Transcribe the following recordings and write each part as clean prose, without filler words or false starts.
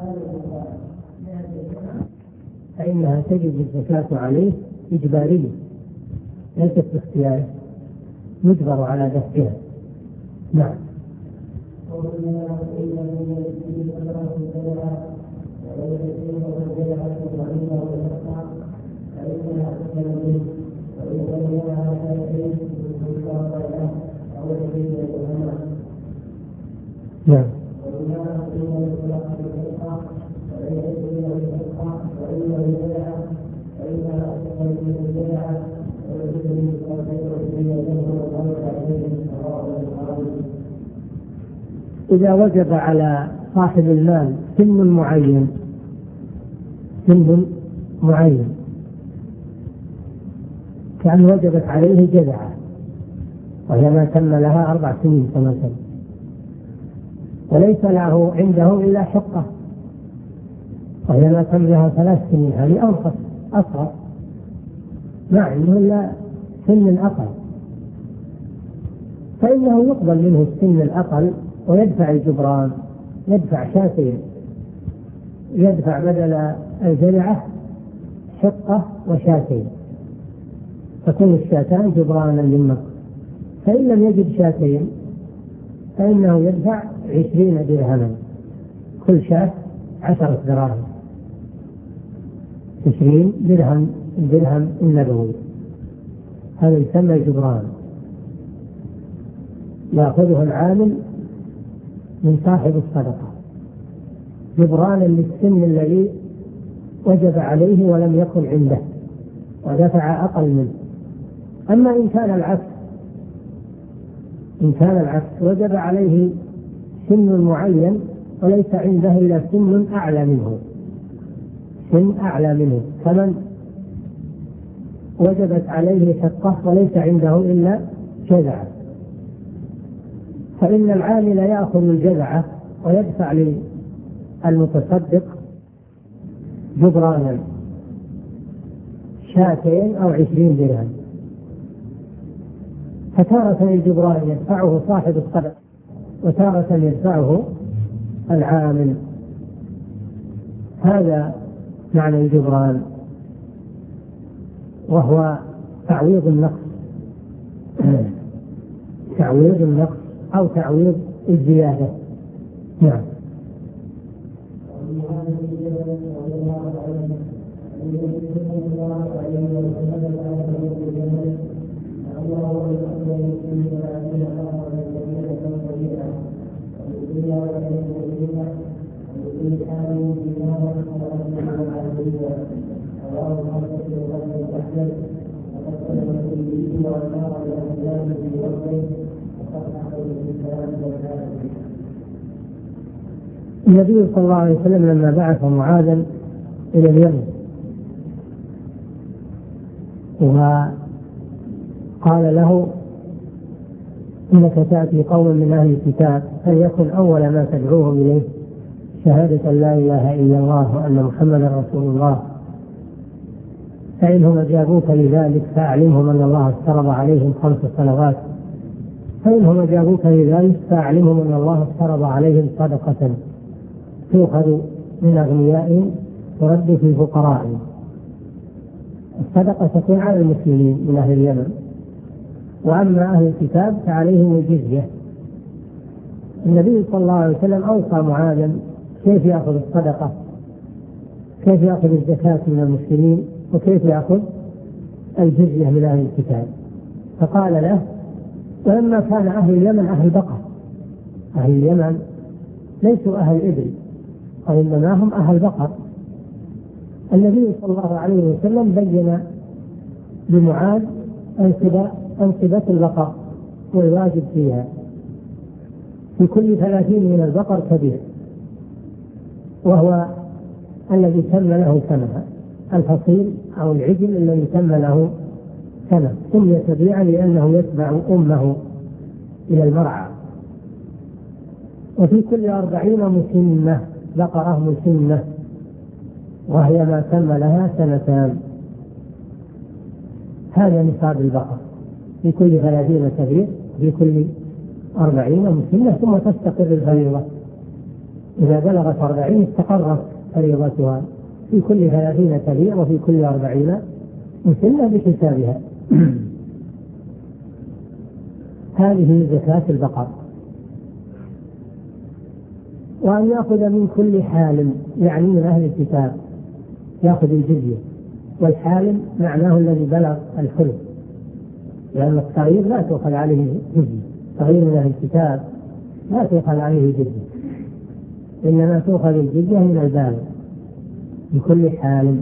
فإنها تجب الزكاة عليه إجبارية ليست باختياره، يجبر على دفعها. نعم. نعم. إذا وجب على صاحب المال سن معين كأن وجبت عليه جذعة وهي ما تم لها 4 سنين مثلا، وليس له عنده إلا حقة وهي ما تم لها 3 سنين، هذه أنقص أصغر، ما عنده إلا سن الأقل، فإنه يقبل منه السن الأقل ويدفع الجبران، يدفع شاتين، يدفع بدل الجذعة حقة وشاتين، تكون الشاتان جبرانا للنقص. فإن لم يجد شاتين فإنه يدفع 20 درهما، كل شاة 10 دراهم، 20 درهم، الدرهم النبوي، هذا يسمى جبران، يأخذه العامل من صاحب الصدقة جبرانا للسن الذي وجب عليه ولم يكن عنده ودفع أقل منه. أما إن كان العكس وجب عليه سن معين وليس عنده إلا سن أعلى منه، فمن وجبت عليه حقه وليس عنده إلا جذعة، فإن العامل يأخذ الجذعة ويدفع للمتصدق جبرانا شاتين أو 20 درهم، فتارة الجبران يدفعه صاحب الصدقة وتارة يدفعه العامل. هذا معنى الجبران، وهو تعويض النقص أو تعويض الزيادة. نعم. النبي صلى الله عليه وسلم لما بعث معاذا إلى اليمن وقال له إنك تأتي قوم من أهل الكتاب فليكن أول ما تدعوهم إليه شهادة لا إله إلا الله وأن محمدا رسول الله، فإنهم أجابوك لذلك فأعلمهم أن الله افترض عليهم 5 صلوات، فإنهم أجابوك لذلك فأعلمهم أن الله افترض عليهم صدقة تؤخذ من أغنيائهم ترد في فقرائهم. الصدقة تكون على المسلمين من أهل اليمن، وأما أهل الكتاب فعليهم الجزية. النبي صلى الله عليه وسلم أوصى معاذا كيف يأخذ الصدقة، كيف يأخذ الزكاة من المسلمين، وكيف يأخذ الجزية من أهل الكتاب. فقال له: ولما كان أهل اليمن أهل بقر، أهل اليمن ليسوا أهل إبل وإنما هم أهل بقر، النبي صلى الله عليه وسلم بين لمعاذ أنصبة البقر والواجب فيها، في كل 30 من البقر كبير، وهو الذي تم له سنة، الفصيل أو العجل الذي تم له سنة، سمي تبيعا لأنه يتبع أمه إلى المرعى. وفي كل 40 مسنة، بقرة مسنة، وهي ما تم لها 2 سنين. هذا نصاب البقر، في كل 30 كبير، في كل 40 مسنة، ثم تستقر الفريضة. إذا بلغت 40 استقرت فريضتها في كل 30 كبير وفي كل 40 مسنة بحسابها. هذه زكاة البقر. وأن يأخذ من كل حال، يعني من أهل الكتاب يأخذ الجزية، والحالم معناه الذي بلغ الحلم، لأن الصغير لا تؤخذ عليه جزية، صغير من أهل الكتاب لا تؤخذ عليه جزية، إنما تؤخذ الجزية من البالغ من كل حال.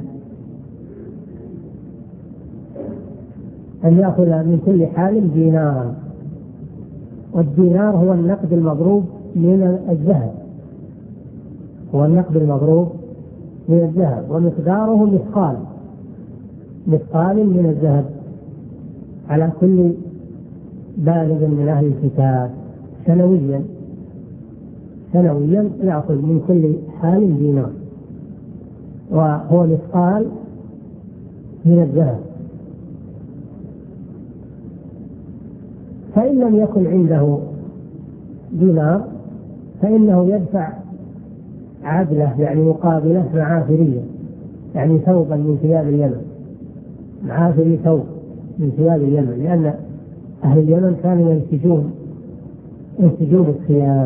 أن يأخذ من كل حال دينارا، والدينار هو النقد المضروب من الذهب، هو النقد المضروب من الذهب، ومقداره مثقال من الذهب على كل بالغ من أهل الكتاب سنويا يأخذ من كل حال دينار، وهو مثقال من الذهب. فإن لم يكن عنده دينار فإنه يدفع عدله، يعني مقابله معافرية، يعني ثوبا من ثياب اليمن، معافري ثوب من ثياب اليمن، لأن أهل اليمن كانوا ينسجون الثياب.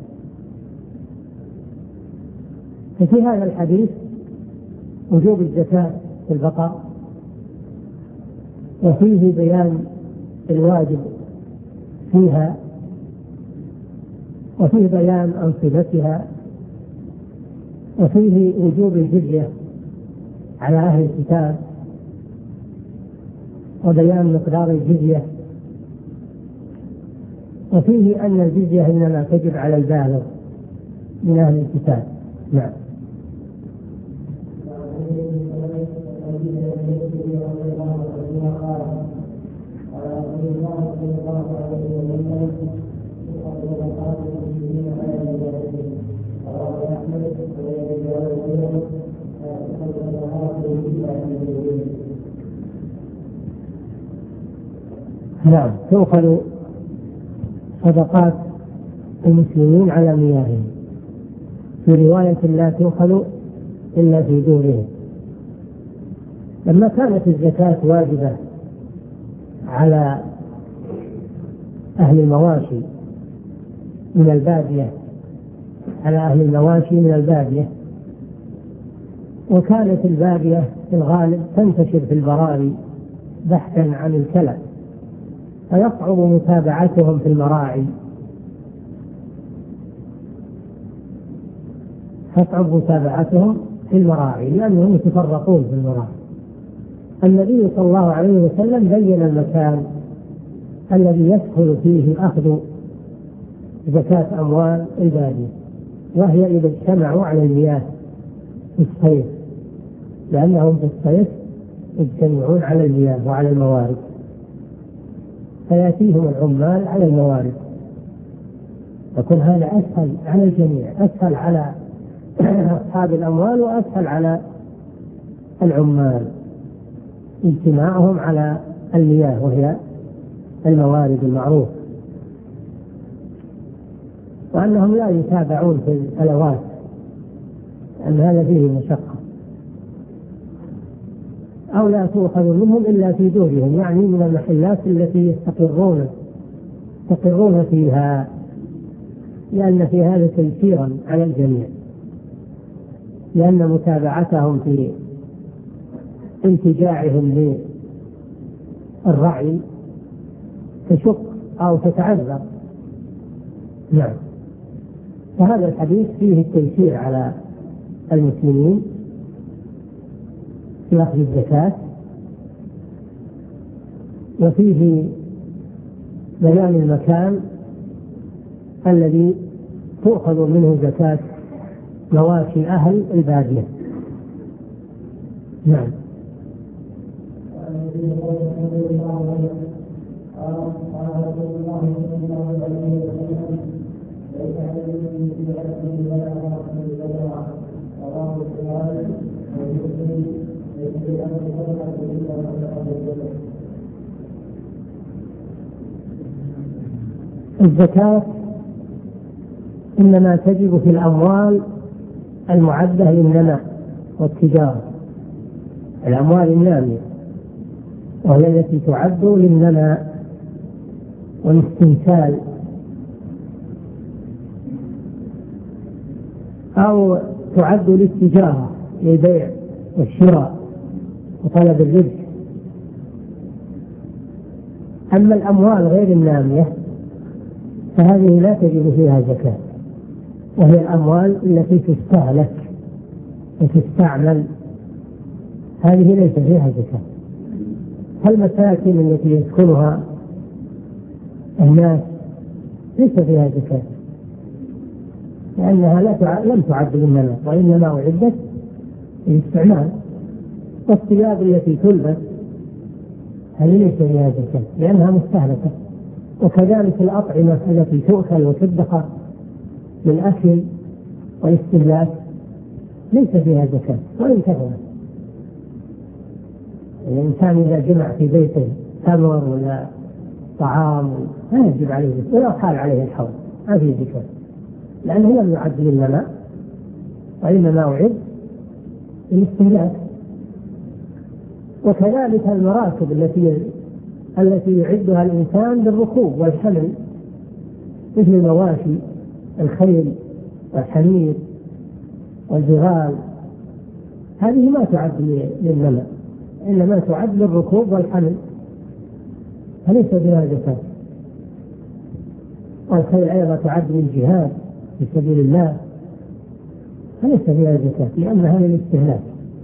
ففي هذا الحديث وجوب الزكاة في البقر، وفيه بيان الواجب فيها، وفيه بيان أنصبتها، وفيه وجوب الجزية على أهل الكتاب، وبيان مقدار الجزية، وفيه أن الجزية إنما تجب على البالغ من أهل الكتاب. نعم. نعم، تؤخذ صدقات المسلمين على مياههم، في رواية لا تؤخذ إلا في دورهم. لما كانت الزكاة واجبة على أهل المواشي من البادية، وكانت البادية في الغالب تنتشر في البراري بحثا عن الكلى، فيصعب متابعتهم في المراعي، لأنهم يتفرقون في المراعي. النبي صلى الله عليه وسلم بين المكان الذي يسهل فيه أخذ زكاة أموال البادية، وهي إذا اجتمعوا على المياه في الصيف، لأنهم في الصيف يجتمعون على المياه وعلى الموارد، فيأتيهم العمال على الموارد، يكون هذا أسهل على الجميع، أسهل على أصحاب الأموال وأسهل على العمال اجتماعهم على المياه وهي الموارد المعروف، وأنهم لا يتابعون في الفلوات، أن هذا فيه مشقة، أو لا تؤخذ منهم إلا في دورهم، يعني من المحلات التي يستقرون فيها، لأن في هذا تيسيرا على الجميع، لأن متابعتهم في انتجاعهم للرعي تشق أو تتعذر. نعم. فهذا الحديث فيه التيسير على المسلمين في أخذ الزكاة، وفيه بيان المكان الذي تؤخذ منه زكاة مواشي أهل البادية. نعم. الزكاة إنما تجب في الأموال المعدة للنماء والتجارة، الأموال النامية، وهي التي تعد للنماء والاستمثال أو تعد للتجارة للبيع والشراء وطلب الربح. أما الأموال غير النامية فهذه لا تجب فيها زكاة، وهي الأموال التي تستهلك وتستعمل، هذه ليس فيها زكاة. فالمساكن التي يسكنها الناس ليس فيها زكاة، لأنها لم تعد للنماء وإنما أعدت للاستعمال. والثياب التي تلبس هذه ليس فيها زكاة لأنها مستهلكة. وكذلك الأطعمة التي تؤكل وتدخر للأكل والاستهلاك ليس فيها زكاة وإن كثرت. الإنسان إذا جمع في بيته تمر ولا طعام لا يجب عليه ولا حال عليه الحول، ما فيه زكاة لأنه لم يعد للنماء وإنما أعد للاستهلاك. وكذلك المراكب التي يعدها الإنسان للركوب والحمل، مثل المواشي، الخيل والحمير والبغال، هذه ما تعد للنماء إنما تعد للركوب والحمل، فليس بها زكاة. والخيل أيضا تعد للجهاد في سبيل الله، فليس بها زكاة لأنها للاستهلاك.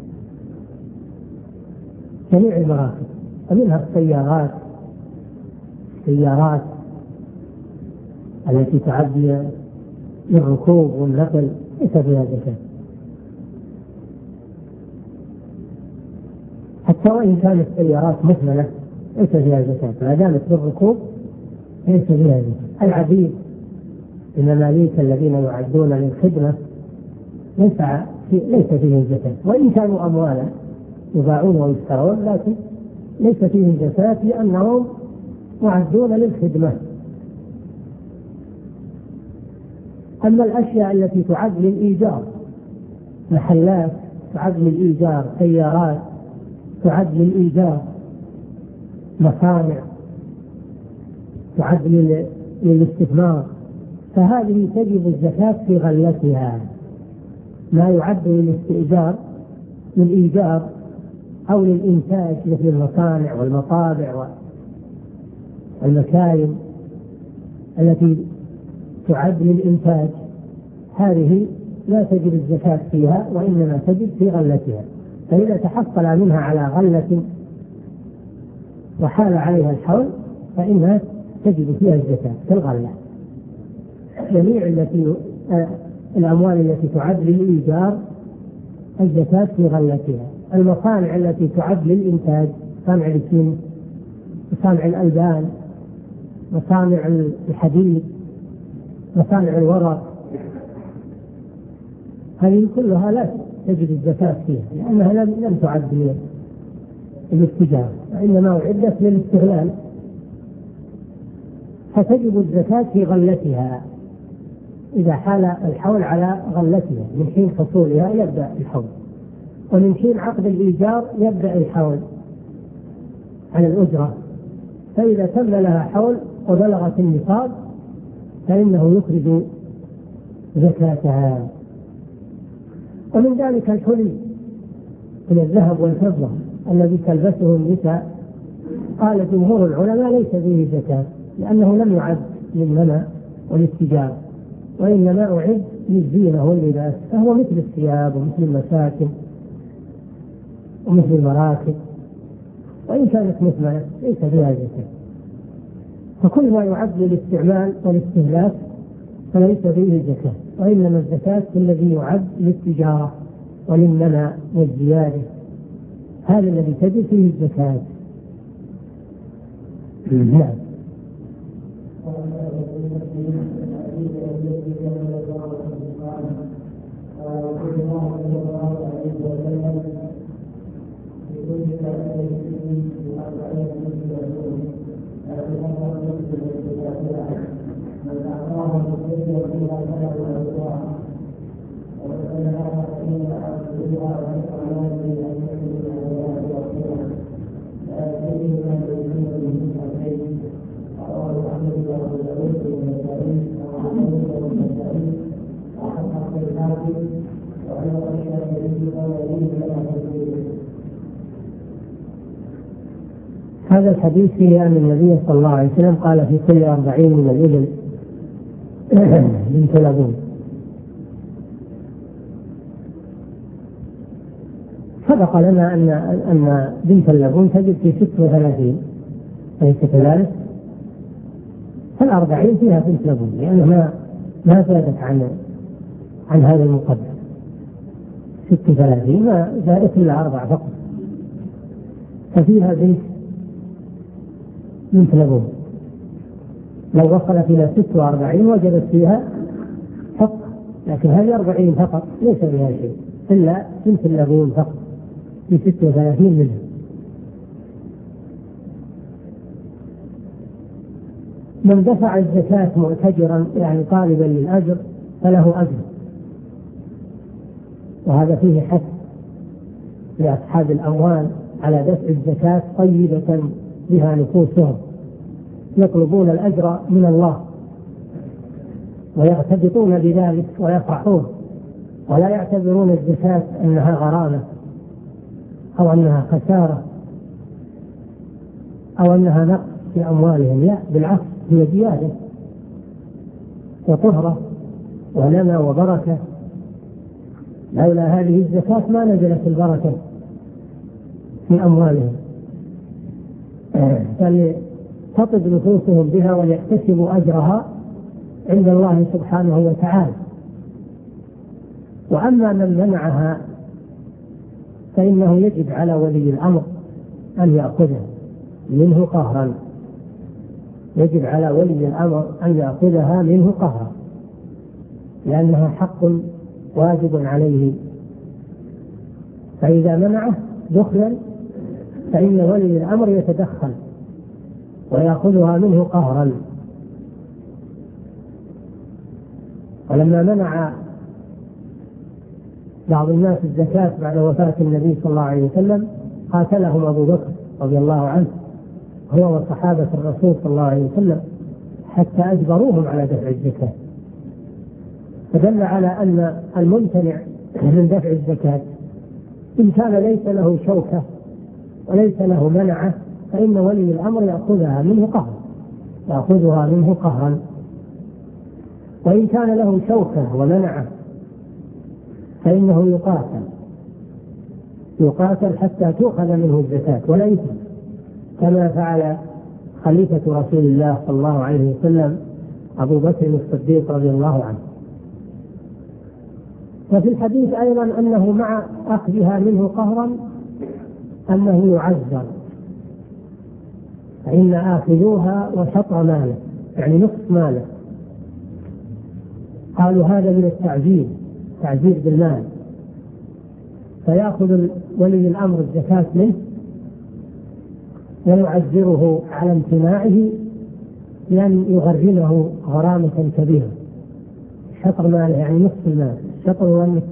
جميع المراكب ومنها السيارات التي تعد للركوب والنقل ليس فيها زكاة، حتى وإن كانت السيارات مثمنة ليس فيها زكاة ما دامت للركوب ليس فيها زكاة. العبيد المماليك الذين يعدون للخدمة ليس فيهم زكاة وإن كانوا أموالا يباعون ويشترون، لكن ليس فيهم زكاة لأنهم معدون للخدمة. أما الأشياء التي تعد للإيجار، محلات تعد للإيجار، سيارات تعد للإيجار، مصانع تعد للاستثمار، فهذه تجب الزكاة في غلتها. ما يعد للإيجار أو للإنتاج مثل المصانع والمطابع والمكاين التي تعد للإنتاج، هذه لا تجب الزكاة فيها وإنما تجب في غلتها. فإذا تحصل منها على غلة وحال عليها الحول فإنها تجب فيها الزكاة في الغلة. جميع الأموال التي تعد للإيجار الزكاة في غلتها. المصانع التي تعد للإنتاج، مصانع الكيمياء، مصانع الألبان، مصانع الحديد، مصانع الورق، هذه كلها لا تجب الزكاة فيها لأنها لم تعد للتجارة وإنما أعدت للاستغلال، فتجب الزكاة في غلتها إذا حال الحول على غلتها. من حين حصولها يبدأ الحول، ومن حين عقد الإيجار يبدأ الحول على الأجرة. فإذا تم لها حول وبلغت النصاب فإنه يخرج زكاتها. ومن ذلك الحلي من الذهب والفضة الذي تلبسه النساء، قال جمهور العلماء ليس فيه زكاة لأنه لم يعد للمنع وللتجارة وإنما أعد للزينة واللباس، فهو مثل الثياب ومثل المساكن ومثل المراكب، وإن كانت مثمنة ليس فيها زكاة. فكل ما يعد للاستعمال والاستهلاك فليس فيه زكاة، وإنما الزكاة الذي يعد للتجارة وللنماء والزيادة، هذا الذي تجب فيه الزكاة. نعم. هذا الحديث فيه أن النبي صلى الله عليه وسلم قال في كل 40 من الإبل بنت لبون. سبق لنا أن بنت اللبون تجد في 36، أليس كذلك؟ فال40 فيها بنت لبون، لأنها ما زادت عن هذا المقدر. 36 ما زادت إلا 4 فقط، ففيها بنت لبون. لو وصلت إلى 46 وجدت فيها حق، لكن هذه 40 فقط ليس فيها شيء إلا بنت اللبون فقط في 36 منها. من دفع الزكاة مؤتجرا يعني طالبا للأجر فله أجر، وهذا فيه حث لأصحاب الأموال على دفع الزكاة طيبة بها نفوسهم، يطلبون الأجر من الله ويرتبطون بذلك ويفرحون، ولا يعتبرون الزكاة أنها غرامة أو أنها خسارة أو أنها نقص في أموالهم، لا بالعكس هي زيادة وطهرة ونمى وبركة. لولا هذه الزكاة ما نزلت البركة في أموالهم، فلتطب نفوسهم بها وليكتسبوا أجرها عند الله سبحانه وتعالى. وأما من منعها فإنه يجب على ولي الأمر أن يأخذها منه قهرا، يجب على ولي الأمر أن يأخذها منه قهرا، لأنها حق واجب عليه. فإذا منعه دخلا فإن ولي الأمر يتدخل ويأخذها منه قهرا. ولما منع بعض الناس الزكاة بعد وفاة النبي صلى الله عليه وسلم قاتلهم أبو بكر رضي الله عنه هو وصحابة الرسول صلى الله عليه وسلم حتى أجبروهم على دفع الزكاة، فدل على أن الممتنع من دفع الزكاة إن كان ليس له شوكة وليس له منعة فإن ولي الأمر يأخذها منه قهرا، وإن كان له شوكة ومنعة فإنه يقاتل حتى تؤخذ منه الزكاة ولا يثم، كما فعل خليفة رسول الله صلى الله عليه وسلم أبو بكر الصديق رضي الله عنه. وفي الحديث أيضا أنه مع أخذها منه قهرا أنه يعذر، فإن آخذوها وشطر ماله يعني نصف ماله. قالوا هذا من تعذير بالمال، فيأخذ ولي الأمر الزكاة منه ويعذره على امتناعه لأن يغرمه غرامة كبيرة. شطر ماله يعني نصف المال، شطر والنصف.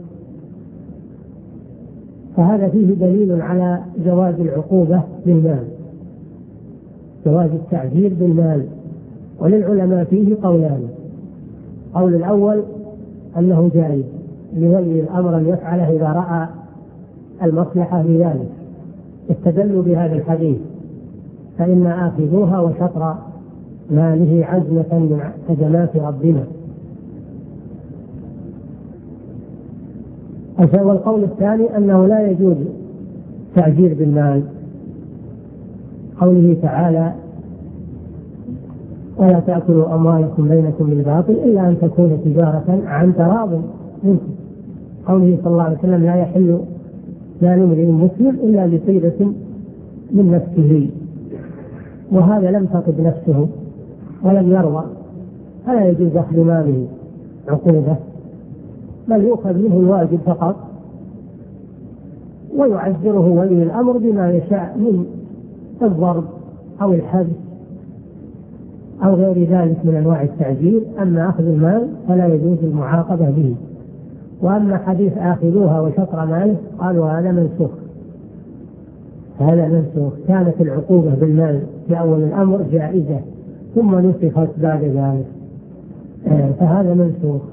فهذا فيه دليل على جواز العقوبة بالمال، جواز التعذير بالمال. وللعلماء فيه قولان: قول الأول أنه جائز لولي الأمر أن يفعله إذا رأى المصلحة في ذلك، استدلوا بهذا الحديث فإن آخذوها وشطر ماله عزمة من عزمات ربنا. والقول الثاني أنه لا يجوز تعجير بالمال، قوله تعالى: ولا تأكلوا أموالكم بينكم بالباطل إلا أن تكون تجارة عن تراض منكم. قوله صلى الله عليه وسلم: لا يحل مال امرئ مسلم إلا بطيبة من نفسه، وهذا لم تطب نفسه ولم يرضى، فلا يجوز أخذ ماله عقوبة، بل يؤخذ منه الواجب فقط، ويعذره ولي الأمر بما يشاء من الضرب أو الحبس أو غير ذلك من أنواع التعجيل. أما أخذ المال فلا يجوز المعاقبة به. وأما حديث آخذوها وشطر ماله قالوا هذا منسوخ، هذا منسوخ. كانت العقوبة بالمال في أول الأمر جائزة ثم نسخت بعد ذلك، فهذا منسوخ.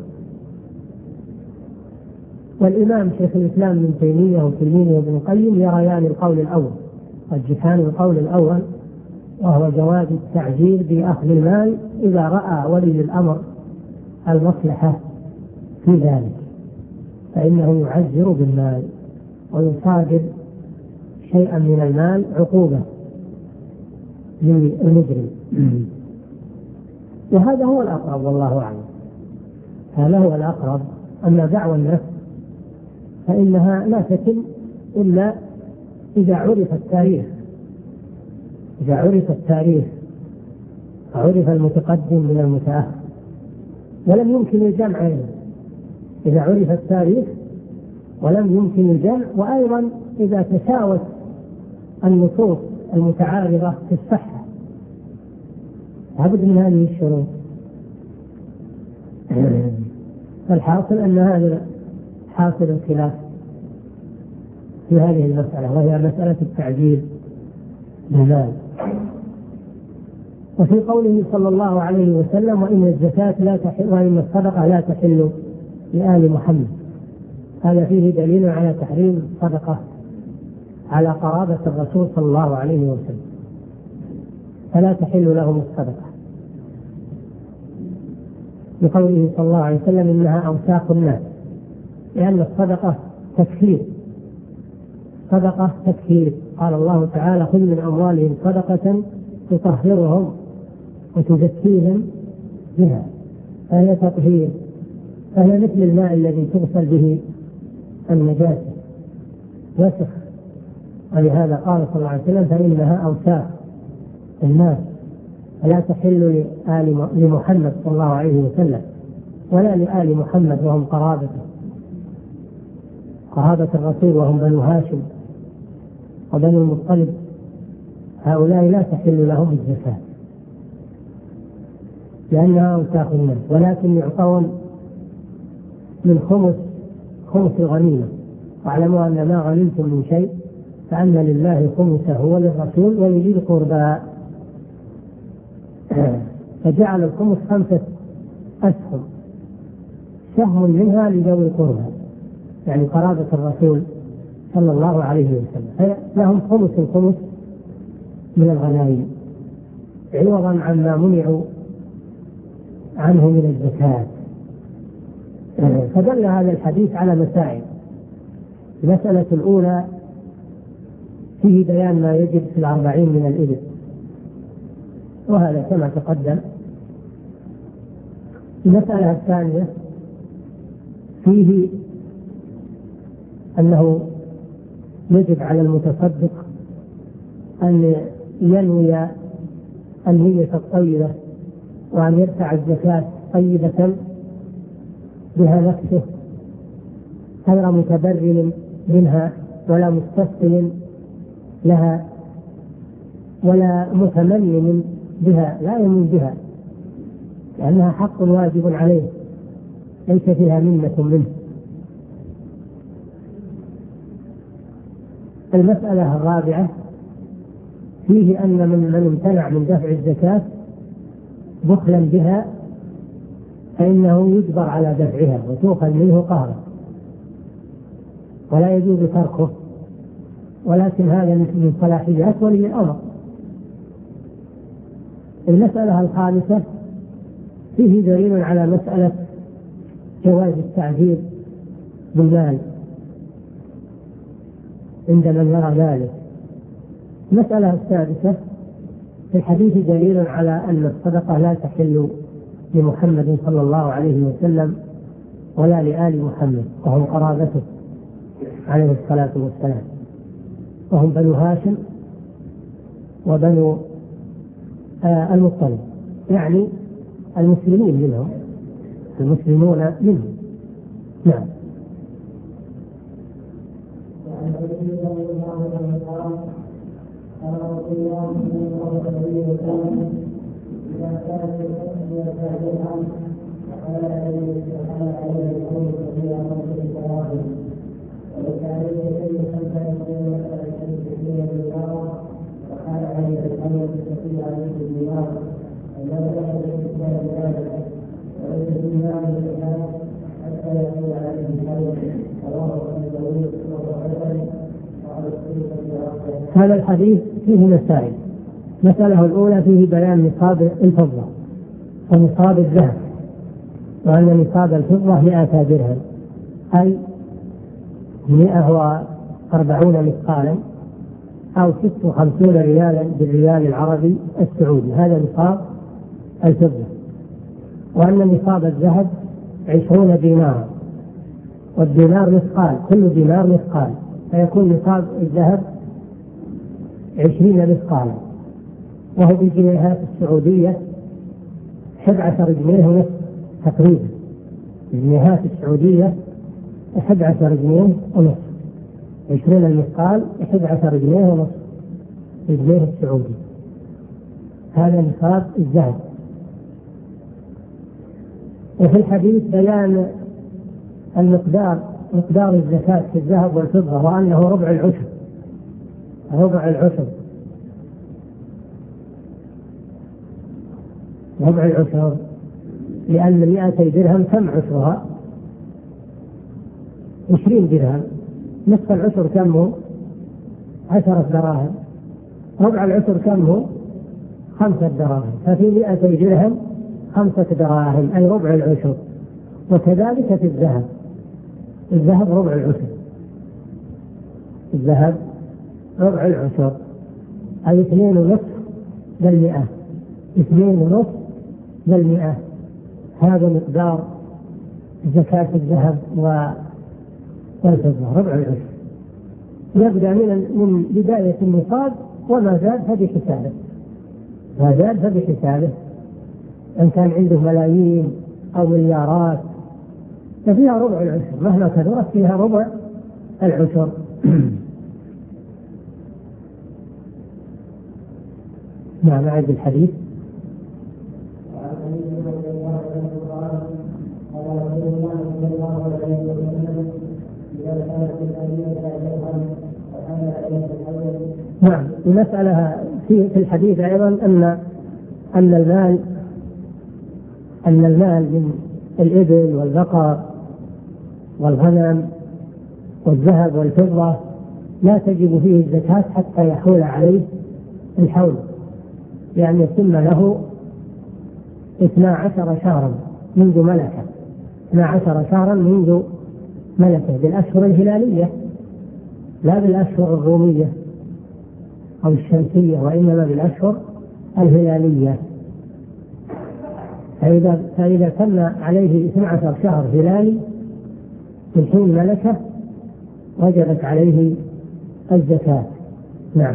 والإمام شيخ الإسلام ابن تيمية وتلميذه ابن القيم يريان القول الأول، رجحان القول الأول، وهو جواز التعجيل بأخذ المال إذا رأى ولي الأمر المصلحة في ذلك، فإنه يعجر بالمال ويصادر شيئا من المال عقوبة للمجرم. وهذا هو الأقرب والله أعلم، هذا هو الأقرب. أما دعوى النفس فإنها لا تتم إلا إذا عرف التاريخ، إذا عرف التاريخ عرف المتقدم من المتأخر، ولم يمكن الجمع. إذا عرف التاريخ ولم يمكن الجمع، وأيضا إذا تساوت النصوص المتعارضة في الصحة، لابد من هذه الشروط. الحاصل أن هذا حاصل الخلاف في هذه المسألة، وهي مسألة التعجيل بالمال. وفي قوله صلى الله عليه وسلم وإن الزكاة لا تحل وإن الصدقة لا تحل لآل محمد، هذا فيه دليل على تحريم الصدقة على قرابة الرسول صلى الله عليه وسلم، فلا تحل لهم الصدقة، بقوله صلى الله عليه وسلم إنها أوساخ الناس، لأن الصدقة تكفير، صدقة تكفير. قال الله تعالى خذ من أموالهم صدقة تطهرهم وتزكيهم بها، فهي تطهير، فهي مثل الماء الذي تغسل به النجاسة، وسخ. ولهذا قال صلى الله عليه وسلم فإنها أوساخ الناس، فلا تحل لمحمد صلى الله عليه وسلم ولا لآل محمد وهم قرابة الرسول، وهم بنو هاشم وبنو المطلب، هؤلاء لا تحل لهم الزكاة لأنها أوساخ الناس، ولكن يعطون من خمس الغنيمة. واعلموا أن ما غنمتم من شيء فأن لله خمسه وللرسول ولذي القربى، فجعل الخمس 5 أسهم، سهم منها لذوي القربى يعني قرابة الرسول صلى الله عليه وسلم، لهم خمس من الغنائم عوضا عما منعوا عنه من الزكاة. فدل هذا الحديث على مسائل. المسألة الأولى فيه بيان ما يجب في 40 من الإبل، وهذا كما تقدم. المسألة الثانية فيه أنه يجب على المتصدق أن ينوي النية الطيبة، وأن يدفع الزكاة طيبة بها نفسه غير متبرر منها ولا مستسلم لها ولا متمنن بها، لا يمن بها لأنها حق واجب عليه ليس فيها منة منه. المسألة الرابعة فيه أن من امتنع من دفع الزكاة بخلا بها فإنه يجبر على دفعها وتؤخذ منه قهرا، ولا يجوز تركه، ولكن هذا من صلاحيات ولي الأمر. المسألة الخامسة فيه دليل على مسألة جواز التعجيل بالمال عند من يرى ذلك. المسألة السادسة في الحديث دليل على أن الصدقة لا تحل لمحمد صلى الله عليه وسلم ولا لآل محمد وهم قرابته عليه الصلاة والسلام، وهم بنو هاشم وبنو المطلب، يعني المسلمين منهم، المسلمون منهم. نعم. هذا الحديث فيه مسائل. مسألة الأولى فيه بيان نصاب الفضة ونصاب الذهب، وأن نصاب الفضة 100 درهم، أي 140 مثقالا أو 56 ريالا بالريال العربي السعودي، هذا نصاب الفضة. وأن نصاب الذهب 20 دينارا، والدينار مثقال، كل دينار مثقال، فيكون نصاب الذهب 20 مثقالا، وهو بالجنيهات السعودية 11 جنيه ونصف تقريبا. الجنيهات السعودية 11 جنيه ونصف، 20 المثقال 11 جنيه ونصف الجنيه السعودي، هذا نصاب الذهب. وفي الحديث بيان مقدار الزكاة في الذهب والفضة، وأنه ربع العشر، ربع العشر، ربع العشر، لأن 200 درهم كم عشرها؟ 20 درهم. نصف العشر كم هو؟ 10 دراهم. ربع العشر كم هو؟ 5 دراهم. ففي 200 درهم 5 دراهم، أي ربع العشر. وكذلك في الذهب، الذهب ربع العشر، الذهب ربع العشر، أي 2.5 بالمئة، 2.5 بالمئة. هذا مقدار زكاة الذهب والفضة، ربع العشر. يبدأ من بداية النصاب، وما زاد فبحسابه، ما زاد فبحسابه. إن كان عنده ملايين أو مليارات ففيها ربع العشر، مهما كثرت فيها ربع العشر. نعم، أعد الحديث. نعم، المسألة في الحديث أيضا أن المال من الإبل والبقر والغنم والذهب والفضة لا تجب فيه الزكاة حتى يحول عليه الحول، يعني يتم له 12 شهرا منذ ملكه، 12 شهرا منذ ملكه، بالأشهر الهلالية لا بالأشهر الرومية أو الشمسية، وإنما بالأشهر الهلالية. فإذا تم عليه 12 شهر هلالي من حين ملكه وجبت عليه الزكاة. نعم.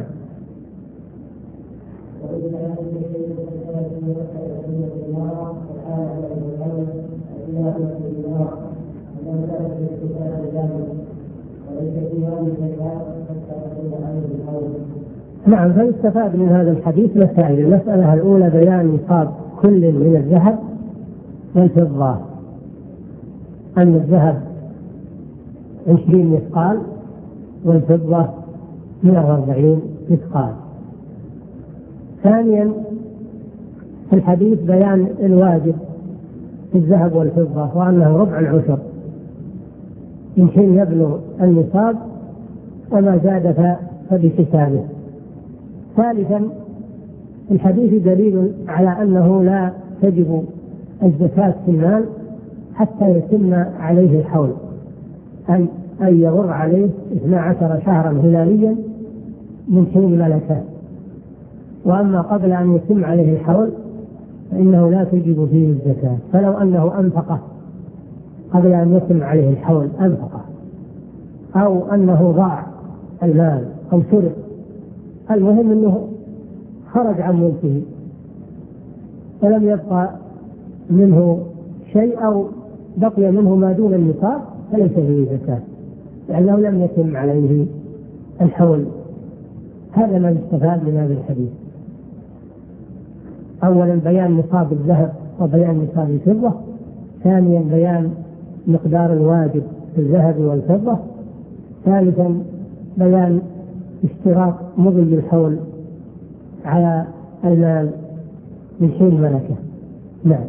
نعم، فيستفاد من هذا الحديث مسائل. المسألة الأولى بيان نصاب كل من الذهب والفضة، أن الذهب 20 مثقال والفضة 140 مثقال. ثانيا في الحديث بيان الواجب في الذهب والفضة، وأنه ربع العشر من حين يبلغ النصاب، وما زاد فبحسابه. ثالثا الحديث دليل على أنه لا تجب الزكاة في المال حتى يتم عليه الحول، أن يمر عليه 12 شهرا هلاليا من حين ملكه. وأما قبل أن يتم عليه الحول فإنه لا تجب فيه الزكاة. فلو أنه أنفقه قبل أن يتم عليه الحول، أنفقه، أو أنه ضاع المال أو سرق، المهم أنه خرج عن ملكه فلم يبقى منه شيء، أو بقي منه ما دون النصاب، فليس فيه زكاة لأنه لم يتم عليه الحول. هذا ما يستفاد من هذا الحديث. أولا بيان نصاب الذهب وبيان نصاب الفضة، ثانيا بيان مقدار الواجب في الذهب والفضة، ثالثا بيان اشتراط مضي الحول على المال من حين ملكه. نعم.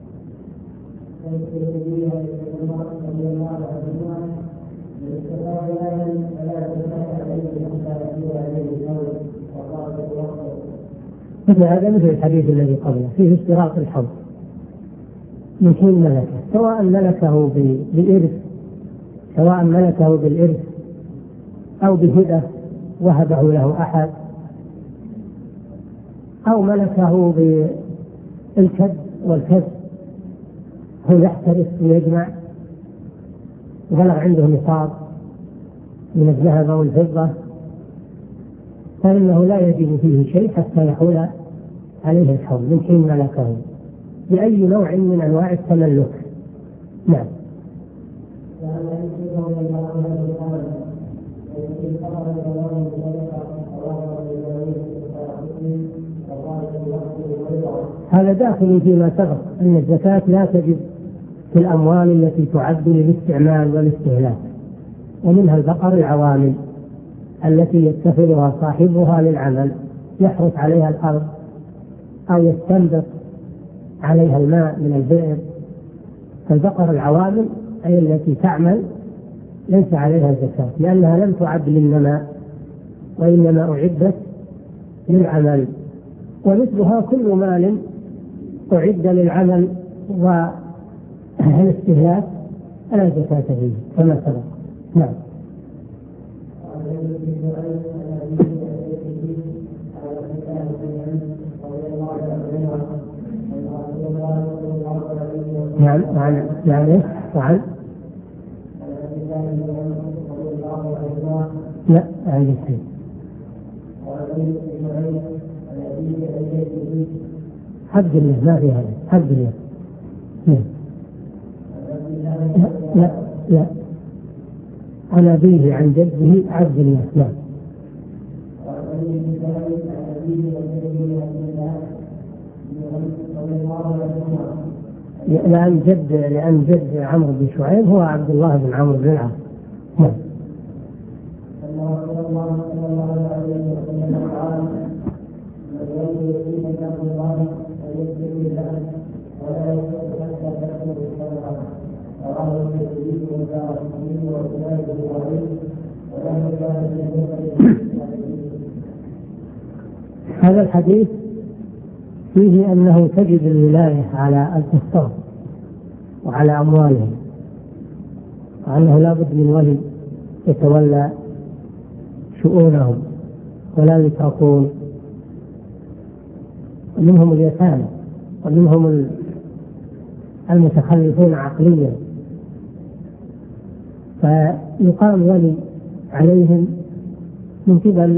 مثل هذا مثل الحديث الذي قبله فيه اشتراط الحول من حين ملكه، سواء ملكه بالإرث أو بهبة وهبه له أحد، أو ملكه بالكد والكسب، هو يحترس ويجمع بلغ عنده نصاب من الذهب أو الفضة، فإنه لا يجب فيه شيء حتى يحول عليه الحول من حين ملكه بأي نوع من أنواع التملك. نعم. هذا داخل فيما سبق أن الزكاة لا تجب في الأموال التي تعد للاستعمال والاستهلاك، ومنها البقر العوامل التي يتخذها صاحبها للعمل، يحرث عليها الأرض أو يستنبط عليها الماء من البئر. فالبقر العوامل أي التي تعمل ليس عليها زكاة، لأنها لم تعد للنماء وإنما أعدت للعمل، ومثلها كل مال أعد للعمل والاستهلاك فلا زكاة فيه كما سبق. نعم. وعن لا عن شيء. عبد الله ما في هذا عبد الله. لا عن أبيه عن جده عبد الله. لا. لأن جد عمرو بن شعيب هو عبد الله بن عمرو بن العاص. هذا الحديث فيه أنه تجب الولاية على الكفار وعلى أموالهم، وأنه لا بد من ولي يتولى شؤونهم ولا يتركون، ومنهم اليتامى ومنهم المتخلفون عقليا، فيقام ولي عليهم من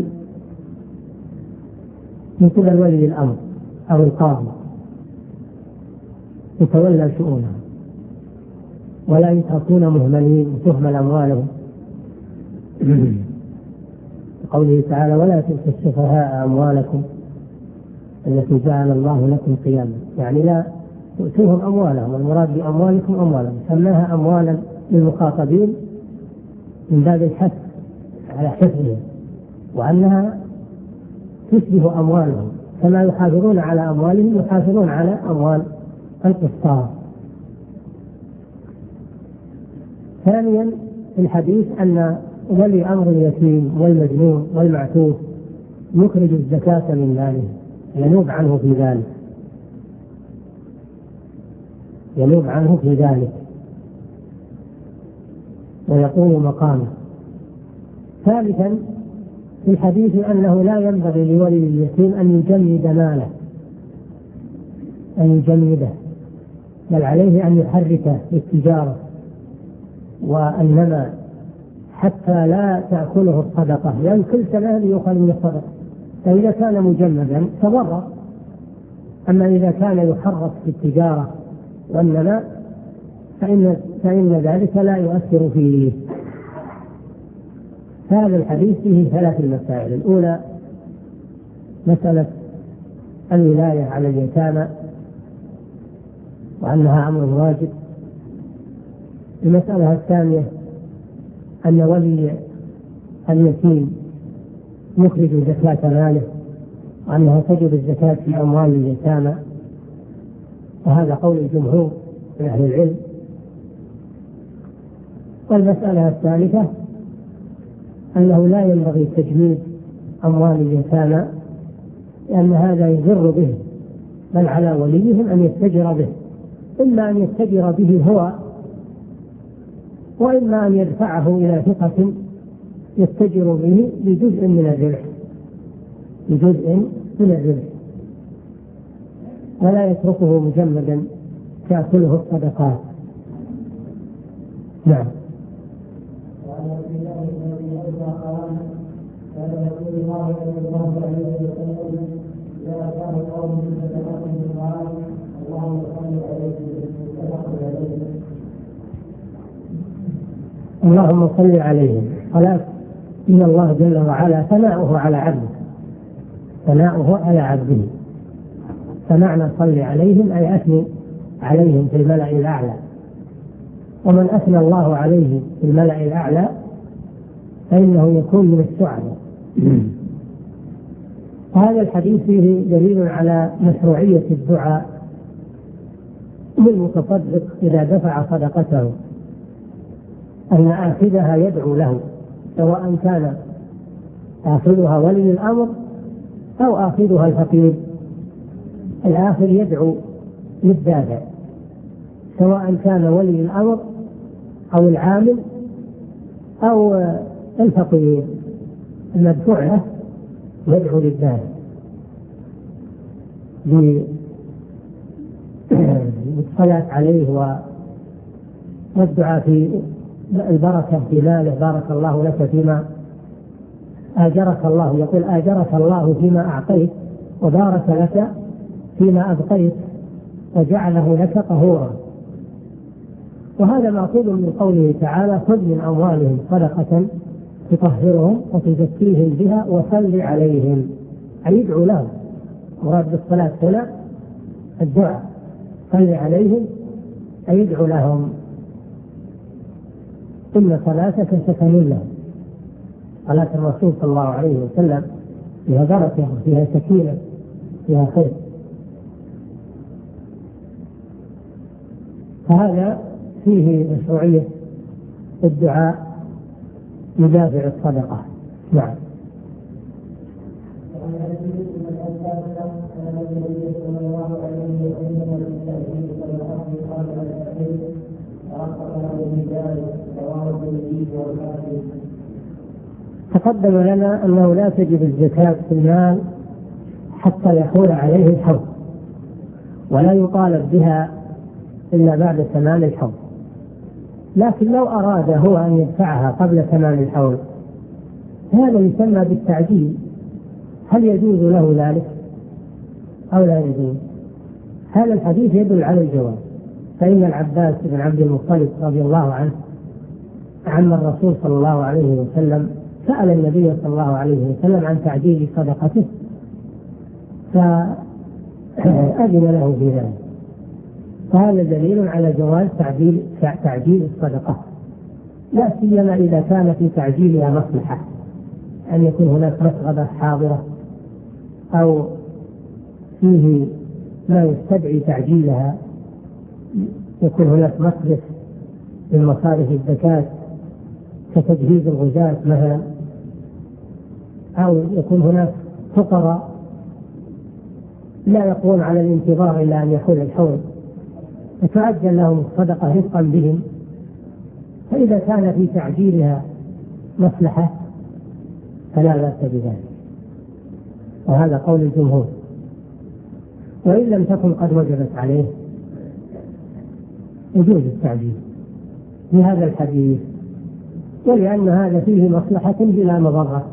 قبل ولي الأمر أو القاضي يتولى شؤونهم ولا يتركون مهملين تهمل أموالهم. قوله تعالى: ولا تؤتوا السفهاء أموالكم التي جعل الله لكم قياما، يعني لا تؤتوهم أموالهم، المراد بأموالكم أموالهم، سماها أموالا للمخاطبين من باب الحث على حفظها، وأنها تشبه أموالهم، كما يحافظون على أموالهم يحافظون على أموال القسطاس. ثانيا في الحديث أن ولي أمر اليتيم والمجنون والمعتوه يخرج الزكاة من ماله، ينوب عنه في ذلك ويقوم مقامه. ثالثا في الحديث أنه لا ينبغي لولي اليتيم أن يجمد ماله، بل عليه أن يحركه في التجارة والنماء حتى لا تأكله الصدقة، لأن كل سنة يؤخذ من الصدقة، فإذا كان مجمدا تضرر. أما إذا كان يحرك في التجارة والنماء فإن ذلك لا يؤثر فيه. هذا الحديث فيه 3 مسائل: الأولى مسألة الولاية على اليتامى وأنها أمر واجب. المسألة الثانية أن ولي اليتيم يخرج زكاة ماله وأنها تجب الزكاة في أموال اليتامى، وهذا قول الجمهور من أهل العلم. والمسألة الثالثة أنه لا ينبغي تجميد أموال اليتامى لأن هذا يضر به، بل على وليهم أن يتجر به، إما أن يتجر به هو وإما أن يدفعه إلى ثقة يتجر به بجزء من الربح، ولا يتركه مجمدا تأكله الصدقات. نعم. اللهم صل عليهم. صلاة إن الله جل وعلا ثناؤه على عبده، ثناؤه على عبده، فمعنى صل عليهم أي أثني عليهم في الملأ الأعلى، ومن أثنى الله عليه في الملأ الأعلى فإنه يكون من السعداء. هذا الحديث فيه دليل على مشروعية الدعاء للمتصدق إذا دفع صدقته، أن آخذها يدعو له، سواء كان آخذها ولي الأمر أو آخذها الفقير، الآخذ يدعو للدافع، سواء كان ولي الأمر أو العامل أو الفقير، المدفوع له يدعو للدافع بالصلاة عليه والدعاء في البركة في ماله. بارك الله لك فيما آجرك الله، يقول آجرك الله فيما أعطيت وبارك لك فيما أبقيت وجعله لك طهورا. وهذا مأخوذ من قوله تعالى خذ من أموالهم صدقة تطهرهم وتزكيهم بها وصل عليهم، أي يدعو لهم. مراد بالصلاة هنا الدعاء، صل عليهم أي يدعو لهم. إن صلاتك سكن لهم، صلاة الرسول صلى الله عليه وسلم فيها بركة وفيها سكينة فيها خير. فهذا فيه مشروعية الدعاء يدافع الصدقة. نعم. تقدم لنا أنه لا تجب الزكاة في المال حتى يحول عليه الحول، ولا يطالب بها إلا بعد تمام الحول. لكن لو أراد هو أن يدفعها قبل تمام الحول هذا يسمى بالتعجيل. هل يجوز له ذلك أو لا يجوز؟ هذا الحديث يدل على الجواز، فإن العباس بن عبد المطلب رضي الله عنه عم الرسول صلى الله عليه وسلم سأل النبي صلى الله عليه وسلم عن تعجيل صدقته فأذن له في ذلك، فهذا دليل على جواز تعجيل الصدقة، لا سيما إذا كان في تعجيلها مصلحة، أن يكون هناك مسغبة حاضرة أو فيه ما يستدعي تعجيلها، يكون هناك مصرف من مصارف الزكاة كتجهيز الغزاة مثلا، أو يكون هناك فقراء لا يقوم على الانتظار إلا أن يحول الحول فتعجل لهم الصدقة رفقا بهم. فإذا كان في تعجيلها مصلحة فلا بأس بذلك، وهذا قول الجمهور. وإن لم تكن قد وجبت عليه يجوز التعجيل في هذا الحديث، ولأن هذا فيه مصلحة بلا مضرة.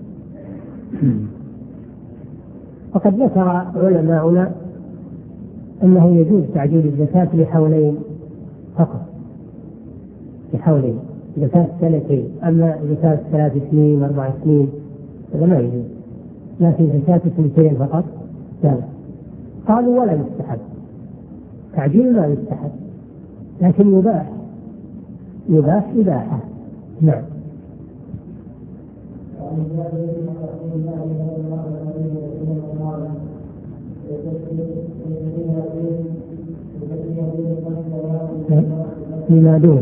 وقد ذكر علماؤنا أنه يجوز تعجيل الزكاة لحولين فقط، لحولين، زكاة سنتين. أما زكاة 3 سنين 4 سنين هذا ما يجوز، لكن زكاة 2 فقط لا. قالوا ولا يستحب، تعجيل ما يستحب، لكن يباح إباحة. نعم. فيما دون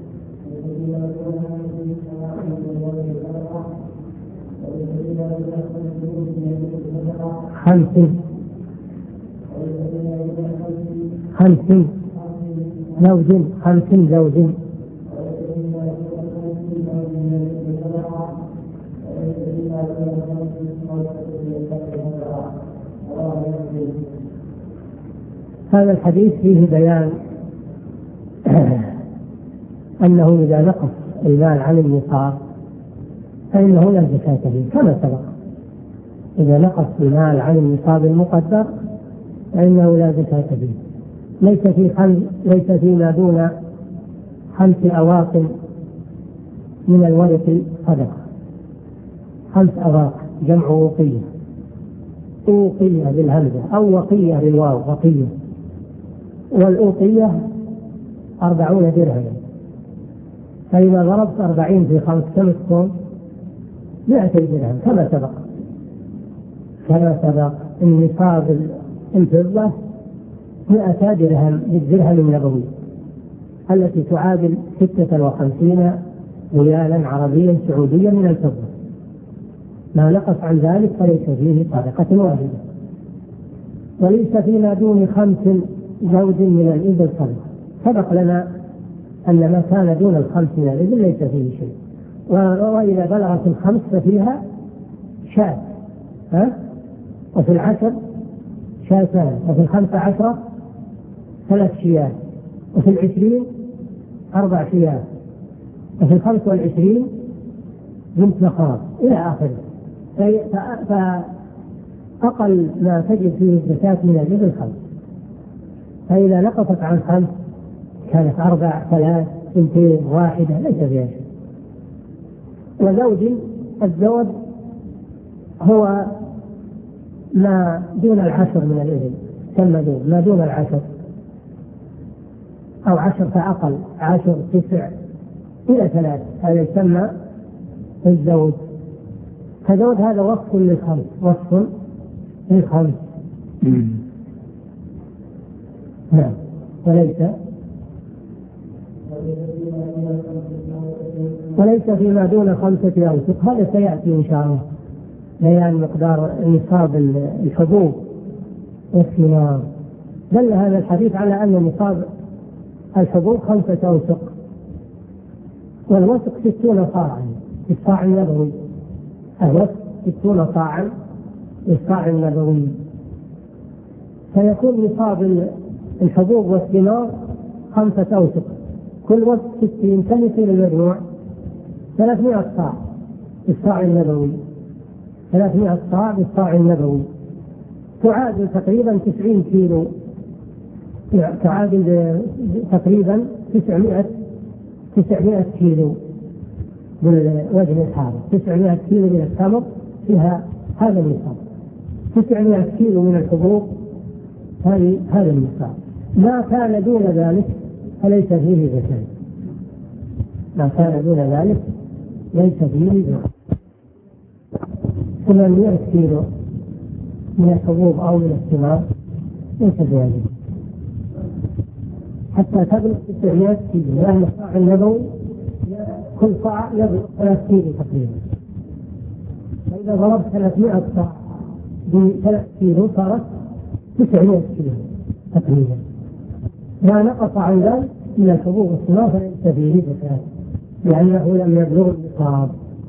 50 زوج. هذا الحديث فيه بيان أنه إذا نقص المال عن النصاب فإنه لا زكاة فيه كما سبق. إذا نقص المال عن النصاب المقدر فإنه لا زكاة فيه. ليس فيما دون 5 أواق من الورق صدقة. 5 أواق جمع وقية، أوقية بالهمزة أو وقية بالواو، وقية. والأوقية 40 درهما، فإذا ضربت 40 في 5 كم تكون؟ 200 درهم كما سبق. النصاب الفضة 100 درهم بالدرهم النبوي التي تعادل 56 ريالا عربيا سعوديا من الفضة. ما نقص عن ذلك فليس فيه صدقة واحدة. وليس فيما دون 5 زوج من الإبل صدقة. سبق لنا أن ما كان دون 5 من الإبل ليس فيه شيء، وإذا بلغت 5 ففيها شاة، وفي 10 شاتان، وفي 15 3 شياه، وفي 20 4 شياه، وفي 25 بنت مخاض إلى آخره. فأقل ما تجد فيه الزكاة من الإبل 5. فإذا نقصت عن 5 كانت 4 3 2 1 ليس فيها شيء. الزوج هو ما دون 10 من الإبل، كما ما دون 10 أو 10 فأقل، 10 9 إلى 3، هذا يسمى الزوج. فزوج هذا وصف للخمس. نعم. وليس فيما دون 5 أوسق. هذا سيأتي إن شاء الله بيان مقدار نصاب الحبوب والثمار. دل هذا الحديث على أن نصاب الحبوب 5 أوسق، والوسق 60 صاعا بالصاع النبوي. الوسق 60 صاعا بالصاع النبوي. فيكون نصاب الحبوب والثمار 5 أوسق، كل وسق 60. كم يصير المجموع؟ 300 صاع بالصاع النبوي. 300 صاع بالصاع النبوي تعادل تقريبا 90 كيلو، تعادل تقريبا 900 كيلو بالوزن الحارة. 900 كيلو من التمر فيها هذا النصاب، 900 كيلو من الحبوب هذا النصاب. ما كان دون ذلك فليس فيه زكاة. ما كان دون ذلك ليس فيه زكاة. 800 كيلو من الحبوب أو من الثمار ليس فيها زكاة حتى تبلغ 900 كيلو، لأن الصاع النبوي كل صاع يبلغ 3 كيلو تقريبا. فإذا ضربت 300 صاع ب3 كيلو صارت 900 كيلو تقريبا. ما نقص عن ذلك من الحبوب والثمار فليس فيه زكاة لأنه لم يبلغ النصاب.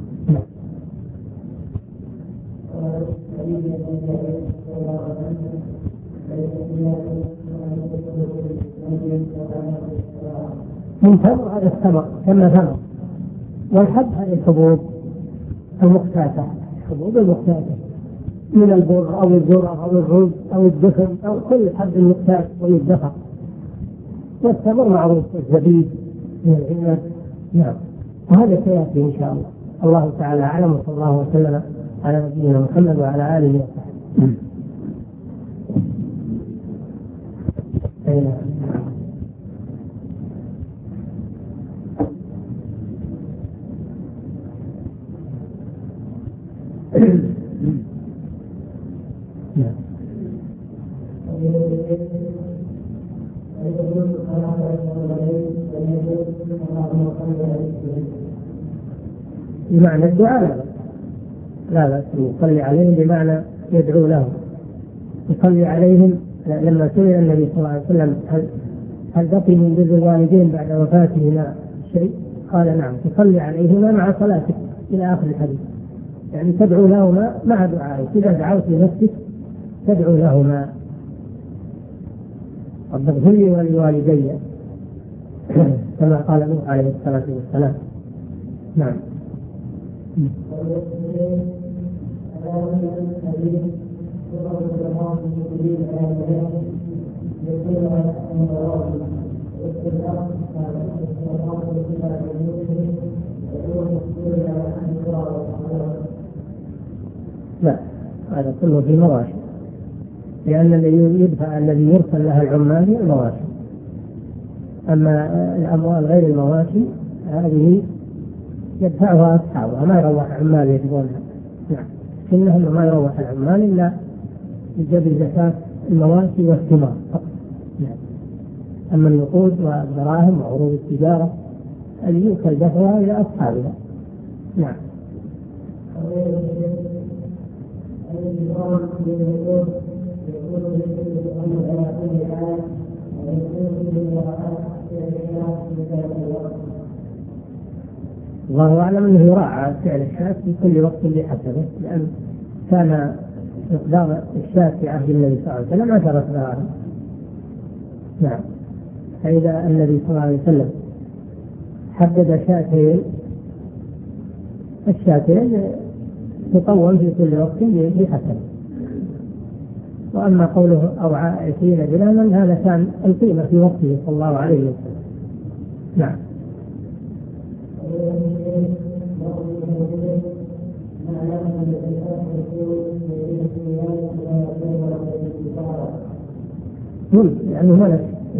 من تمر هذا التمر كما تمر، والحب هذه الحبوب المقتاتة، الحبوب المقتاتة من البر أو الذرة أو الرز أو الدخن أو كل حب المقتات ويدخر. والتمر معروف الزبيب من العنب. نعم. وهذا سيأتي إن شاء الله. الله تعالى أعلم، وصلى الله وسلم على نبينا محمد وعلى آله وصحبه. أي نعم. بمعنى الدعاء لا بأس يصلي عليهم، بمعنى يدعو لهم. يصلي عليهم لما سئل النبي صلى الله عليه وسلم هل بقي من بر الوالدين بعد وفاتهما شيء؟ قال نعم، تصلي عليهما مع صلاتك إلى آخر الحديث، يعني تدعو لهما مع دعائك. إذا دعوت لنفسك تدعو لهما رب اغفر لي ولوالدي كما قال نوح عليه الصلاة والسلام. نعم. لا، هذا كله في مواشي، لأن الذي يرسل لها العمال هي المواشي. أما الأموال غير المواشي هذه يدفعها أصحابها، ما يروح عمال يجبونها. نعم، إنهم ما يروح العمال إلا بجبل زكاة المواشي والثمار فقط. نعم. أما النقود والدراهم وعروض التجارة اللي يوكل دفعها إلى أصحابها. نعم. الله أعلم أنه يراعى فعل الشاة في كل وقت بحسبه، لأن كان مقدار الشاة في عهد النبي صلى الله عليه وسلم 10 دراهم. نعم. فإذا النبي صلى الله عليه وسلم حدد شاتين، الشاتين تطول في كل وقت بحسبه. وأما قوله أو 20 درهما هذا كان القيمة في وقته صلى الله عليه وسلم. نعم. لأنه ملك،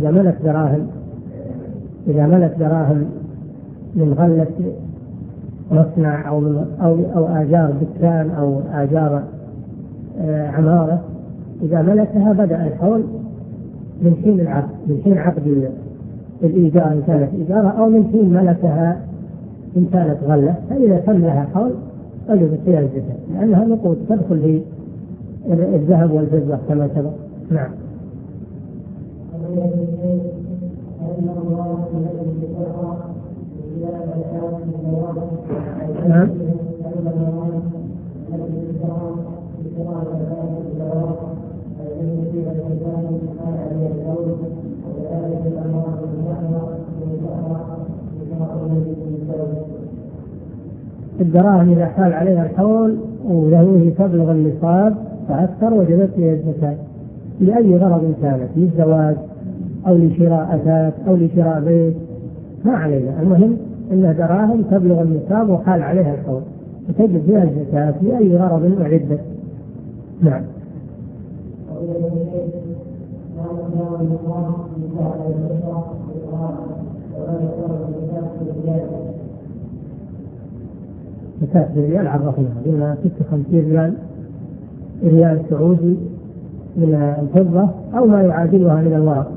إذا ملك دراهم من غلة مصنع أو آجار دكان أو آجار عمارة، إذا ملكها بدأ الحول من حين العقد، من حين عقد الإيجار إن كانت إيجارة، أو من حين ملكها إن كانت غلة. فإذا تم لها حول وجب فيها الزكاة، لأنها نقود تدخل في الذهب والفضة كما سبق. نعم. نعم. الدراهم إذا حال عليها الحول وله تبلغ النصاب فأكثر وجبت لها الزكاة لأي غرض كانت، للزواج أو لشراء أثاث أو لشراء بيت، ما علينا. المهم أنها دراهم تبلغ النصاب وحال عليها الحول وتجب فيها الزكاة لأي غرض أعدت. نعم. زكاة الريال عرفنا قلنا 56 ريال سعودي من الفضة أو ما يعادلها من الورق.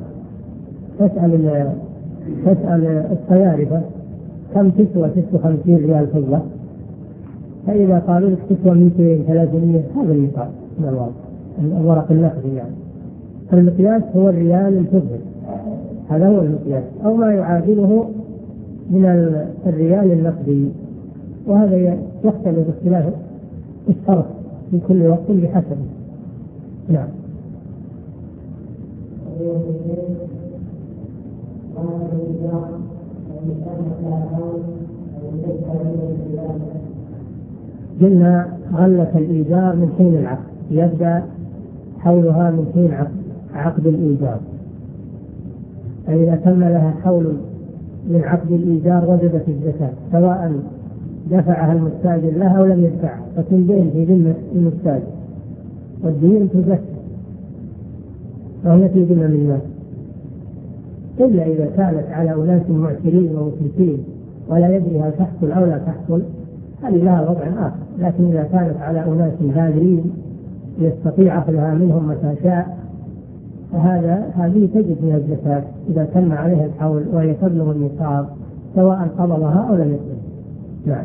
تسأل الصيارفة كم تسوى 56 ريال فضة، فإذا قالوا لك تسوى 200 300 هذا النصاب من الورق، الورق النقدي يعني. المقياس هو الريال الفضي، هذا هو المقياس، أو ما يعادله من الريال النقدي، وهذا يختلف باختلاف الصرف في كل وقت بحسبه. نعم. قلنا غلة الإيجار من حين العقد، يبدأ حولها من حين عقد الإيجار. فإذا تم لها حول من عقد الإيجار وجبت الزكاة، سواء دفعها المستاجر لها ولم يدفعها، فتندين في ذمة المستاجر والدين تزكى وهي في ذمة الناس. إلا إذا كانت على أناس معسرين ومفلسين ولا يدري هل تحصل أو لا تحصل، هذه لها وضع آخر. لكن إذا كانت على أناس هادرين يستطيع أخذها منهم متى شاء، هذه تجد من الزكاة إذا تم عليها الحول وهي تبلغ النصاب سواء قبضها أو لم يقبضها. نعم.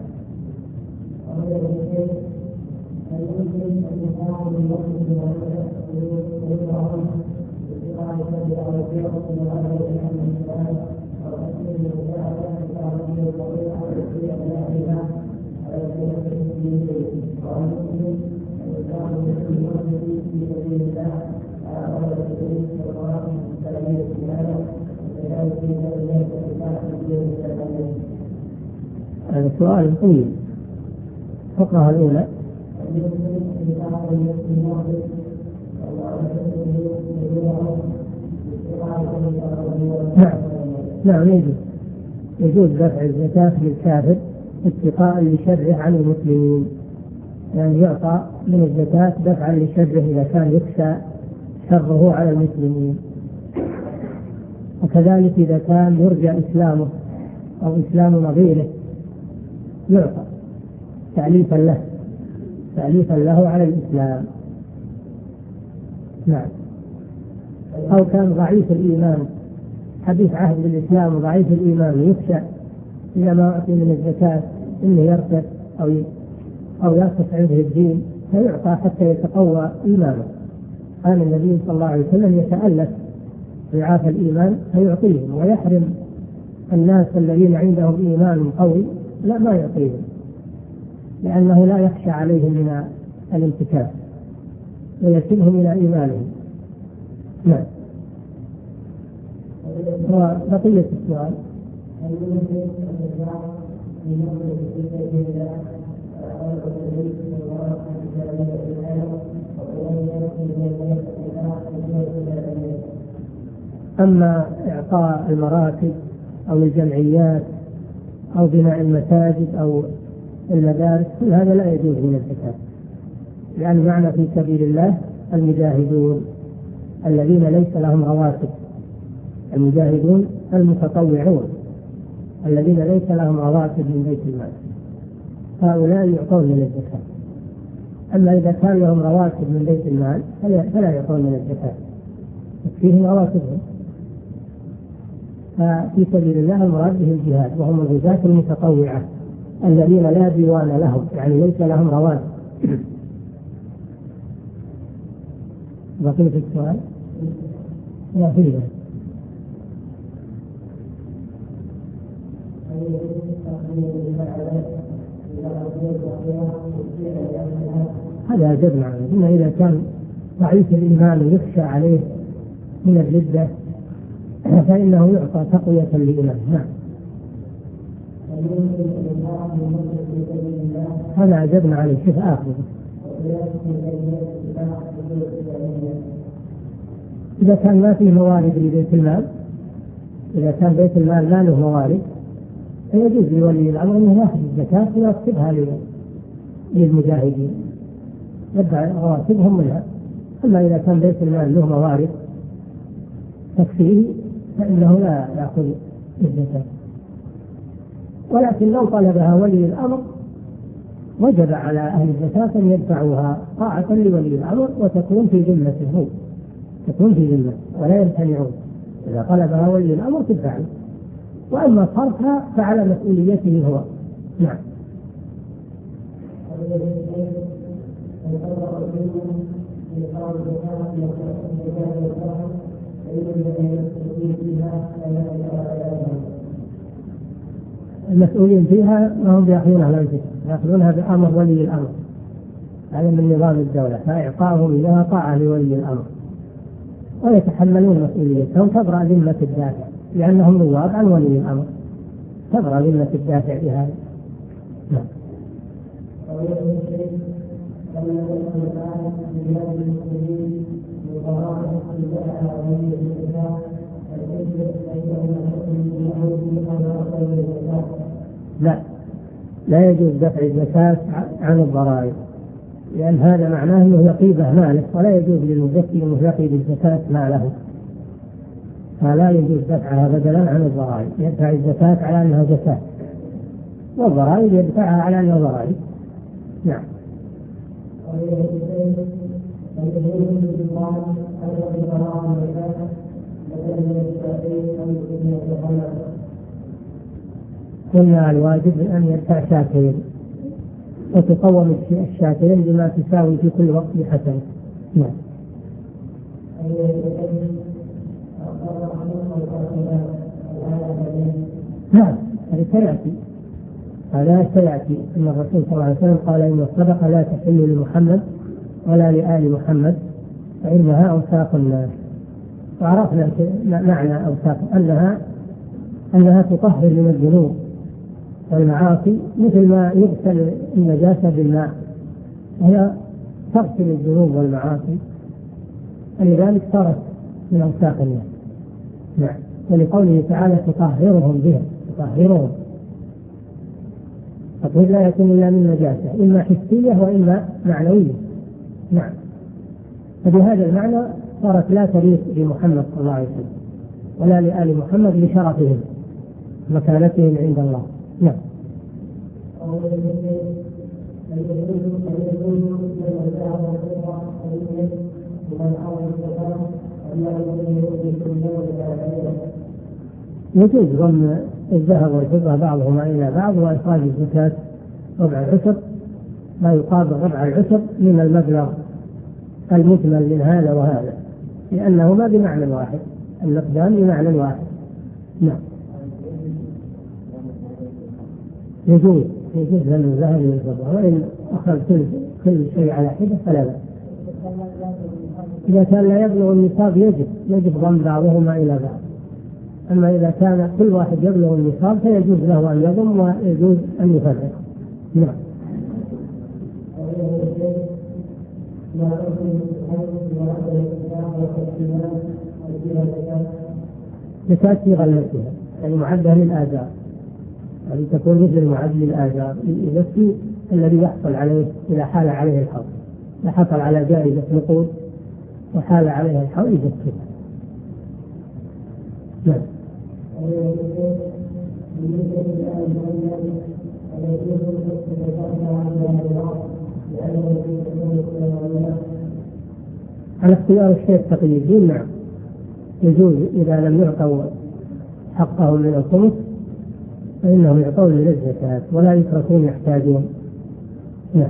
هذا سؤال طويل. فقرة الأولى: نعم يجوز دفع الزكاة للكافر اتقاء لشره عن المسلمين، يعني يعطى من الزكاة دفعا لشره إذا كان يخشى شره على المسلمين، وكذلك إذا كان يرجى إسلامه أو إسلام نظيره يعطى تعليفا له على الإسلام. نعم. أو كان ضعيف الإيمان حديث عهد بالإسلام وضعيف الإيمان يخشى إذا ما أعطي من الزكاة إنه يرتد أو يرتد عنده الدين، فيعطى حتى يتقوى إيمانه. كان النبي صلى الله عليه وسلم يتألف ضعاف الإيمان فيعطيهم، ويحرم الناس الذين عندهم إيمان قوي لا ما يعطيهم، لأنه لا يخشى عليهم من الانتكاس ويسلهم إلى إيمانهم. نعم. وبقية السؤال: أما إعطاء المراكز أو الجمعيات أو بناء المساجد أو المدارس كل هذا لا يجوز من الزكاة، لأن معنى في سبيل الله المجاهدون الذين ليس لهم رواتب، المجاهدون المتطوعون الذين ليس لهم رواتب من بيت المال، هؤلاء يعطون من الزكاة. أما إذا كان لهم رواتب من بيت المال فلا يعطون من الزكاة، فيهم رواتبهم. ففي سبيل الله المراد به الجهاد، وهم الغزاة المتطوعة الذين لا ديوان لهم، يعني ليس لهم رواتب. بقية السؤال لا فيه. هذا أجد معنا إنه إذا كان ضعيف الإيمان يخشى عليه من الردة فإنه يعطى تقوية للإيمان. نعم. هذا أجبنا عليه. شيء آخر: إذا كان ما فيه موارد لبيت المال، إذا كان بيت المال لا له موارد فيجوز لولي الأمر أنه يأخذ الزكاة ويكتبها للمجاهدين يدفع رواتبهم منها. أما إذا كان بيت المال له موارد تكفيه فإنه لا يأخذ الزكاة. ولكن لو طلبها ولي الأمر وجب على أهل الزكاة أن يدفعوها طاعة لولي الأمر وتكون في ذمته، تكون في ذمته ولا يمتنعون. إذا طلبها ولي الأمر تدفع، وأما صرفها فعلى مسؤوليته هو. نعم. المسؤولين فيها ما هم يأخذونها لنفسهم، يأخذونها بأمر ولي الأمر، هذا من نظام الدولة، فإعطاهم إياها طاعة لولي الأمر ويتحملون مسؤوليتهم. تبرأ ذمة الدافع لأنهم نواب عن ولي الأمر، تبرأ ذمة الدافع بهذا. نعم. لا يجوز دفع الزكاة عن الضرائب، لأن هذا معناه أنه يقيبه ماله، ولا يجوز للمزكي أنه يقيب الزكاة ماله، فلا يجوز دفعها بدلا عن الضرائب، يدفع الزكاة على أنها زكاة، والضرائب يدفعها على أنها ضرائب. نعم. قلنا الواجب أن يدفع شاتين، وتقوم الشاتين بما تساوي في كل وقت بحسنه. نعم. نعم، هذا سيأتي أن الرسول صلى الله عليه وسلم قال إن الصدقة لا تحل لمحمد ولا لآل محمد فإنها أوساق الناس. وعرفنا معنى أوساق، أنها تطهر من الذنوب والمعاصي مثل ما يغسل النجاسة بالماء، هي تغسل الذنوب والمعاصي، ولذلك صارت من أوساق الناس. نعم. ولقوله تعالى تطهرهم بها، تطهرهم، فالطهر لا يكون إلا من نجاسة إما حسية وإما معنوية. نعم. فبهذا المعنى صارت لا تليق بمحمد صلى الله عليه وسلم ولا لآل محمد لشرفهم مكانتهم عند الله. نعم. يجوز ضم الذهب والفضة بعضهما إلى بعض وإخراج الزكاة ربع العشر ما يقابل ربع العشر من المبلغ المجمل من هذا وهذا، لأنهما بمعنى واحد، النقدان بمعنى واحد. نعم. يجوز ضم الذهب والفضة، وإن أخذ كل شيء على حدة فلا بأس. إذا كان لا يبلغ النصاب يجب ضم بعضهما إلى بعض. أما إذا كان كل واحد يبلغ النصاب فيجوز له أن يضم ويجوز أن يفرق. نعم. زكاة في غلتها، يعني معدة للآجار، يعني تكون مثل المعد للآجار يزكي الذي يحصل عليه إذا حال عليه الحول، إذا حصل على جائزة نقود وحال عليها الحول يزكيها. نعم. على اختيار الشيخ تقي الدين. نعم، يجوز إذا لم يعطوا حقهم من الخمس فإنهم يعطون من الزكاة ولا يتركون يحتاجون. نعم.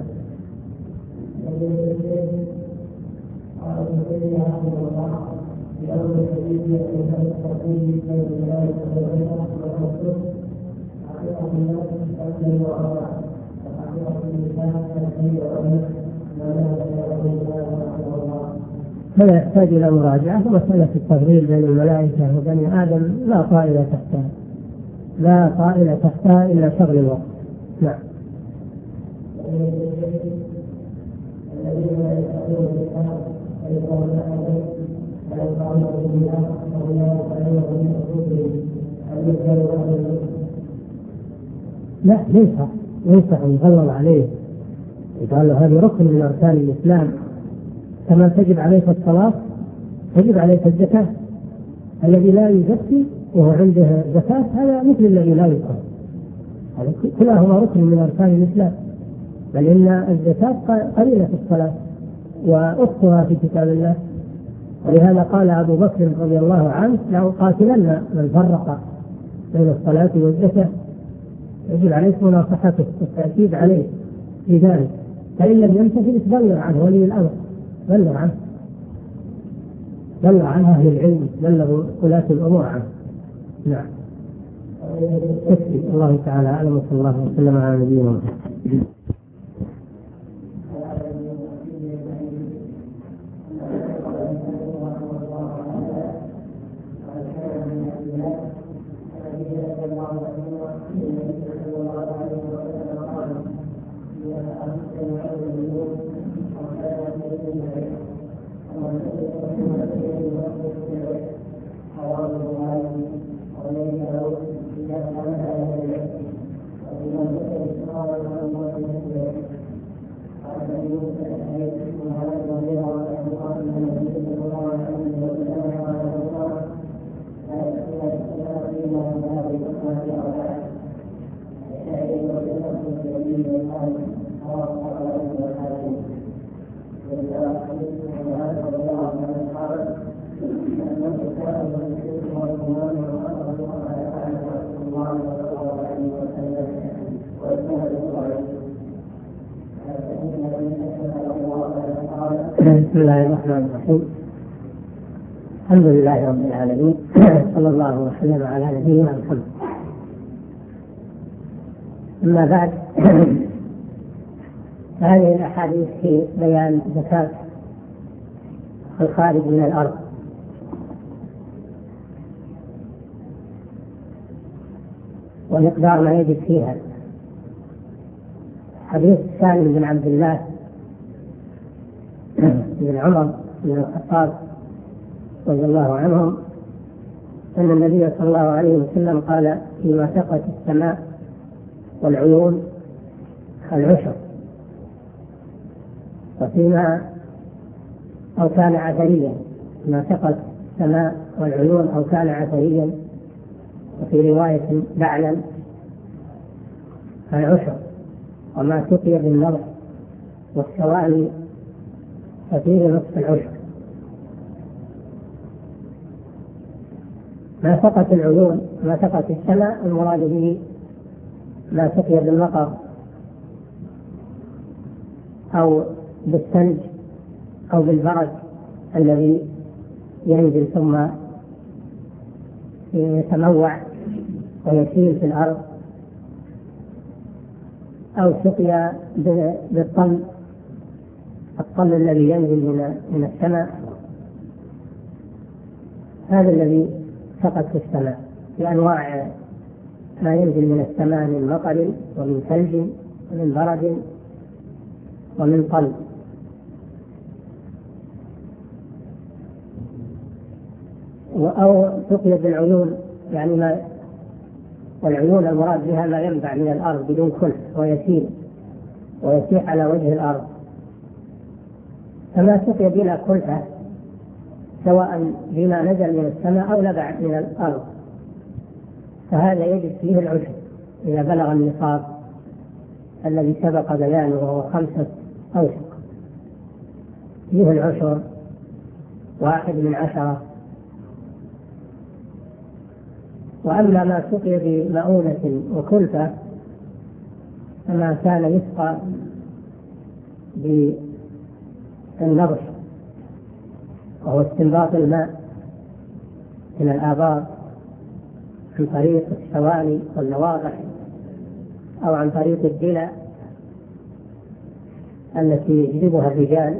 فلا يحتاج إلى مراجعة، ومسألة التفضيل بين الملائكة وبني آدم لا طائل تحتها إلا شغل الوقت. نعم. لا، ليس يغلظ عليه، يقال له هذه ركن من أركان الإسلام، كما تجب عليك الصلاة تجب عليك الزكاة. الذي لا يزكي وهو عنده زكاة هذا مثل الذي لا يصلي، هذا كلاهما ركن من أركان الإسلام، بل إن الزكاة قليلة في الصلاة وأختها في كتاب الله. ولهذا قال أبو بكر رضي الله عنه لأقاتلن من فرق بين الصلاة والزكاة. يجب عليك مناصحته والتأكيد عليه في ذلك، فإن لم يمتثل تبلغ عنه ولي الأمر، بلغ عنه أهل العلم، بلغوا ولاة الأمور عنه. نعم. الله تعالى أعلم، وصلى الله وسلم على نبينا محمد. بسم الله الرحمن الرحيم. الحمد لله رب العالمين، صلى الله وسلم على نبينا محمد. أما بعد، هذه الأحاديث في بيان زكاة الخارج من الأرض. ومقدار ما يجب فيها. حديث سالم بن عبد الله بن عمر بن الخطاب رضي الله عنهم أن النبي صلى الله عليه وسلم قال: فيما سقت السماء والعيون العشر، وفيما أو كان عثريا، ما سقت السماء والعيون أو كان عثريا، وفي رواية بعلا العشر، وما سقي بالنضح والسوائل ففيه نصف العشر. ما سقط العيون، ما سقط السماء، المراد به ما سقي بالمطر أو بالثلج أو بالبرد الذي ينزل ثم يتموع ويسيل في الأرض، أو سقي بالطل، الطل الذي ينزل من السماء، هذا الذي سقط في السماء بأنواع ما ينزل من السماء من مطر ومن ثلج ومن برد ومن طل. أو سقي بالعيون، يعني ما، والعيون المراد بها ما ينبع من الأرض بدون كلف ويسيح على وجه الأرض. فما سقي بلا كلفة، سواء بما نزل من السماء أو نبع من الأرض، فهذا يجب فيه العشر إذا بلغ النصاب الذي سبق بيانه وهو 5 أوسق، فيه العشر 1/10. وأما ما سقي بمؤونة وكلفة فما كان يسقى بالنضح، وهو استنباط الماء من الآبار عن طريق السواني والنواضح، أو عن طريق الدلة التي يجلبها الرجال،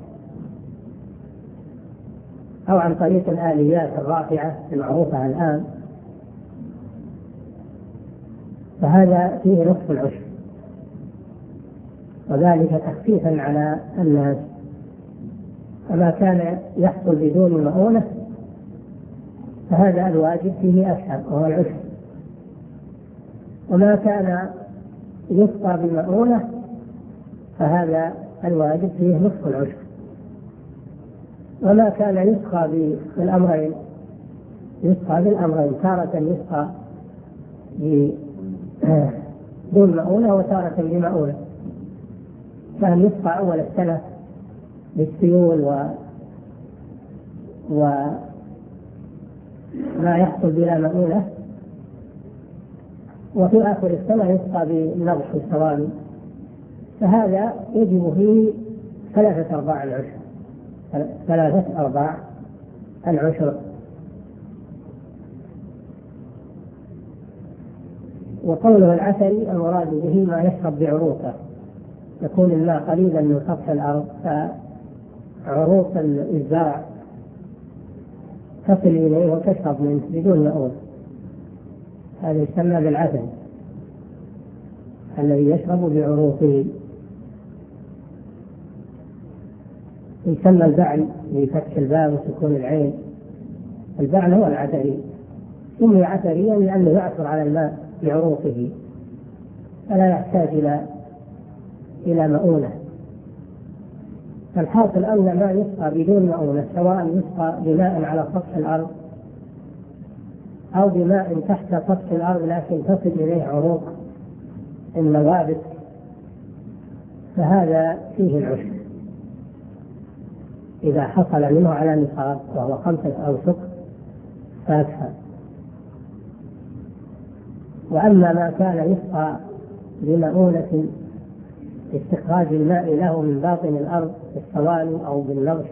أو عن طريق الآليات الرافعة المعروفة الآن، فهذا فيه نصف العشر، وذلك تخفيفا على الناس. فما كان يحصل بدون مؤونة فهذا الواجب فيه أكثر وهو العشر، وما كان يسقى بمؤونة فهذا الواجب فيه نصف العشر. وما كان يسقى بالأمرين، يسقى بالأمرين، تارة يسقى بدون مؤونة وتارة بمؤونة، كان يسقى أول السنة بالسيول وما يحصل بلا مؤونة، وفي آخر السنة يسقى بالنضح والسواني، فهذا يجب فيه 3/4 العشر، 3/4 العشر. وقوله العثري المراد به ما يشرب بعروقه، يكون الماء قريبا من سطح الأرض، فعروق الزرع تصل إليه وتشرب منه بدون مؤونة، هذا يسمى بالعثري الذي يشرب بعروقه. يسمى البعل بفتح الباء وسكون العين، البعل هو العثري، سمي عثريا لأنه يعثر على الماء بعروقه فلا يحتاج إلى مؤونة. فالحاصل أن ما يسقى بدون مؤونة، سواء يسقى بماء على سطح الأرض أو بماء تحت سطح الأرض لكن تصل إليه عروق النوابت، فهذا فيه العشر إذا حصل منه على نصاب وهو 5 أوسق فأكثر. وأما ما كان يسقى بمؤونة استخراج الماء له من باطن الأرض بالصواني أو بالنضح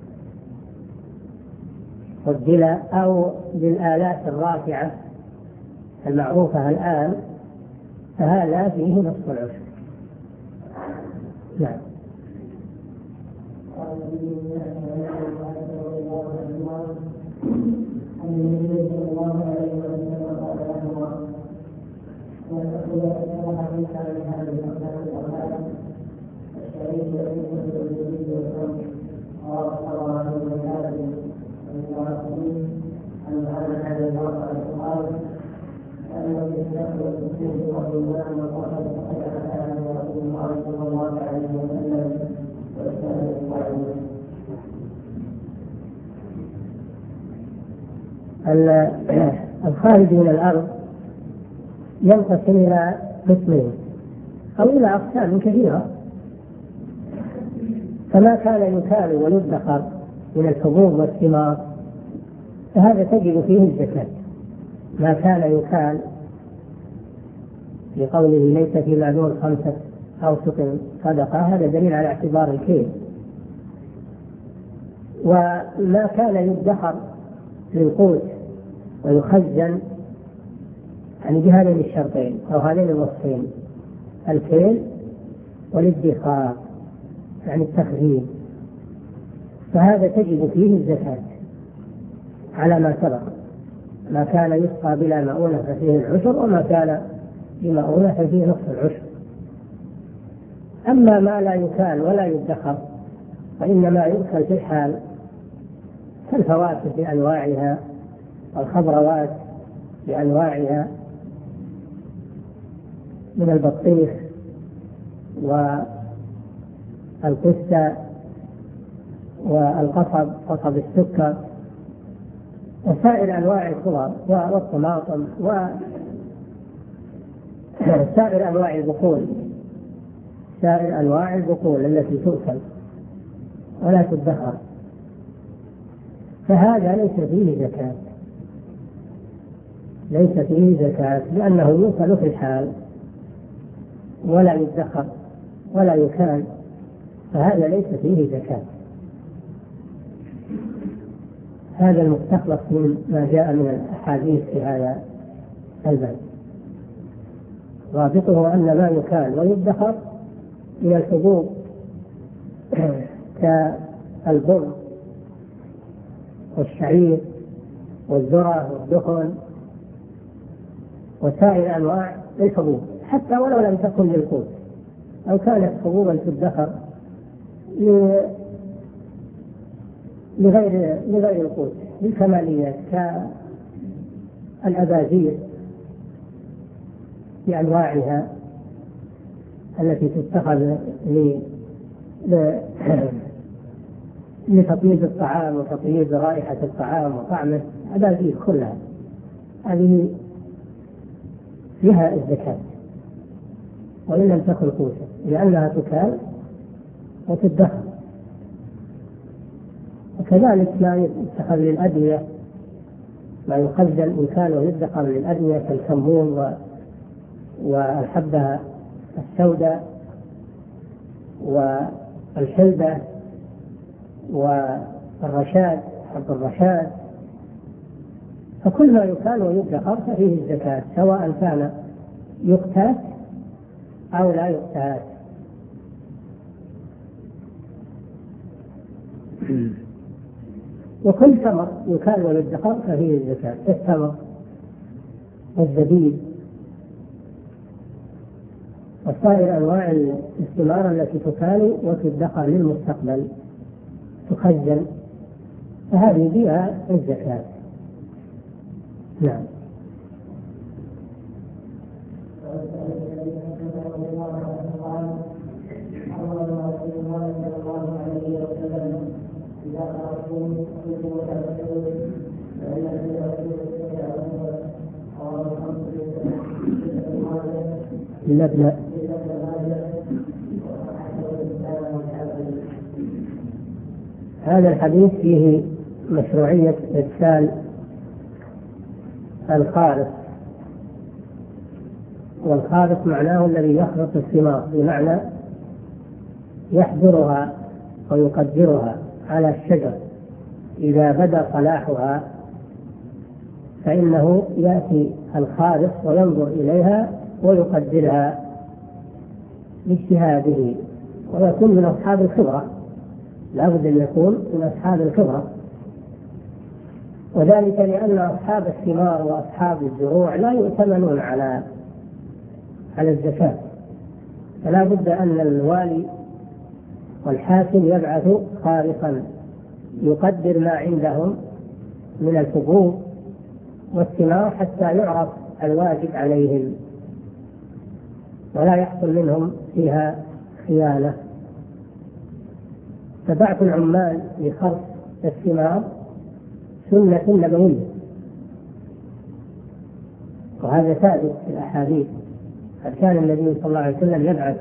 والدلى أو بالآلات الرافعة المعروفة الآن، فهذا فيه نصف العشر. نعم. الخارج من الأرض ينقسم إلى قسمين أو إلى أقسام كثيرة. فما كان يكال ويدخر من الحبوب والثمار فهذا تجب فيه الزكاة. ما كان يكال لقوله ليس فيما دون 5 أوسق صدقة، هذا دليل على اعتبار الكيل. وما كان يدخر للقوت ويخزن يعني بهذين الشرطين أو هذين الوصفين، الكيل والادخار يعني التخزين، فهذا تجب فيه الزكاة على ما سبق. ما كان يسقى بلا مؤونة ففيه العشر، وما كان بمؤونة ففيه نصف العشر. أما ما لا يكال ولا يدخر فإنما يؤكل في الحال كالفواكه بأنواعها والخضروات بأنواعها من البطيخ والقسة والقصب، قصب السكر، وسائر أنواع الخضر والطماطم وسائر أنواع البقول، سائر أنواع البقول التي تؤكل ولا تدخر، فهذا ليس فيه زكاة، ليس فيه زكاة لأنه يؤكل في الحال ولا يدخر ولا يكال، فهذا ليس فيه زكاة. هذا المستخلص من ما جاء من الأحاديث في هذا الباب. رابطه أن ما يكال ويدخر من الحبوب كالبر والشعير والذرة والدخن وسائر أنواع الحبوب حتى ولو لم تكن للقوت أو كانت حبوبا تدخر لغير القوت للكماليات كالأباذير بأنواعها التي تتخذ لتطيب الطعام وتطيب رائحة الطعام وطعمه، أباذير كلها هذه فيها الزكاة وإن لم تكن قوتا لأنها تكال وتدخر. وكذلك ما يتخذ للأدوية، ما يخزن إن كان يدخر للأدوية كالكمون والحبة السوداء والحلبة والرشاد، حب الرشاد، فكل ما يكال ويدخر ففيه الزكاة سواء كان يقتات أو لا يقتات. وكل ثمر يكال ويدخر ففيه الزكاة، التمر والزبيب وسائر أنواع الثمار التي تكال وتدخر للمستقبل تخزن، فهذه فيها الزكاة. نعم. اللبنة. هذا الحديث فيه مشروعية إرسال الخالص، والخالص معناه الذي يخلط الثمار، بمعنى يحضرها ويقدرها على الشجر، إذا بدا صلاحها فإنه يأتي الخالص وينظر إليها ويقدرها باجتهاده، ويكون من أصحاب الخبرة، لا بد أن يكون من أصحاب الخبرة، وذلك لأن أصحاب الثمار وأصحاب الزروع لا يؤتمنون على الزكاة، فلا بد أن الوالي والحاكم يبعث خالصا يقدر ما عندهم من الحبوب والثمار حتى يعرف الواجب عليهم ولا يحصل منهم فيها خيانة. فبعث العمال لخرص الثمار سنة نبوية، وهذا ثابت في الأحاديث. قد كان النبي صلى الله عليه وسلم يبعث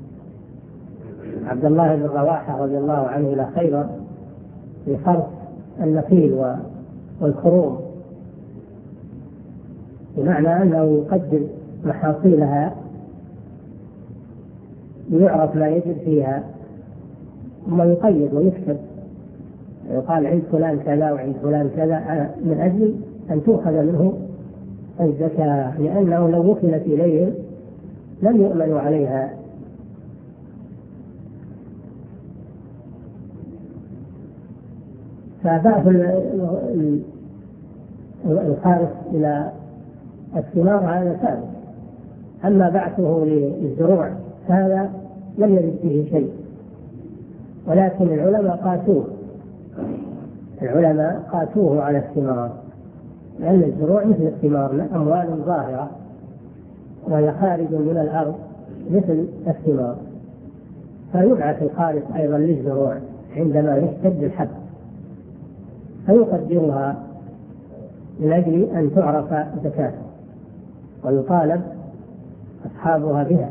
عبد الله بن رواحة رضي الله عنه إلى خيبر لخرص النخيل والكروم، بمعنى أنه يقدر محاصيلها ليعرف ما يجب فيها، ثم يقيد ويكتب، يقال عند فلان كذا وعند فلان كذا، من أجل أن تؤخذ منه الزكاة، لأنه لو وكلت إليهم لم يؤمنوا عليها. فبعث الخارج إلى الثمار هذا ثابت، أما بعثه للزروع هذا لم يرد فيه شيء، ولكن العلماء قاسوه على الثمار، لأن الزروع مثل الثمار أموال ظاهرة وهي خارج من الأرض مثل الثمار، فيبعث الخالص أيضا للزروع عندما يشتد الحب فيقدرها من أجل أن تعرف زكاته ويطالب أصحابها بها.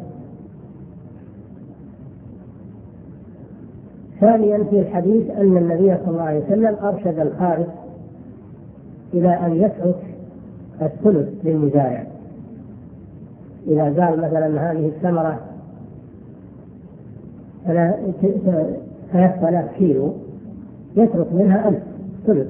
ثانيا في الحديث أن النبي صلى الله عليه وسلم أرشد الخالص إلى أن يترك الثلث للمزارع، إذا قال مثلا هذه الثمرة 3000 كيلو يترك منها 1000 ثلث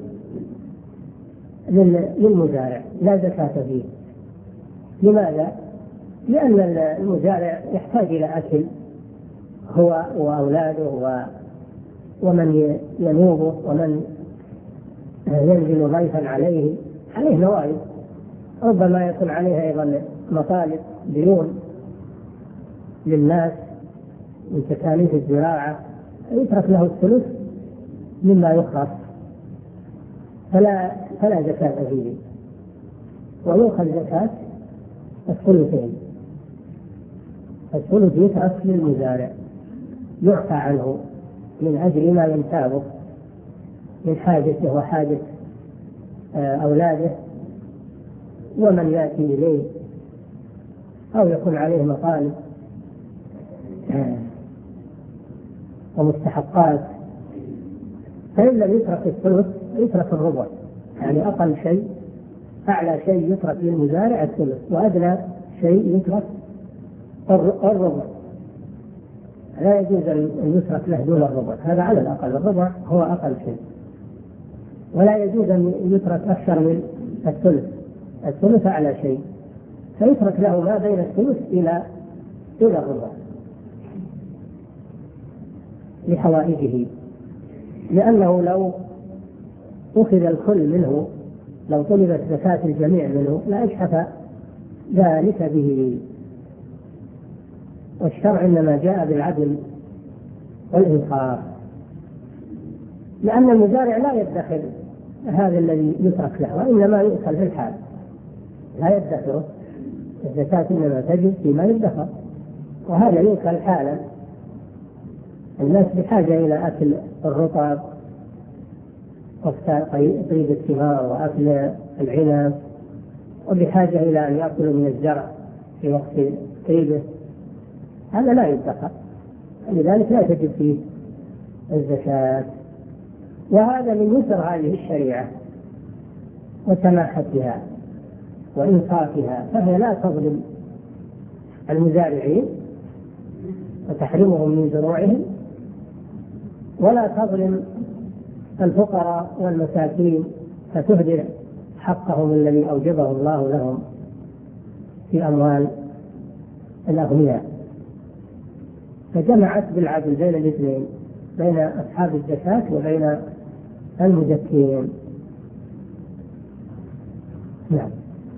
للمزارع لا زكاة فيه. لماذا؟ لأن المزارع يحتاج إلى أكل هو وأولاده ومن ينوبه ومن ينزل ضيفا عليه نوائب، ربما يكون عليه أيضا مطالب ديون للناس من تكاليف الزراعة، يترك له الثلث مما يخرج فلا زكاة فيه، ويؤخذ زكاة الثلثين. الثلث يترك للمزارع يعفى عنه من أجل ما ينتابه من حاجته وحاجة أولاده ومن يأتي إليه أو يكون عليه مطالب ومستحقات. فإن لم يترك الثلث يترك الربع، يعني أقل شيء أعلى شيء يترك للمزارع الثلث، وأدنى شيء يترك الربع. لا يجوز أن يترك له دون الربع، هذا على الأقل، الربع هو أقل شيء، ولا يجوز أن يترك أكثر من الثلث أعلى شيء، فيترك له ما بين الثلث إلى الربع لحوائجه، لأنه لو أخذ الكل منه، لو طلبت زكاة الجميع منه لا أجحف ذلك به. والشرع إنما جاء بالعدل والإنصاف، لأن المزارع لا يدخر هذا الذي يترك له، وإنما يؤكل في الحال، لا يدخره. الزكاة إنما تجب فيما يدخر، وهذا يؤكل حالا. الناس بحاجة إلى أكل الرطب وقت طيب الثمار وأكل العنب، وبحاجة إلى أن يأكلوا من الزرع في وقت طيبه، هذا لا يدخر، لذلك لا تجب فيه الزكاة. وهذا من يسر هذه الشريعة وسماحتها وإنصافها، فهي لا تظلم المزارعين وتحرمهم من زروعهم، ولا تظلم الفقراء والمساكين فتهدر حقهم الذي أوجبه الله لهم في أموال الأغنياء. فجمعت بالعدل بين الاثنين، بين أصحاب الزكاة وبين المزكين. نعم.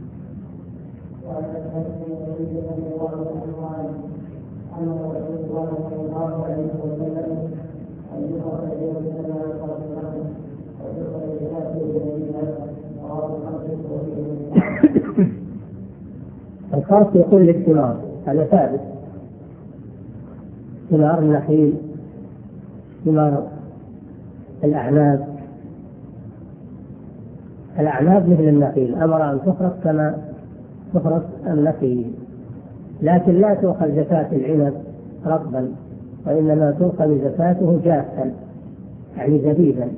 الخاص يقول للثمار، هذا ثابت، ثمار النخيل، ثمار الأعناب مثل النخيل أمر أن تخرص كما تخرص النخيل، لكن لا تؤخذ زكاة العنب رطبا، وإنما تؤخذ زكاته جافا يعني زبيبا،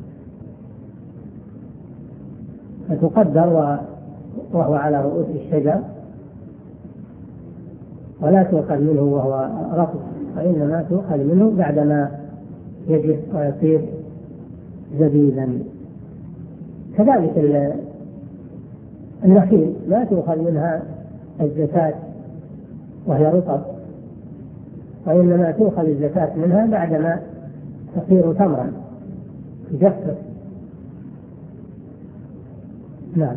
فتقدر وهو على رؤوس الشجر، ولا تؤخذ منه وهو رطب، وإنما تؤخذ منه بعدما يجف ويصير زبيبا. كذلك النخيل لا تؤخذ منها الزكاة وهي رطب، وإنما تؤخذ الزكاة منها بعدما تصير تمرا تجفف. نعم.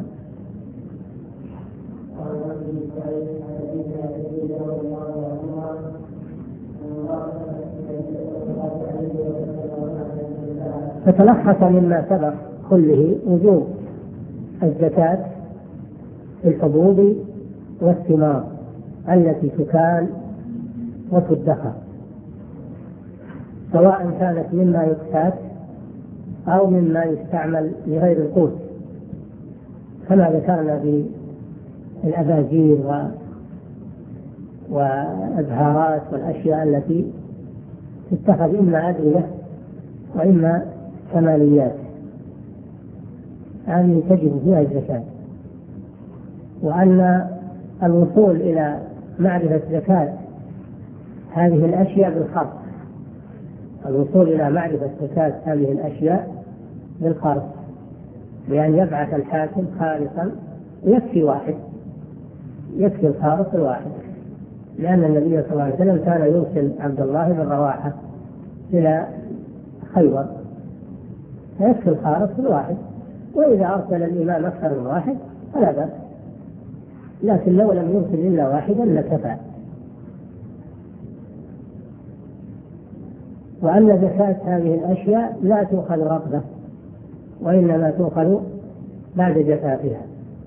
فتلخص مما سبق كله وجوب الزكاة في الحبوب والثمار التي تكال وتدخر، سواء كانت مما يقتات أو مما يستعمل لغير القوت، كما ذكرنا في الأباجير والأزهارات والأشياء التي تتخذ إما أدوية وإما كماليات، هذه تجب فيها الزكاة. وأن الوصول إلى معرفة زكاة هذه الأشياء بالخرص، الوصول إلى معرفة زكاة هذه الأشياء بالخرص، بأن يبعث الحاكم خالصا، يكفي واحد، يكفي الخالص الواحد، لأن النبي صلى الله عليه وسلم كان يرسل عبد الله بن رواحة إلى خيبر، فيكفي الخالص الواحد، وإذا أرسل الإمام أكثر من واحد فلا بأس، لكن لو لم يرسل إلا واحدا لكفى. وأن زكاة هذه الأشياء لا تؤخذ رطبة، وإنما تؤخذ بعد جفافها.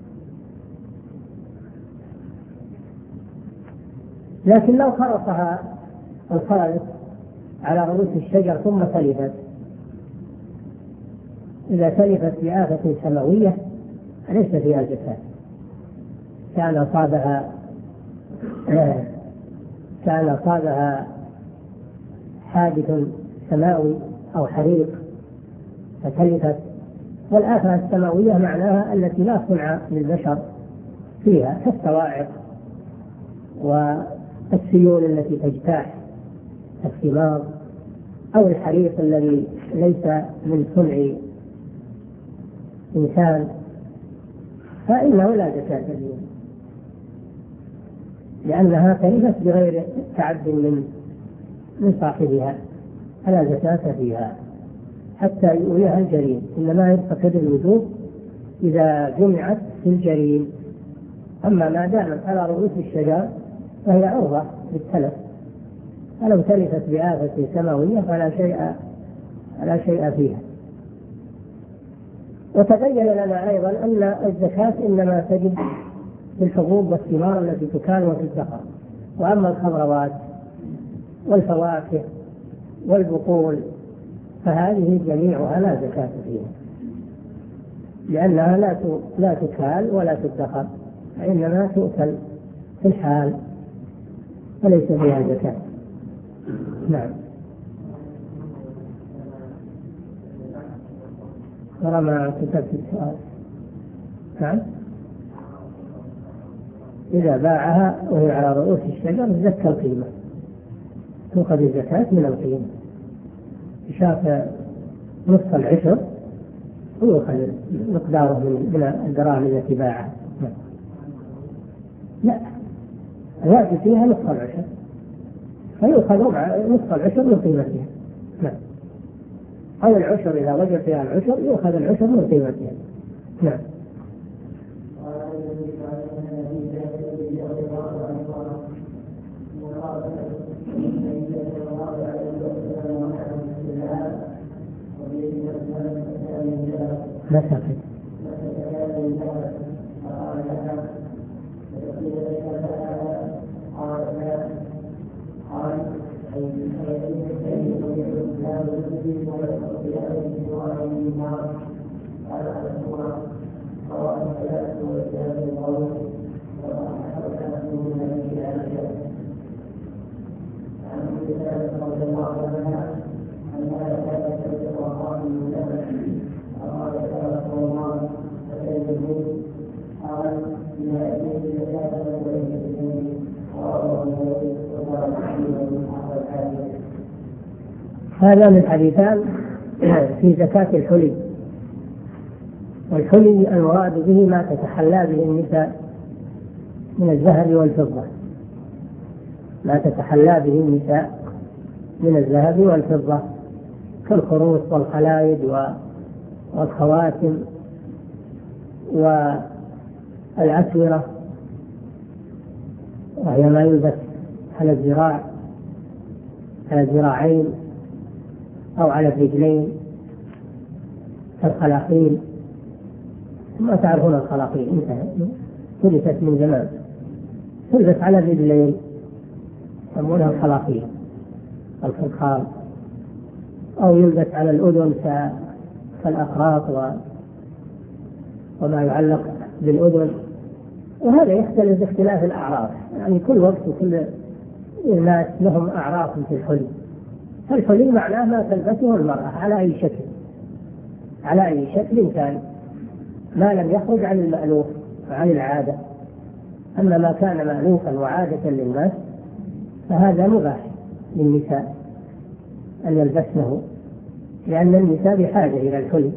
لكن لو خرصها الخالص على رؤوس الشجر ثم تلفت، إذا تلفت بآفة سماوية ليس فيها زكاة، كان أصابها حادث سماوي أو حريق فتلفت، والآفة السماوية معناها التي لا صنع للبشر فيها، كالصواعق والسيول التي تجتاح الثمار، أو الحريق الذي ليس من صنع إنسان، فإنه لا زكاة فيه، لأنها تلفت بغير تعد من صاحبها، فلا زكاة فيها حتى يؤويها الجريم، إنما يتقد الوجوب إذا جمعت في الجريم. أما ما دامت على رؤوس الشجر فهي عرضة للتلف، فلو تلفت بآفة سماوية فلا شيء فيها. وتبين لنا أيضا أن الزكاة إنما تجب في الحبوب والثمار التي تكال وتدخر، وأما الخضروات والفواكه والبقول فهذه جميعها لا زكاة فيها. لأنها لا تكال ولا تدخر، وإنما تؤكل في الحال وليس فيها زكاة. نعم. ترى ما كتبت السؤال. نعم. إذا باعها وهي على رؤوس الشجر زكى القيمة، تؤخذ الزكاة من القيمة. شاف نصف العشر ويؤخذ مقداره من الدراهم التي باعها. لا، الواجب فيها نصف العشر، فيؤخذ نصف العشر من قيمتها. نعم. أو العشر إذا وجد فيها العشر يؤخذ العشر من قيمتها. نعم. لا تقل. هذا من حديثان في زكاة الحلي. والحلي المراد به ما تتحلى به النساء من الذهب والفضة، ما تتحلى به النساء من الذهب والفضة كالخروص والخلايد والخواتم والأسورة، وهي ما يلبس على الذراع، على الذراعين أو على الرجلين كالخلاقيل. ما تعرفون الخلاقيل؟ تلبست من زمان، تلبس على الرجلين يسمونها الخلاقيل، الخلخال، أو يلبس على الأذن كالأخراط وما يعلق بالأذن. وهذا يختلف باختلاف الأعراف، يعني كل وقت وكل الناس لهم أعراف في الحلي. فالحلي معناه ما تلبسه المرأة على أي شكل، على أي شكل كان، ما لم يخرج عن المألوف وعن العادة. أما ما كان مألوفا وعادة للناس فهذا مباح للنساء أن يلبسنه، لأن النساء بحاجة إلى الحلي.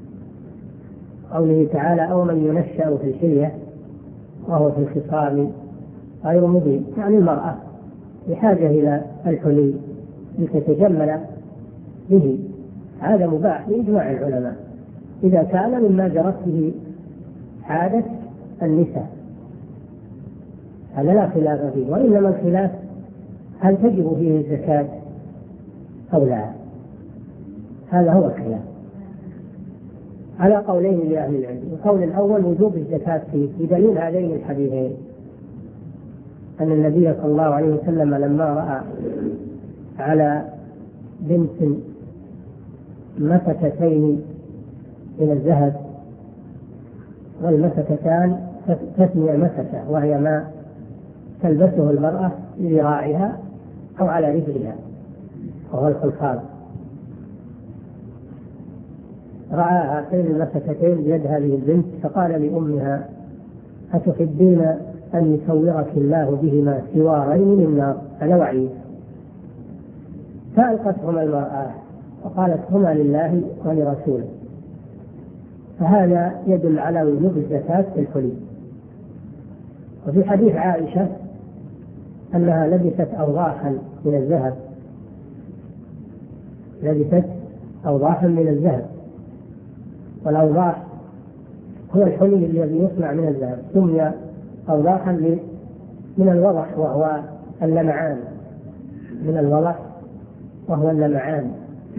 قوله تعالى: أو من ينشأ في الحلية وهو في الخصام غير مبين، يعني المرأة بحاجة إلى الحلي لتتجمل به. هذا مباح بإجماع العلماء إذا كان مما جرت به عادة النساء، هذا لا خلاف فيه. وإنما الخلاف هل تجب فيه الزكاة أو لا، هذا هو الخلاف على قولين لأهل العلم. القول الأول وجوب الزكاة فيه بدليل هذين الحديثين، أن النبي صلى الله عليه وسلم لما رأى على بنت مفتتين من الذهب، والمفتتان تسمية مفتة وهي ما تلبسه المرأة لذراعها أو على رجلها وهو الخلخال، رأى هاتين المفتتين بيد هذه البنت فقال لأمها: أتحبين أن يصورك الله بهما سوارين من النار؟ على وعي. فألقتهما المرأة وقالت: هما لله ولرسوله. فهذا يدل على وجوب الزكاة في الحلي. وفي حديث عائشة أنها لبست أوضاحا من الذهب، لبست أوضاحا من الذهب، والأوضاح هو الحلي الذي يصنع من الذهب، سمي أوضاحا من الوضح وهو اللمعان، من الوضح وهو اللمعان.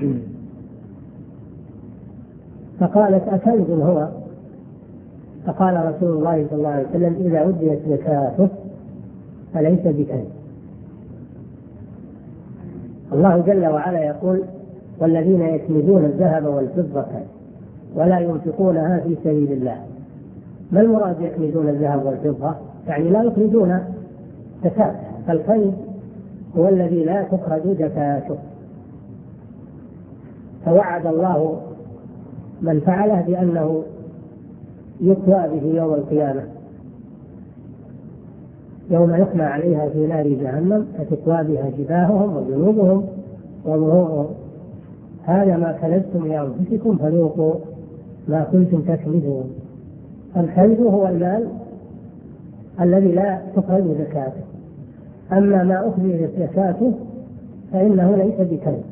فقالت: أكنز هو؟ فقال رسول الله صلى الله عليه وسلم: إذا أديت زكاته فليس بكنز. الله جل وعلا يقول: والذين يكنزون الذهب والفضة ولا ينفقونها في سبيل الله. ما المراد يكنزون الذهب والفضة؟ يعني لا يخرجون زكاة. فالكنز هو الذي لا تخرج زكاته. فوعد الله من فعله بأنه يكوى به يوم القيامة، يوم يحمى عليها في نار جهنم فتكوى بها جباههم وجنوبهم وظهورهم، هذا ما كنزتم لأنفسكم فذوقوا ما كنتم تكنزون. الكنز هو المال الذي لا تخرج زكاته، أما ما أخرجت زكاته فإنه ليس بكنز.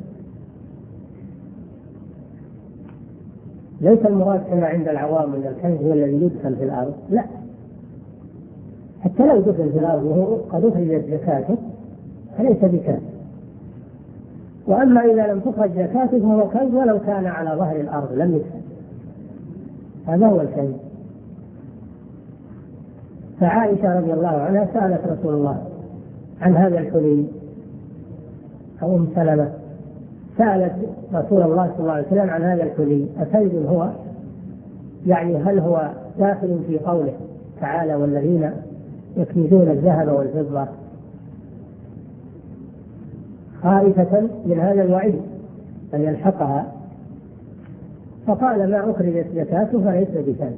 ليس المراد كما عند العوام أن الكنز هو الذي يدفن في الأرض، لا، حتى لو دفن في الأرض وهو قد أخرجت زكاته فليس بكنز. وأما إذا لم تخرج زكاته فهو كنز ولو كان على ظهر الأرض لم يدفن، هذا هو الكنز. فعائشة رضي الله عنها سألت رسول الله عن هذا الحلي، أو أم سلمة سألت رسول الله صلى الله عليه وسلم عن هذا الحلي أكنز هو؟ يعني هل هو داخل في قوله تعالى والذين يكنزون الذهب والفضة، خائفة من هذا الوعيد أن يلحقها، فقال ما أخرجت زكاته فليس بكنز.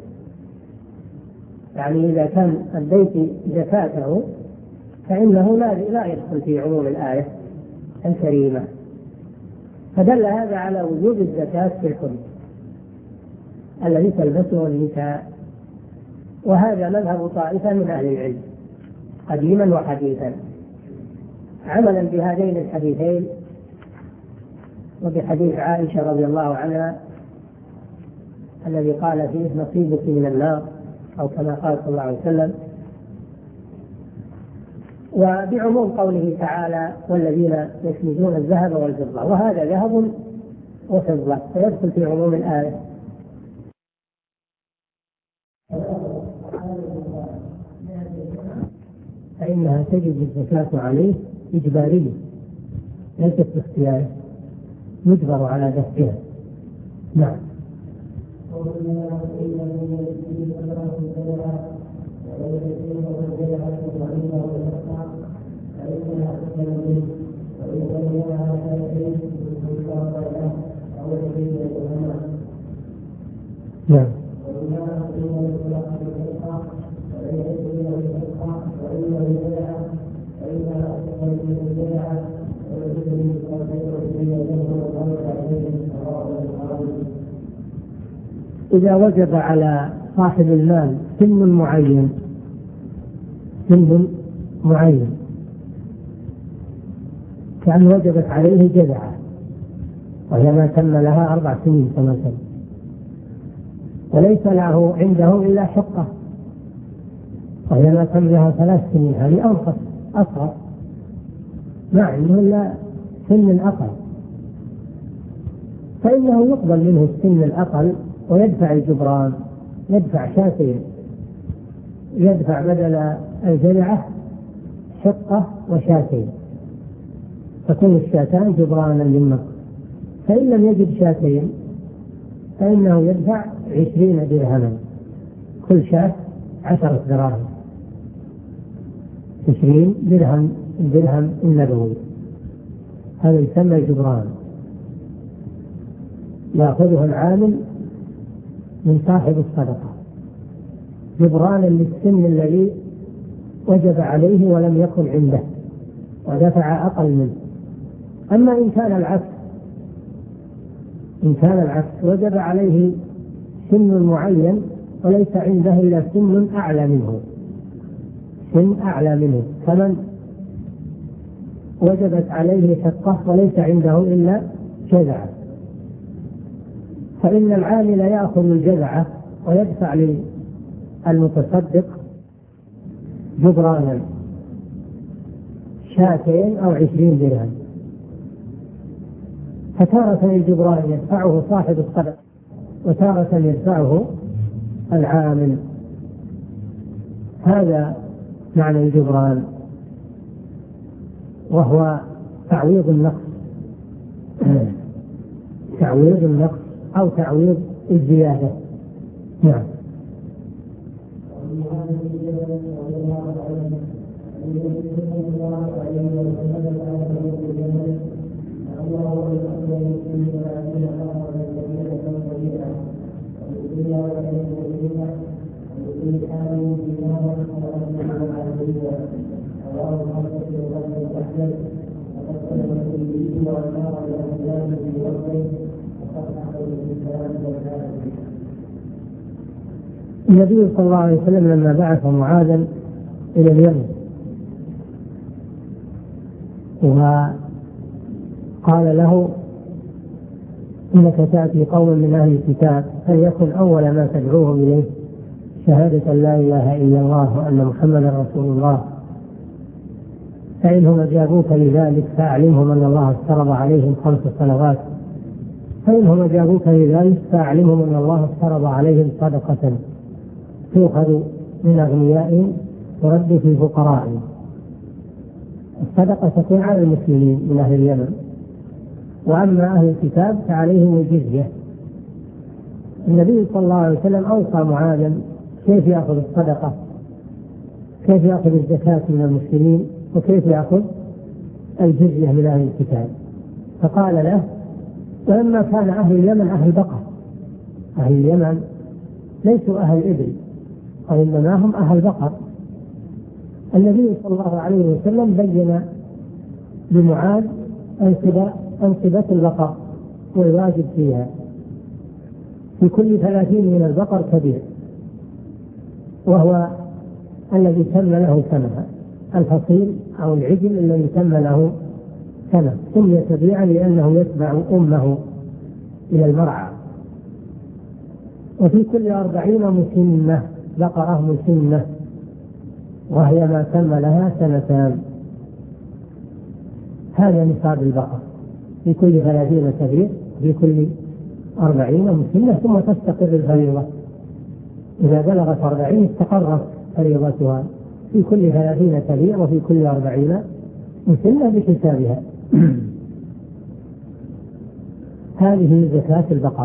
يعني إذا كان أديت زكاته فإنه لا يدخل في عموم الآية الكريمة. فدل هذا على وجوب الزكاة في الحلي الذي تلبسه النساء، وهذا مذهب طائفة من أهل العلم قديما وحديثا، عملا بهذين الحديثين وبحديث عائشة رضي الله عنها الذي قال فيه نصيبك من النار، أو كما قال صلى الله عليه وسلم، وبعموم قوله تعالى والذين يكنزون الذهب والفضة، وهذا ذهب وفضة فيدخل في عموم الآية. فإنها تجب الزكاة عليه إجبارية ليست باختياره، يجبر على دفعها. نعم. نعم. إذا وجب على صاحب المال سن معين كأن وجبت عليه جذعة وهي ما تم لها 4 سنين كما سن، وليس له عنده إلا حقة وهي ما تم لها 3 سنين، هذه أنقص أصغر، ما عنده إلا سن أقل، فإنه يقبل منه السن الأقل ويدفع الجبران، يدفع شاتين، يدفع بدل الجذعة حقة وشاتين، تكون الشاتان جبرانا للنقص. فإن لم يجد شاتين فإنه يدفع 20 درهما، كل شاة 10 دراهم، 20 درهم، الدرهم النبوي، هذا يسمى جبران، يأخذه العامل من صاحب الصدقة جبرانا للسن الذي وجب عليه ولم يكن عنده ودفع أقل منه. أما إن كان العكس وجب عليه سن معين وليس عنده إلا سن أعلى منه، كمن وجبت عليه حقة وليس عنده إلا جذعة، فإن العامل يأخذ الجذعة ويدفع للمتصدق جبرانا شاتين أو 20 درهم، فتارة الجبران يدفعه صاحب الصدقة وتارة يدفعه العامل، هذا معنى الجبران، وهو تعويض النقص أو تعويض الزيادة. نعم. النبي صلى الله عليه وسلم لما بعث معاذا إلى اليمن وقال له إنك تأتي قوم من أهل الكتاب فليكن أول ما تدعوهم إليه شهادة لا إله إلا الله وأن محمدا رسول الله، فإنهم أجابوك لذلك فأعلمهم أن الله افترض عليهم 5 صلوات، فإنهم أجابوك لذلك فأعلمهم أن الله افترض عليهم صدقة تؤخذ من أغنيائهم ترد في فقرائهم. الصدقة تكون على المسلمين من أهل اليمن، وأما أهل الكتاب فعليهم الجزية. النبي صلى الله عليه وسلم أوصى معاذا كيف يأخذ الصدقة، كيف يأخذ الزكاة من المسلمين، وكيف يأخذ الجزية من أهل الكتاب. فقال له: ولما كان أهل اليمن أهل بقر، أهل اليمن ليسوا أهل إبل وإنما هم أهل بقر. النبي صلى الله عليه وسلم بين لمعاذ أنصبة البقر والواجب فيها، في كل 30 من البقر كبير، وهو الذي تم له سنة، الفصيل أو العجل الذي تم له سنة سمي تبيعا لأنه يتبع أمه إلى المرعى. وفي كل 40 مسنة بقرة مسنة، وهي ما تم لها 2 سنين. هذا نصاب البقر، في كل 30 كبير، في كل 40 مسنة، ثم تستقر الفريضة. إذا بلغت 40 استقرت فريضتها في كل 30 كبير وفي كل 40 مسنة بحسابها. هذه زكاة البقر.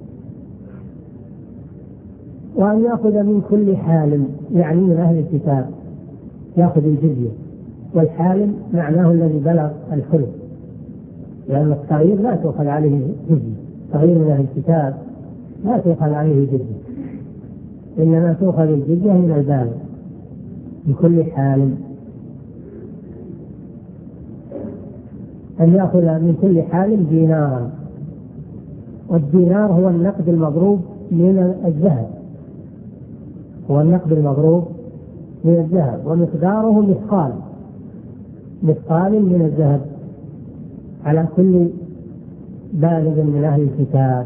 وأن يأخذ من كل حال، يعني من أهل الكتاب يأخذ الجزية، والحالم معناه الذي بلغ الحلم، لأن الصغير لا تؤخذ عليه جزية، صغير من أهل الكتاب لا تؤخذ عليه جزية، إنما تؤخذ الجزية من البالغ بكل حال. أن يأخذ من كل حال دينارا، والدينار هو النقد المضروب من الذهب، هو النقد المضروب من الذهب، ومقداره مثقال من الذهب على كل بالغ من أهل الكتاب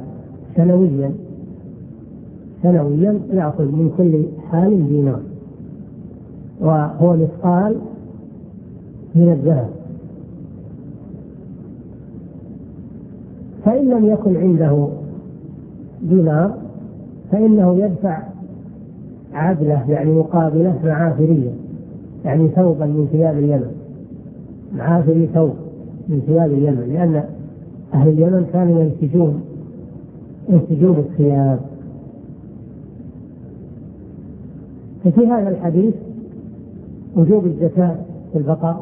سنويا يأخذ من كل حال دينار، وهو مثقال من الذهب. فإن لم يكن عنده دينار فإنه يدفع عدلة، يعني مقابلة معافرية، يعني ثوبا من ثياب اليمن، معافري ثوب من ثياب اليمن، لأن أهل اليمن كانوا ينسجون الثياب. ففي هذا الحديث وجوب الزكاة في البقر،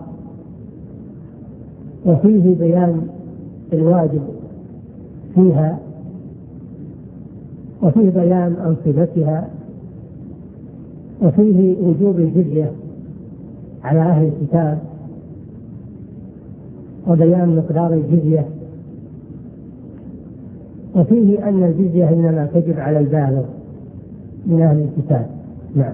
وفيه بيان الواجب فيها، وفيه بيان أنصبتها، وفيه وجوب الجزية على أهل الكتاب، وبيان مقدار الجزية، وفيه أن الجزية إنما تجب على البالغ من أهل الكتاب. نعم.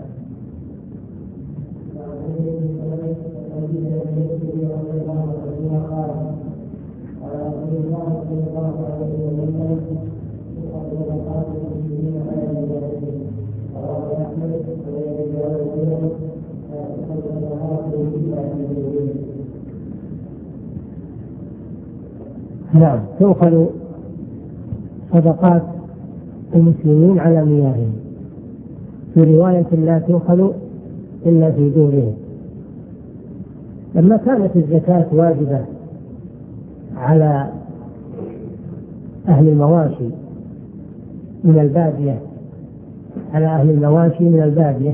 نعم، تؤخذ صدقات المسلمين على مياههم، في رواية لا تؤخذ إلا في دورهم. لما كانت الزكاة واجبة على أهل المواشي من البادية، على أهل المواشي من البادية.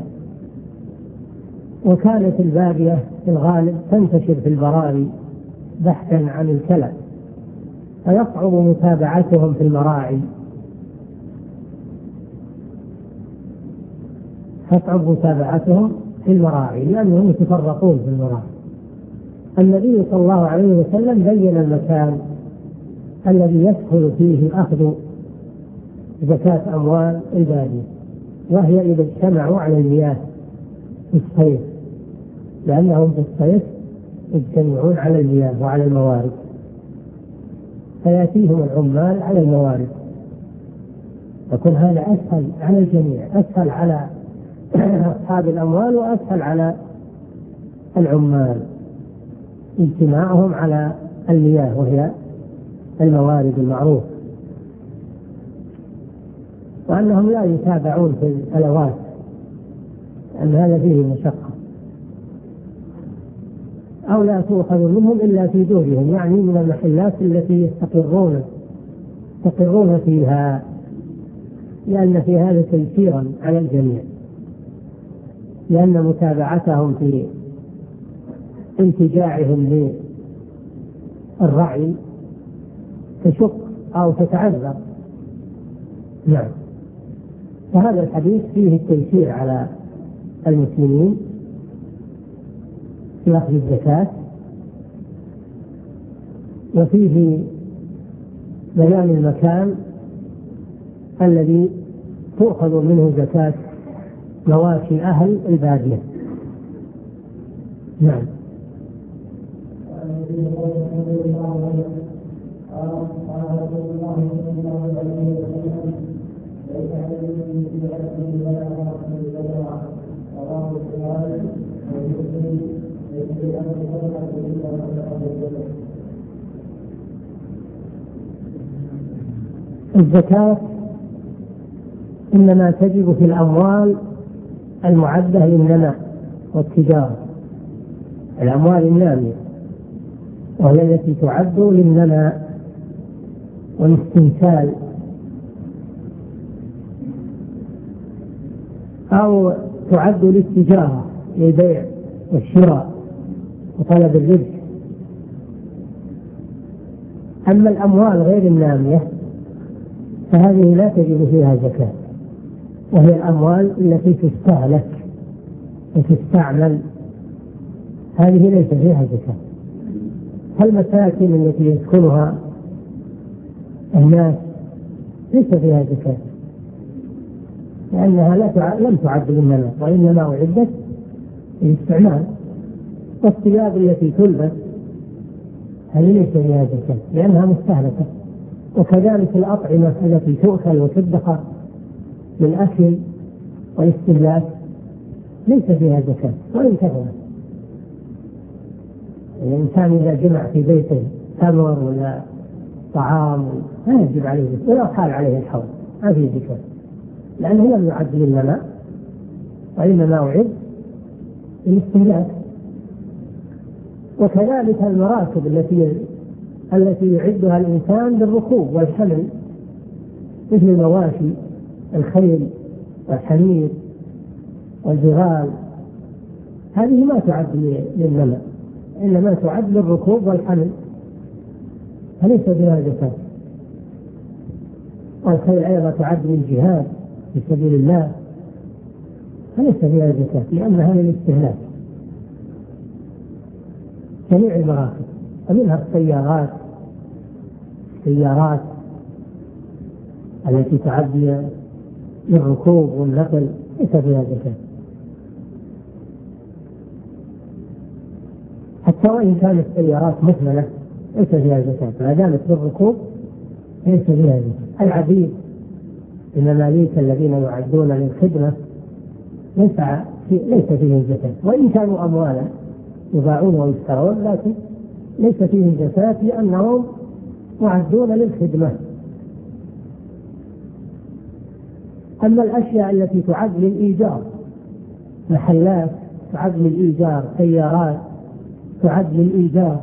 وكانت البادية في الغالب تنتشر في البراري بحثا عن الكلى، فيصعب متابعتهم في المراعي، لأنهم يتفرقون في المراعي. النبي صلى الله عليه وسلم بين المكان الذي يسهل فيه أخذ زكاة أموال البادية، وهي إذا اجتمعوا على المياه في الصيف، لأنهم في الصيف يجتمعون على المياه وعلى الموارد، فيأتيهم العمال على الموارد، يكون هذا أسهل على الجميع، أسهل على أصحاب الأموال وأسهل على العمال اجتماعهم على المياه وهي الموارد المعروفة، وأنهم لا يتابعون في الألوات لأن هذا فيه مشقة، أو لا تؤخذ منهم إلا في دورهم، يعني من المحلات التي يستقرون فيها، لأن في هذا تيسيرا على الجميع، لأن متابعتهم في انتجاعهم للرعي تشق أو تتعذر. نعم. فهذا الحديث فيه التيسير على المسلمين في أخذ الزكاة، وفيه بيان المكان الذي تؤخذ منه زكاة مواشي أهل البادية. نعم. الزكاة إنما تجب في الأموال المعدة للنماء والتجارة، الأموال النامية، وهي التي تعد للنماء والاستمثال، أو تعد للتجارة للبيع والشراء وطلب الربح. أما الأموال غير النامية فهذه لا تجب فيها زكاة، وهي الأموال التي تستهلك وتستعمل، هذه ليس فيها زكاة. فالمساكن التي يسكنها الناس ليس فيها زكاة، لأنها لم تعد للنماء وإنما أعدت للاستعمال. والثياب التي تلبس هذه ليس فيها زكاة لأنها مستهلكة. وكذلك الأطعمة التي تؤكل وتدخر للأكل والاستهلاك ليس فيها زكاة وإن كثرت. الإنسان إذا جمع في بيته تمر ولا طعام لا يجب عليه زكاة ولا حال عليه الحول، ما فيه زكاة، لأنه لم يعد للنماء وإنما أعد للاستهلاك. وكذلك المراكب التي يعدها الإنسان للركوب والحمل، مثل المواشي، الخيل والحمير والبغال، هذه ما تعد للنماء إنما تعد للركوب والحمل، فليس فيها زكاة. والخيل أيضا تعد للجهاد في سبيل الله، فليس فيها زكاة لأنها للاستهلاك. جميع المراكب ومنها السيارات التي تعد للركوب والنقل ليس فيها زكاة، حتى وإن كانت السيارات مثمنة ليس فيها زكاة، ما دامت للركوب ليس فيها زكاة. العبيد المماليك الذين يعدون للخدمة ليس فيهم زكاة، وإن كانوا أموالا يباعون ويشترون، لكن ليس فيهم زكاة لأنهم معدون للخدمة. أما الأشياء التي تعد للإيجار، محلات تعد للإيجار، سيارات تعد للإيجار،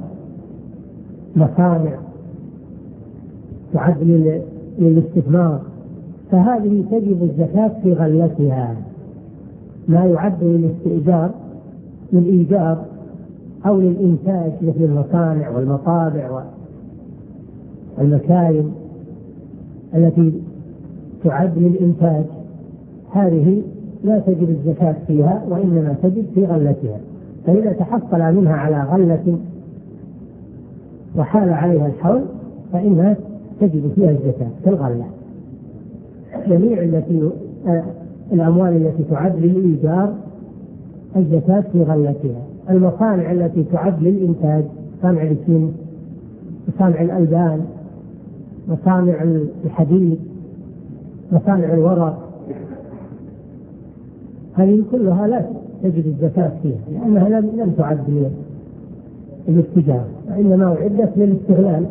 مصانع تعد للاستثمار، فهذه تجب الزكاة في غلتها. ما يعد للإيجار أو للإنتاج مثل المصانع والمطابع والمكاين التي تعد للإنتاج، هذه لا تجب الزكاة فيها، وإنما تجب في غلتها. فإذا تحصل منها على غلة وحال عليها الحول فإنها تجب فيها الزكاة في الغلة. جميع الأموال التي تعد للإيجار الزكاة في غلتها. المصانع التي تعد للإنتاج، مصانع السمنت، مصانع الألبان، مصانع الحديد، مصانع الورق، هذه كلها لا تجد الزكاة فيها، لأنها لم تعد للتجارة، وإنما أعدت للاستغلال،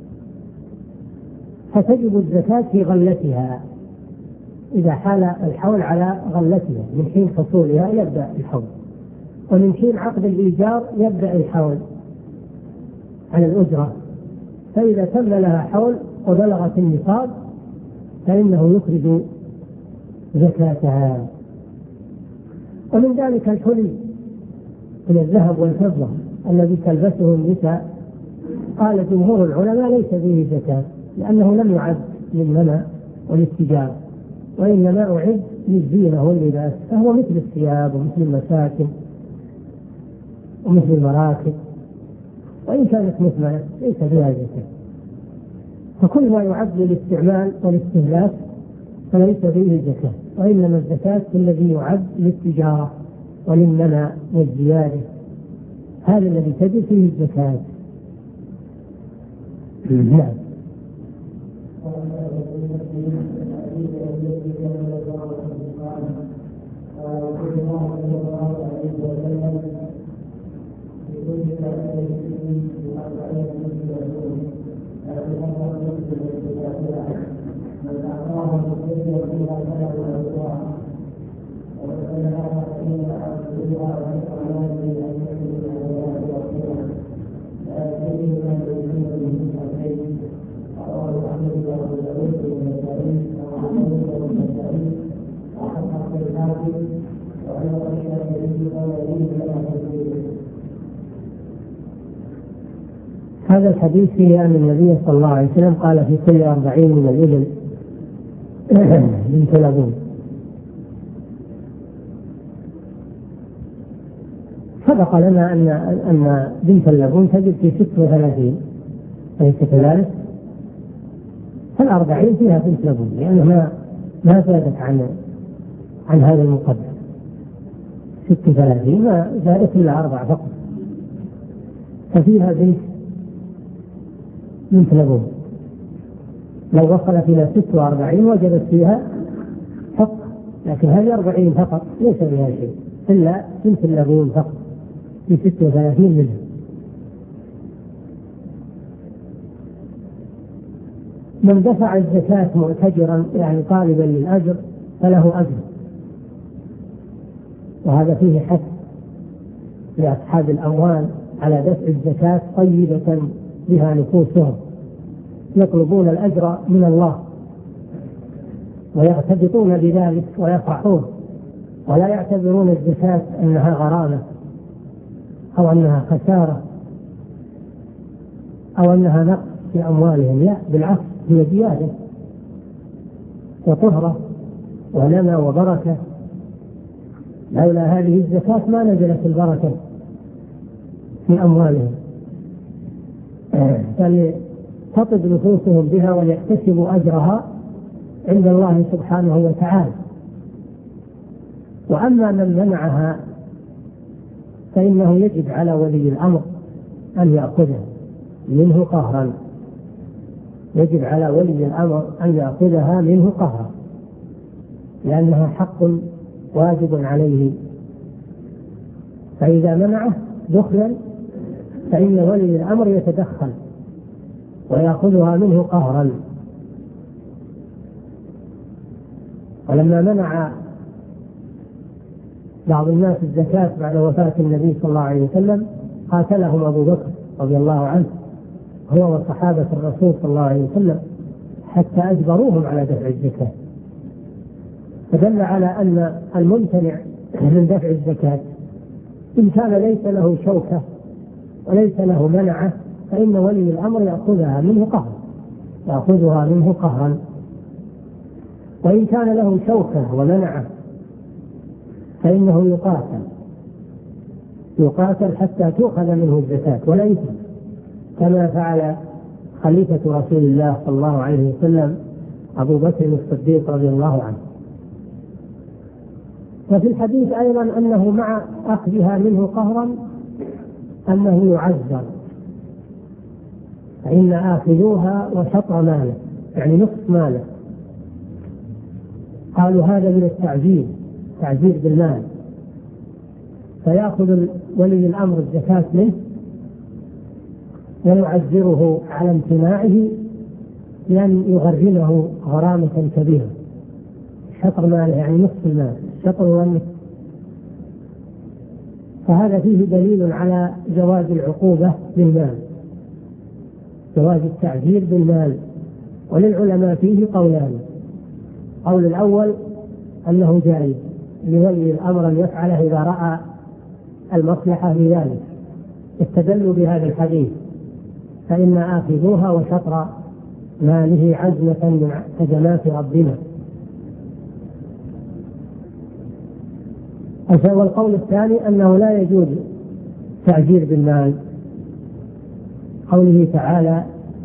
فتجب الزكاة في غلتها إذا حال الحول على غلتها. من حين حصولها يبدأ الحول، ومن حين عقد الإيجار يبدأ الحول على الأجرة. فإذا تم لها حول وبلغت النصاب فإنه يخرج زكاتها. ومن ذلك الحلي من الذهب والفضة الذي تلبسه النساء، قال جمهور العلماء ليس فيه زكاة، لأنه لم يعد للمنع وللتجارة، وإنما أعد للزينة واللباس، فهو مثل الثياب ومثل المساكن ومثل المراكب، وإن كانت مثمنة ليس فيها زكاة. فكل ما يعد للاستعمال والاستهلاك فليس فيه زكاة، وإنما الزكاة الذي يعد للتجارة وللمنع والزيادة، هذا الذي تجب فيه الزكاة. نعم. هذا الحديث فيه أن النبي صلى الله عليه وسلم قال في كل 40 من الإبل بنت لبون. سبق لنا أن بنت اللبون تجد في 36، أليس كذلك؟ فال40 فيها بنت لبون، لأنها ما زادت عن هذا المقدر. 36 ما زادت إلا 4 فقط، ففيها بنت لبون. لو وصلت إلى 46 وجدت فيها حق، لكن هذه 40 فقط ليس فيها شيء إلا بنت اللبون فقط في 36 منها. من دفع الزكاة مؤتجرا يعني طالبا للأجر فله أجر، وهذا فيه حث لأصحاب الأموال على دفع الزكاة طيبة بها نفوسهم، يطلبون الأجر من الله ويرتبطون بذلك ويفرحون، ولا يعتبرون الزكاة أنها غرامة أو أنها خسارة أو أنها نقص في أموالهم، لا بالعكس هي زيادة وطهرة ونمى وبركة. لولا هذه الزكاة ما نزلت البركة في أموالهم، فلتطب نفوسهم بها وليكتسبوا أجرها عند الله سبحانه وتعالى. وأما من منعها فإنه يجب على ولي الأمر أن يأخذها منه قهرا، يجب على ولي الأمر أن يأخذها منه قهرا، لأنها حق واجب عليه. فإذا منعه دخلا فإن ولي الأمر يتدخل ويأخذها منه قهرا. ولما منع بعض الناس الزكاة بعد وفاة النبي صلى الله عليه وسلم قاتلهم أبو بكر رضي الله عنه هو وصحابة الرسول صلى الله عليه وسلم حتى أجبروهم على دفع الزكاة، فدل على أن الممتنع من دفع الزكاة إن كان ليس له شوكة وليس له منعة فإن ولي الأمر يأخذها منه قهرا. وإن كان له شوكة ومنعة فإنه يقاتل حتى تؤخذ منه الزكاة ولا يثم، كما فعل خليفة رسول الله صلى الله عليه وسلم أبو بكر الصديق رضي الله عنه. وفي الحديث أيضا أنه مع أخذها منه قهرا أنه يعذر، فإن آخذوها وشطر ماله يعني نصف ماله. قالوا هذا من تعجيل بالمال، فيأخذ ولي الأمر الزكاة منه ويعذره على امتناعه لأن يغرمه غرامة كبيرة. شطر ماله يعني نصف المال، شطر والنصف. فهذا فيه دليل على جواز العقوبة بالمال، جواز التعجيل بالمال. وللعلماء فيه قولان: قول الأول أنه جائز لولي الأمر أن يفعله إذا رأى المصلحة في ذلك، استدلوا بهذا الحديث فإن آخذوها وشطر ماله عزمة من عزمات ربنا. والقول الثاني أنه لا يجوز تعجيل بالمال، قوله تعالى: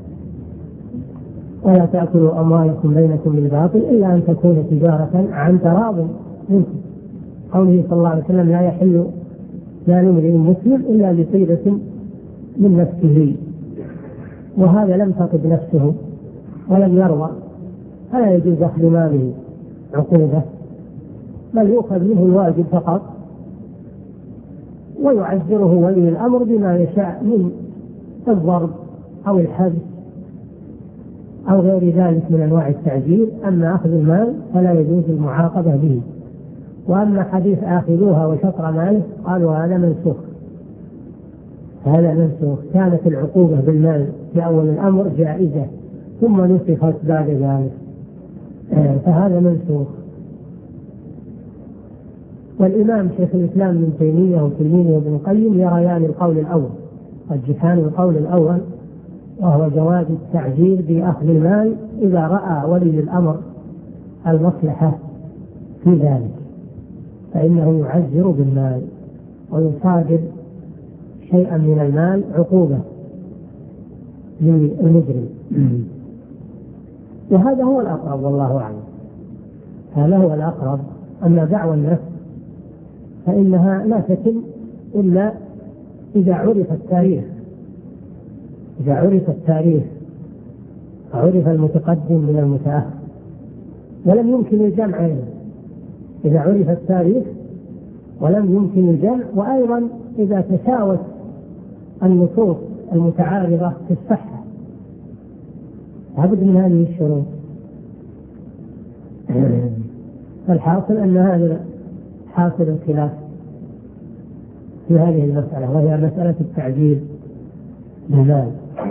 ولا تأكلوا أموالكم بينكم بالباطل إلا أن تكون تجارة عن تراض منكم. قوله صلى الله عليه وسلم: لا يحل مال امرئ مسلم إلا بطيبة من نفسه، وهذا لم تطب نفسه ولم يرضى، فلا يجوز أخذ ماله عقوبة، بل يؤخذ منه الواجب فقط، ويعذره ولي الأمر بما يشاء من الضرب أو الحبس أو غير ذلك من أنواع التعجيل. أما أخذ المال فلا يجوز المعاقبة به. وأما حديث آخذوها وشطر ماله قالوا هذا منسوخ، كانت العقوبة بالمال في أول الأمر جائزة ثم نسخت بعد ذلك، فهذا منسوخ. والإمام شيخ الإسلام ابن تيمية وتلميذه ابن القيم يريان القول الأول، رجحان القول الأول، وهو جواز التعجيل بأخذ المال إذا رأى ولي الأمر المصلحة في ذلك، فإنه يعذر بالمال ويصادر شيئا من المال عقوبة للمجرم. وهذا هو الأقرب والله أعلم، هذا هو الأقرب. أما دعوى النفس فإنها لا تتم إلا إذا عرف التاريخ، عرف المتقدم من المتأخر، ولم يمكن الجمع. إذا عرف التاريخ ولم يمكن الجمع، وأيضا إذا تساوت النصوص المتعارضة في الصحة، لابد من هذه الشروط. فالحاصل أن هذا حاصل الخلاف في هذه المسألة، وهي مسألة التعجيل بالمال.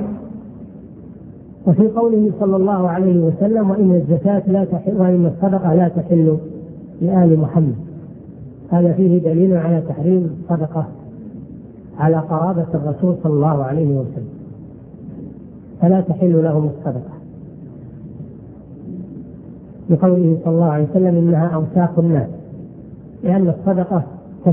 وفي قوله صلى الله عليه وسلم: وإن الزكاة لا تحل وإن الصدقة لا تحل لآل محمد، هذا فيه دليل على تحريم الصدقة على قرابة الرسول صلى الله عليه وسلم، فلا تحل لهم الصدقة، بقوله صلى الله عليه وسلم: إنها أوساخ الناس، لأن الصدقة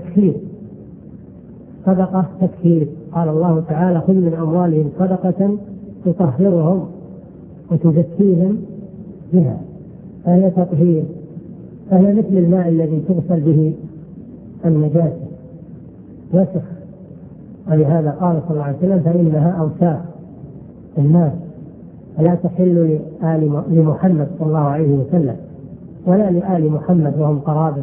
تكفير. قال الله تعالى: خذ من أموالهم صدقة تطهرهم وتزكيهم بها، فهي تطهير، فهي مثل الماء الذي تغسل به النجاسة، وسخ. ولهذا قال صلى الله عليه وسلم: فإنها أوساخ الناس، فلا تحل لمحمد صلى الله عليه وسلم ولا لآل محمد وهم قرابة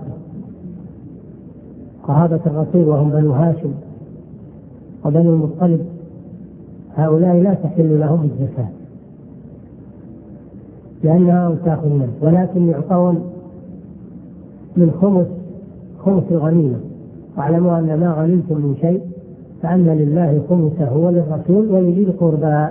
الرسول، وهم بنو هاشم وبنو المطلب، هؤلاء لا تحل لهم الزكاة لأنها أوساخ الناس، ولكن يعطون من خمس الغنيمة. واعلموا أن ما غنمتم من شيء فأن لله خمسه وللرسول ولذي القربى.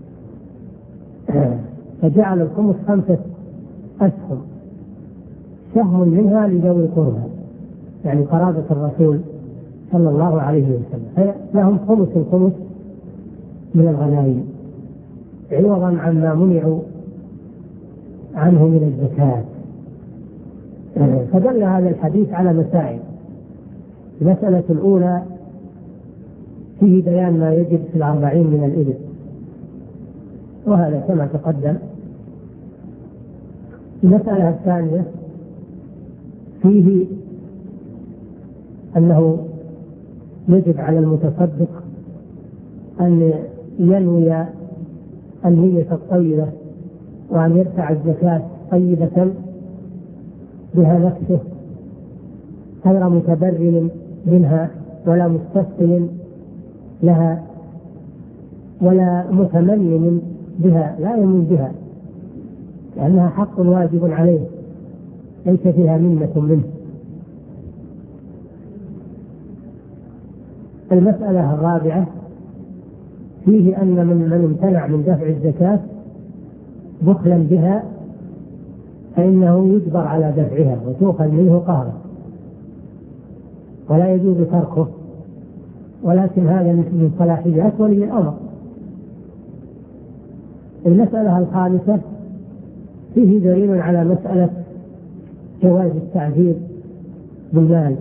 فجعل الخمس 5 أسهم، سهم منها لذوي القربى، يعني قرابة الرسول صلى الله عليه وسلم، لهم خمس من الغنائم عوضا عما منعوا عنه من الزكاة. فدل هذا الحديث على مسائل. المسألة الأولى فيه بيان ما يجب في 40 من الإبل، وهذا كما تقدم. المسألة الثانية فيه أنه يجب على المتصدق أن ينوي النية الطيبة، وأن يدفع الزكاة طيبة بها نفسه غير متبرر منها ولا مستسقي لها ولا متمنن بها، لا يمن بها، لأنها حق واجب عليه ليس فيها منة منه. المسألة الرابعة فيه أن من امتنع من دفع الزكاة بخلا بها فإنه يجبر على دفعها وتؤخذ منه قهرا، ولا يجوز تركه، ولكن هذا من صلاحيات ولي الأمر. المسألة الخامسة فيه دليل على مسألة جواز التعجيل بالمال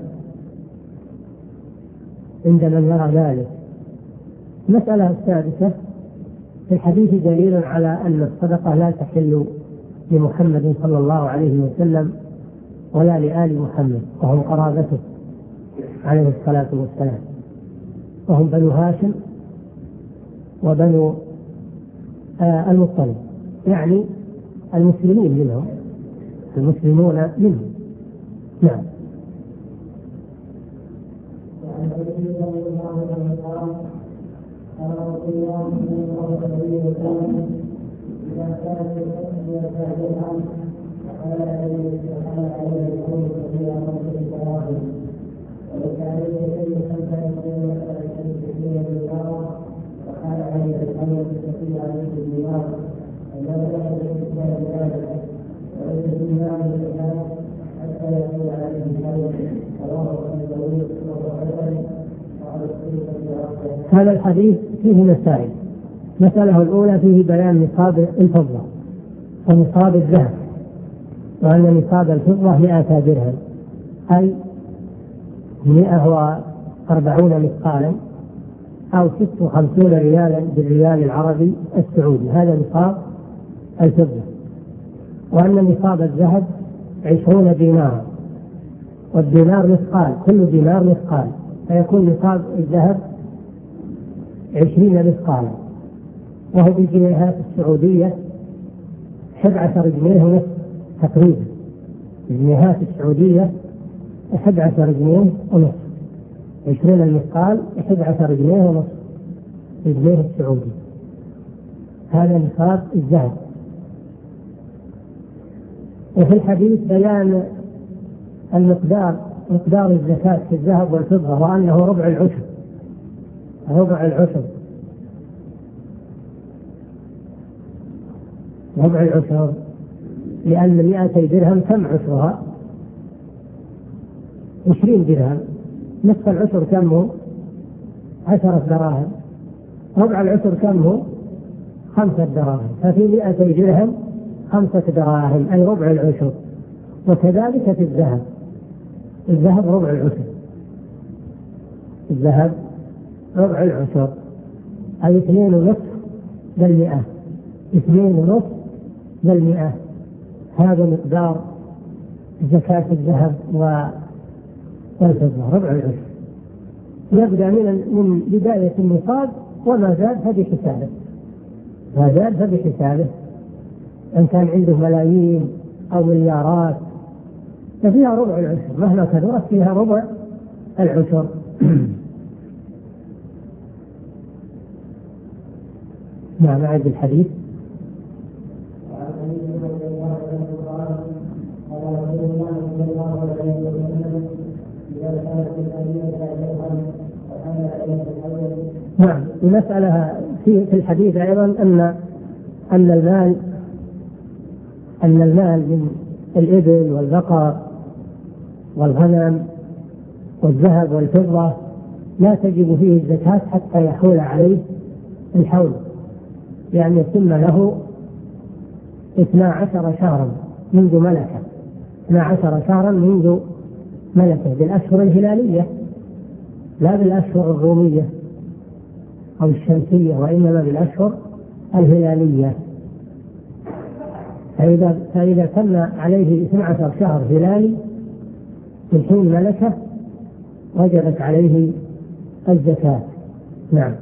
عند من يرى ذلك. المسألة السادسة في الحديث دليل على أن الصدقة لا تحل لمحمد صلى الله عليه وسلم ولا لآل محمد، وهم قرابته عليه الصلاة والسلام، وهم بنو هاشم وبنو المطلب، يعني المسلمين منهم، المسلمون منهم. نعم. هذا الحديث فيه مسائل. مسألة الأولى فيه بيان نصاب الفضة ونصاب الذهب، وأن نصاب الفضة 100 درهم، أي 140 مثقالا، أو 56 ريالا بالريال العربي السعودي، هذا نصاب الفضة. وأن نصاب الذهب 20 دينارا، والدينار مثقال، كل دينار مثقال، فيكون نصاب الذهب 20 مثقالا، وهو بالجنيهات السعودية 11 جنيه ونصف تقريبا. الجنيهات السعودية 11 جنيه ونصف، 20 المثقال 11 جنيه ونصف الجنيه السعودي، هذا نصاب الذهب. وفي الحديث بيان مقدار الزكاة في الذهب والفضة، وأنه ربع العشر، ربع العشر لأن 200 درهم كم عشرها؟ 20 درهم. نصف العشر كم هو؟ 10 دراهم. ربع العشر كم هو؟ 5 دراهم. ففي 200 درهم 5 دراهم، أي ربع العشر. وكذلك في الذهب، الذهب ربع العشر، الذهب ربع العشر، أي 2.5 بالمئة، 2.5 بالمئة. هذا مقدار زكاة الذهب والفضة، ربع العشر. يبدأ من بداية النصاب، وما زاد فبحسابه، ما زاد فبحسابه. إن كان عنده ملايين أو مليارات ففيها ربع العشر، مهما كثرت فيها ربع العشر. نعم. أعد الحديث. نعم. المسألة في الحديث أيضا أن المال الإبل والبقر والغنم والذهب والفضة لا تجب فيه الزكاة حتى يحول عليه الحول، يعني يتم له 12 شهرا منذ ملكه، 12 شهرا منذ ملكه بالأشهر الهلالية لا بالأشهر الرومية أو الشمسية، وإنما بالأشهر الهلالية. فإذا تم عليه 12 شهر هلالي من حين ملكه وجبت عليه الزكاة. نعم.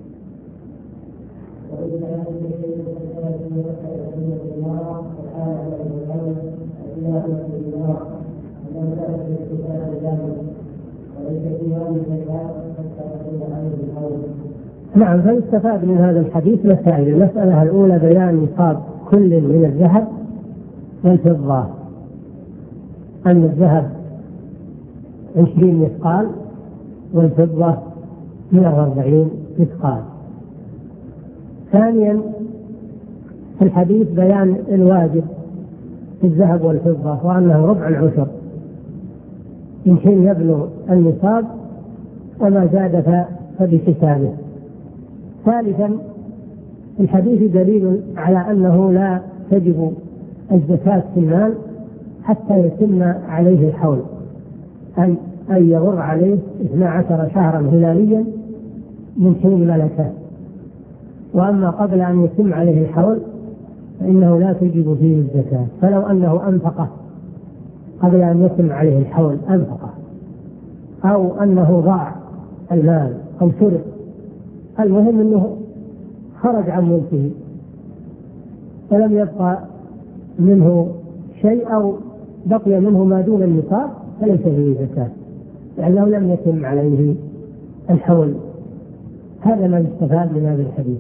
نعم، فيستفاد من هذا الحديث مسائل. المسألة الأولى بيان نصاب كل من الذهب والفضة، أن الذهب 20 مثقال والفضة 140 مثقال. ثانيا في الحديث بيان الواجب في الذهب والفضة وأنه ربع العشر من حين يبلغ النصاب، وما زاد فبحسابه. ثالثا الحديث دليل على أنه لا تجب الزكاة في المال حتى يتم عليه الحول، أن يمر عليه 12 شهرا هلاليا من حين ملكه. وأما قبل أن يتم عليه الحول فإنه لا تجب فيه الزكاة. فلو أنه أنفقه قبل أن يتم عليه الحول، أنفقه أو أنه ضاع المال أو سرق، المهم أنه خرج عن ملكه ولم يبقى منه شيء أو بقي منه ما دون النصاب، فليس فيه زكاة لأنه لم يتم عليه الحول. هذا ما يستفاد من هذا الحديث.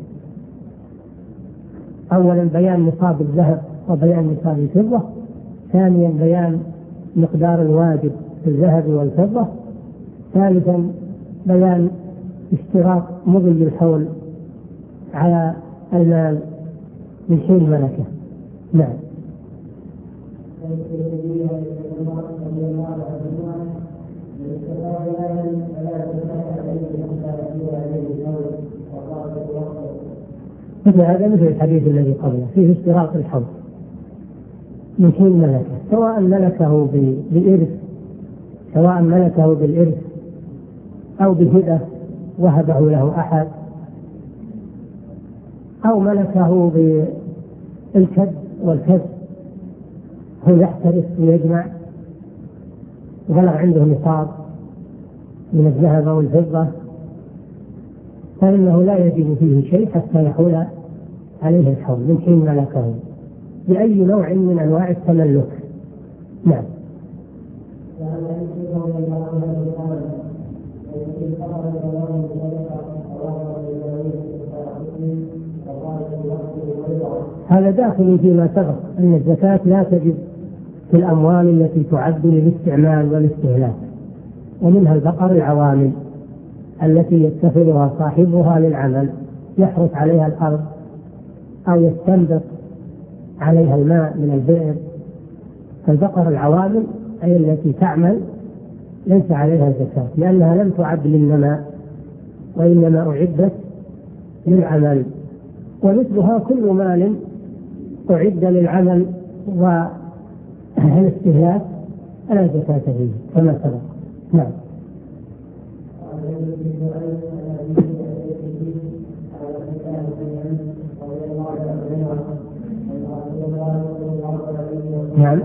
أولا بيان نصاب الذهب وبيان نصاب الفضة. ثانيا بيان مقدار الواجب في الذهب والفضة. ثالثا بيان اشتراط مضي الحول على المال من حين ملكه. نعم. مثل هذا مثل الحديث الذي قبله فيه اشتراط الحول من حين ملكه، سواء ملكه بالإرث أو بهبة وهبه له أحد، أو ملكه بالكد والكسب، هو يحترس ويجمع بلغ عنده نصاب من الذهب أو الفضة، فإنه لا يجب فيه شيء حتى يحول عليه الحول من حين ملكه بأي نوع من أنواع التملك. نعم. هذا داخل فيما سبق أن الزكاة لا تجب في الأموال التي تعد للاستعمال والاستهلاك، ومنها البقر العوامل التي يتخذها صاحبها للعمل، يحرث عليها الأرض أو يستنبط عليها الماء من البئر. فالبقر العوامل أي التي تعمل ليس عليها زكاة لأنها لم تعد للنماء وإنما أعدت للعمل. ومثلها كل مال أعد للعمل والاستهلاك لا زكاة فيه كما سبق. نعم. نعم.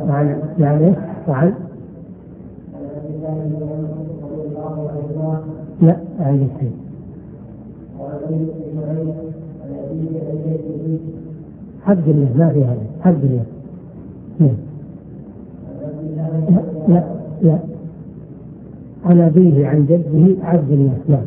لا عندي شيء. عبد الله ما في هذا. عبد الله. لا عن أبيه عن جده عبد الله. لا.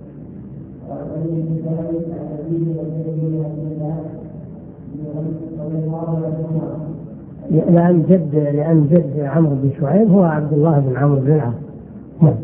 لأن جد عمرو بن شعيب هو عبد الله بن عمرو بن العاص. نعم.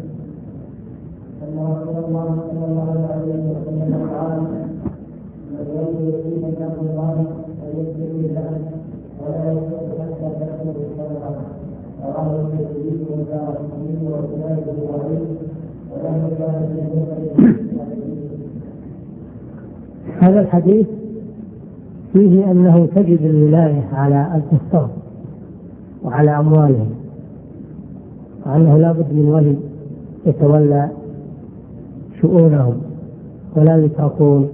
هذا الحديث فيه أنه تجب الولاية على الكفار وعلى أموالهم، وأنه لا بد من ولي يتولى شؤونهم ولا يتركون،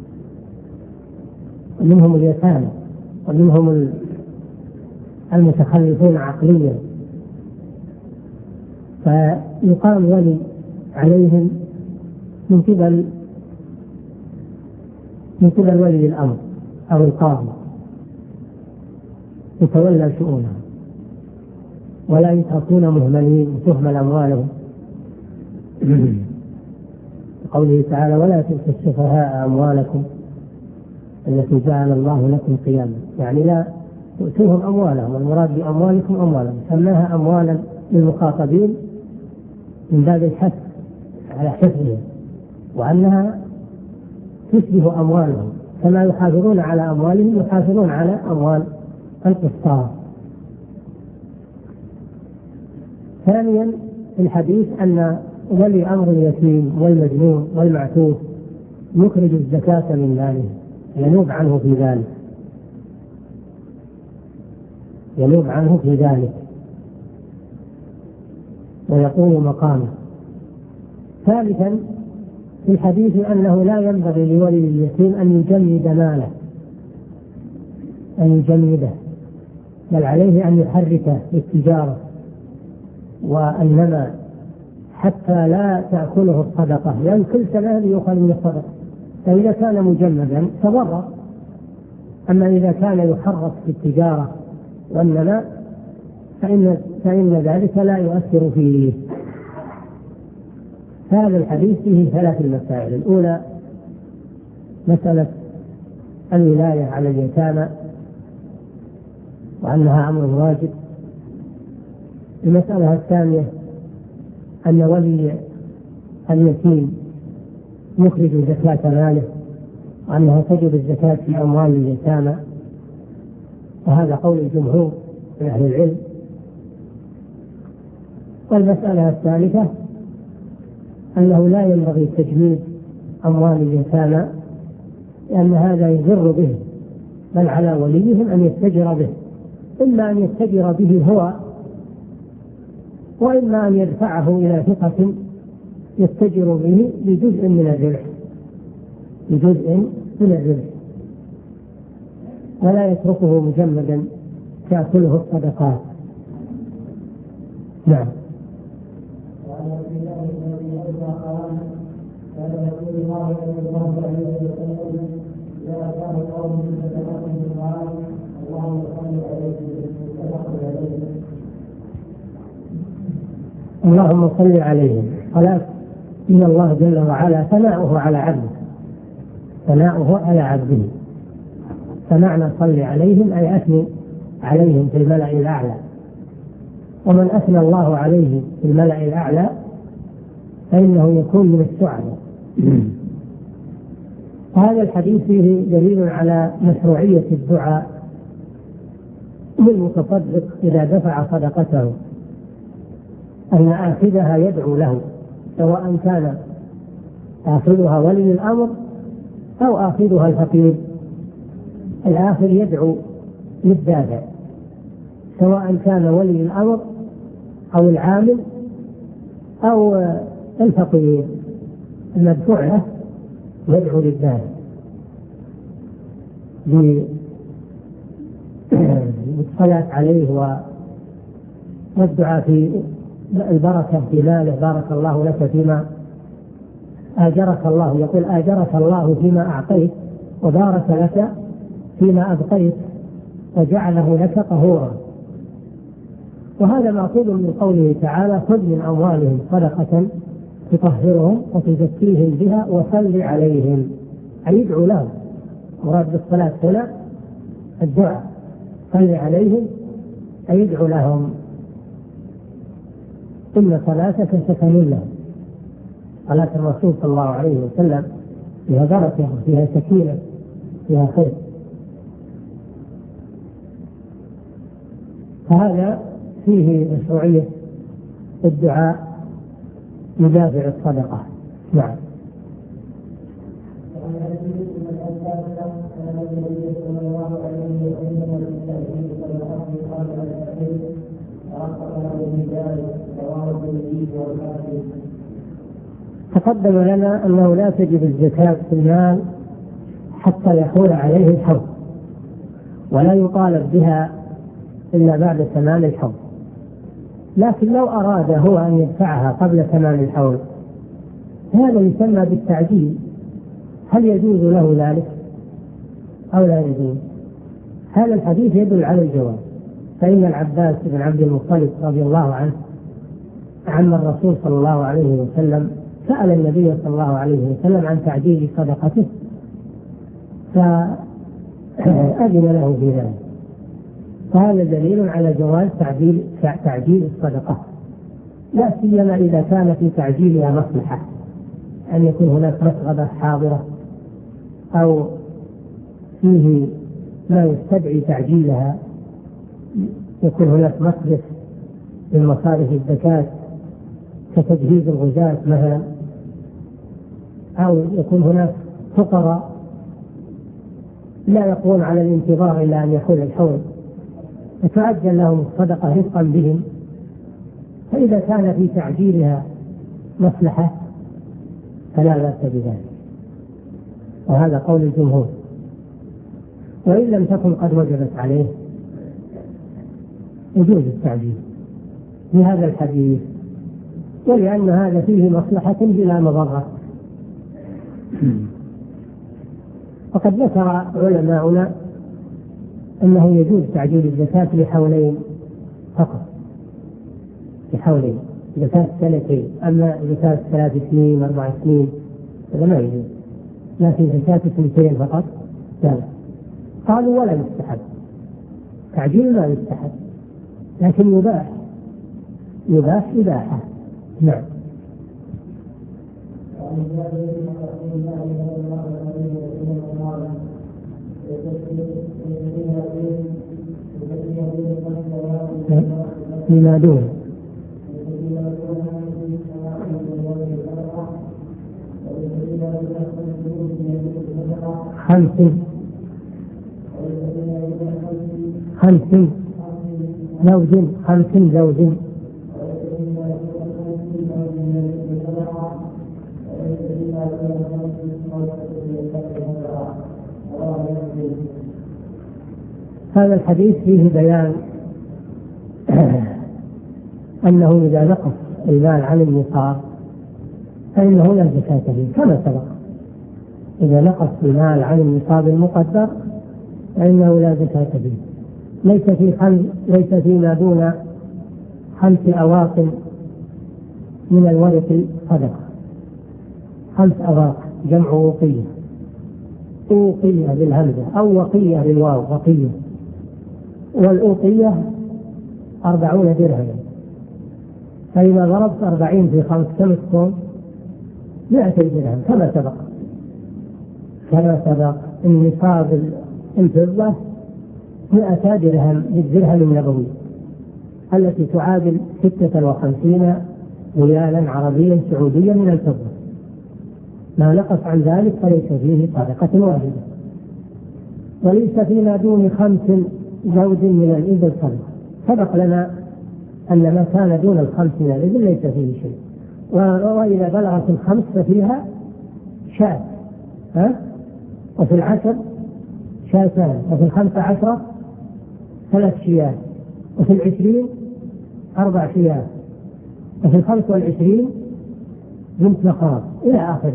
ومنهم اليتامى ومنهم المتخلفون عقليا، فيقام ولي عليهم من قبل ولي الأمر أو القاضي يتولى شؤونهم ولا يتركون مهملين تهمل أموالهم. قوله تعالى: ولا تؤتوا السفهاء أموالكم التي جعل الله لكم قياما، يعني لا تؤتوهم أموالهم، المراد بأموالكم أموالهم، سماها أموالا للمخاطبين من باب الحث على حفظها، وأنها تشبه أموالهم، كما يحافظون على أموالهم يحافظون على أموال القسطاس. ثانيا في الحديث أن ولي أمر اليتيم والمجنون والمعتوه يخرج الزكاة من ماله، ينوب عنه في ذلك ويقوم مقامه. ثالثا في الحديث أنه لا ينبغي لولي اليتيم أن يجمد ماله، بل عليه أن يحركه بالتجارة والنماء حتى لا تأكله الصدقة، لأن كل سنة يؤخذ من الصدقة، فإذا كان مجمدا تضرر. أما إذا كان يحرك في التجارة والنماء فإن ذلك لا يؤثر فيه. هذا الحديث فيه 3 مسائل: الأولى مسألة الولاية على اليتامى وأنها أمر واجب. المسألة الثانية أن ولي اليتيم يخرج زكاة ماله وأنها تجب الزكاة في أموال اليتامى، وهذا قول الجمهور من أهل العلم. والمسألة الثالثة أنه لا ينبغي تجميد أموال اليتامى، لأن هذا يضر به، بل على وليهم أن يتجر به، إما أن يتجر به هو وإما أن يدفعه إلى ثقة يتجر به بجزء من الربح، ولا يتركه مجمدا تأكله الصدقات. نعم. اللهم صل عليهم. قال إن الله جل وعلا ثناؤه على عبده، فمعنى صل عليهم أي أثني عليهم في الملأ الأعلى، ومن أثنى الله عليه في الملأ الأعلى فإنه يكون من السعداء. هذا الحديث فيه دليل على مشروعية الدعاء للمتصدق إذا دفع صدقته، أن آخذها يدعو له، سواء كان آخذها ولي الأمر أو آخذها الفقير، الآخر يدعو للدافع، سواء كان ولي الأمر أو العامل أو الفقير، المدفوع له يدعو للدافع بالصلاة عليه والدعاء في البركة في ماله، بارك الله لك فيما آجرك الله، يقول آجرك الله فيما أعطيت وبارك لك فيما أبقيت وجعله لك طهورا. وهذا مأخوذ من قوله تعالى: خذ من أموالهم صدقة تطهرهم وتزكيهم بها وصل عليهم، أي يدعو لهم. مراد بالصلاة هنا الدعاء، صل عليهم أي يدعو لهم. إن صلاتك سكن لهم، صلاة الرسول صلى الله عليه وسلم فيها بركة وفيها سكينة فيها خير. فهذا فيه مشروعية الدعاء يدافع الصدقة. نعم. تقدم لنا أنه لا تجب الزكاة في المال حتى يحول عليه الحول، ولا يطالب بها إلا بعد تمام الحول. لكن لو أراد هو أن يدفعها قبل تمام الحول هذا يسمى بالتعجيل. هل يجوز له ذلك أو لا يجوز؟ هذا الحديث يدل على الجواز، فإن العباس بن عبد المطلب رضي الله عنه عم الرسول صلى الله عليه وسلم سأل النبي صلى الله عليه وسلم عن تعجيل صدقته فأذن له في ذلك، فهذا دليل على جواز تعجيل الصدقة، لا سيما إذا كان في تعجيلها مصلحة، أن يكون هناك مسغبة حاضرة أو فيه ما يستدعي تعجيلها، يكون هناك مصرف من مصارف الزكاة كتجهيز الغزاة مثلا، أو يكون هناك فقراء لا يقوون على الانتظار إلا أن يحول الحول فتعجل لهم الصدقة رفقا بهم، فإذا كان في تعجيلها مصلحة فلا بأس بذلك، وهذا قول الجمهور. وإن لم تكن قد وجبت عليه يجوز التعجيل بهذا الحديث، ولأن هذا فيه مصلحة بلا مضرة. وقد ذكر علماؤنا أنه يجوز تعجيل الزكاة لحولين فقط، لحولين، زكاة سنتين، أما زكاة 3 سنين 4 سنين هذا ما يجوز، لكن زكاة 2 فقط لا. قالوا ولا يستحب تعجيل، لا يستحب، لكن يباح إباحة. نعم. فيما دون 5 زوج 5 زوج. هذا الحديث فيه بيان أنه إذا نقص المال عن النصاب فإنه لا زكاة فيه كما سبق. إذا نقص المال عن النصاب المقدر فإنه لا زكاة فيه. ليس فيما دون 5 أواق من الورق صدقة. 5 أواق جمع وقية، أوقية بالهمزة أو وقية بالواو، وقية، والأوقية 40 درهما، فإذا ضربت 40 في 5 كم تكون؟ 200 درهم كما سبق. النصاب الفضة 100 درهم بالدرهم النبوي التي تعادل 56 ريالا عربيا سعوديا من الفضة. ما نقص عن ذلك فليس فيه صدقة واحدة. وليس فيما دون 5 زوج من الإبل صدقة. سبق لنا أن ما كان دون 5 من الإبل ليس فيه شيء، وإذا بلغت 5 ففيها شاة، وفي 10 شاتان، وفي 15 3 شياه، وفي 20 4 شياه، وفي 25 بنت مخاض إلى آخره.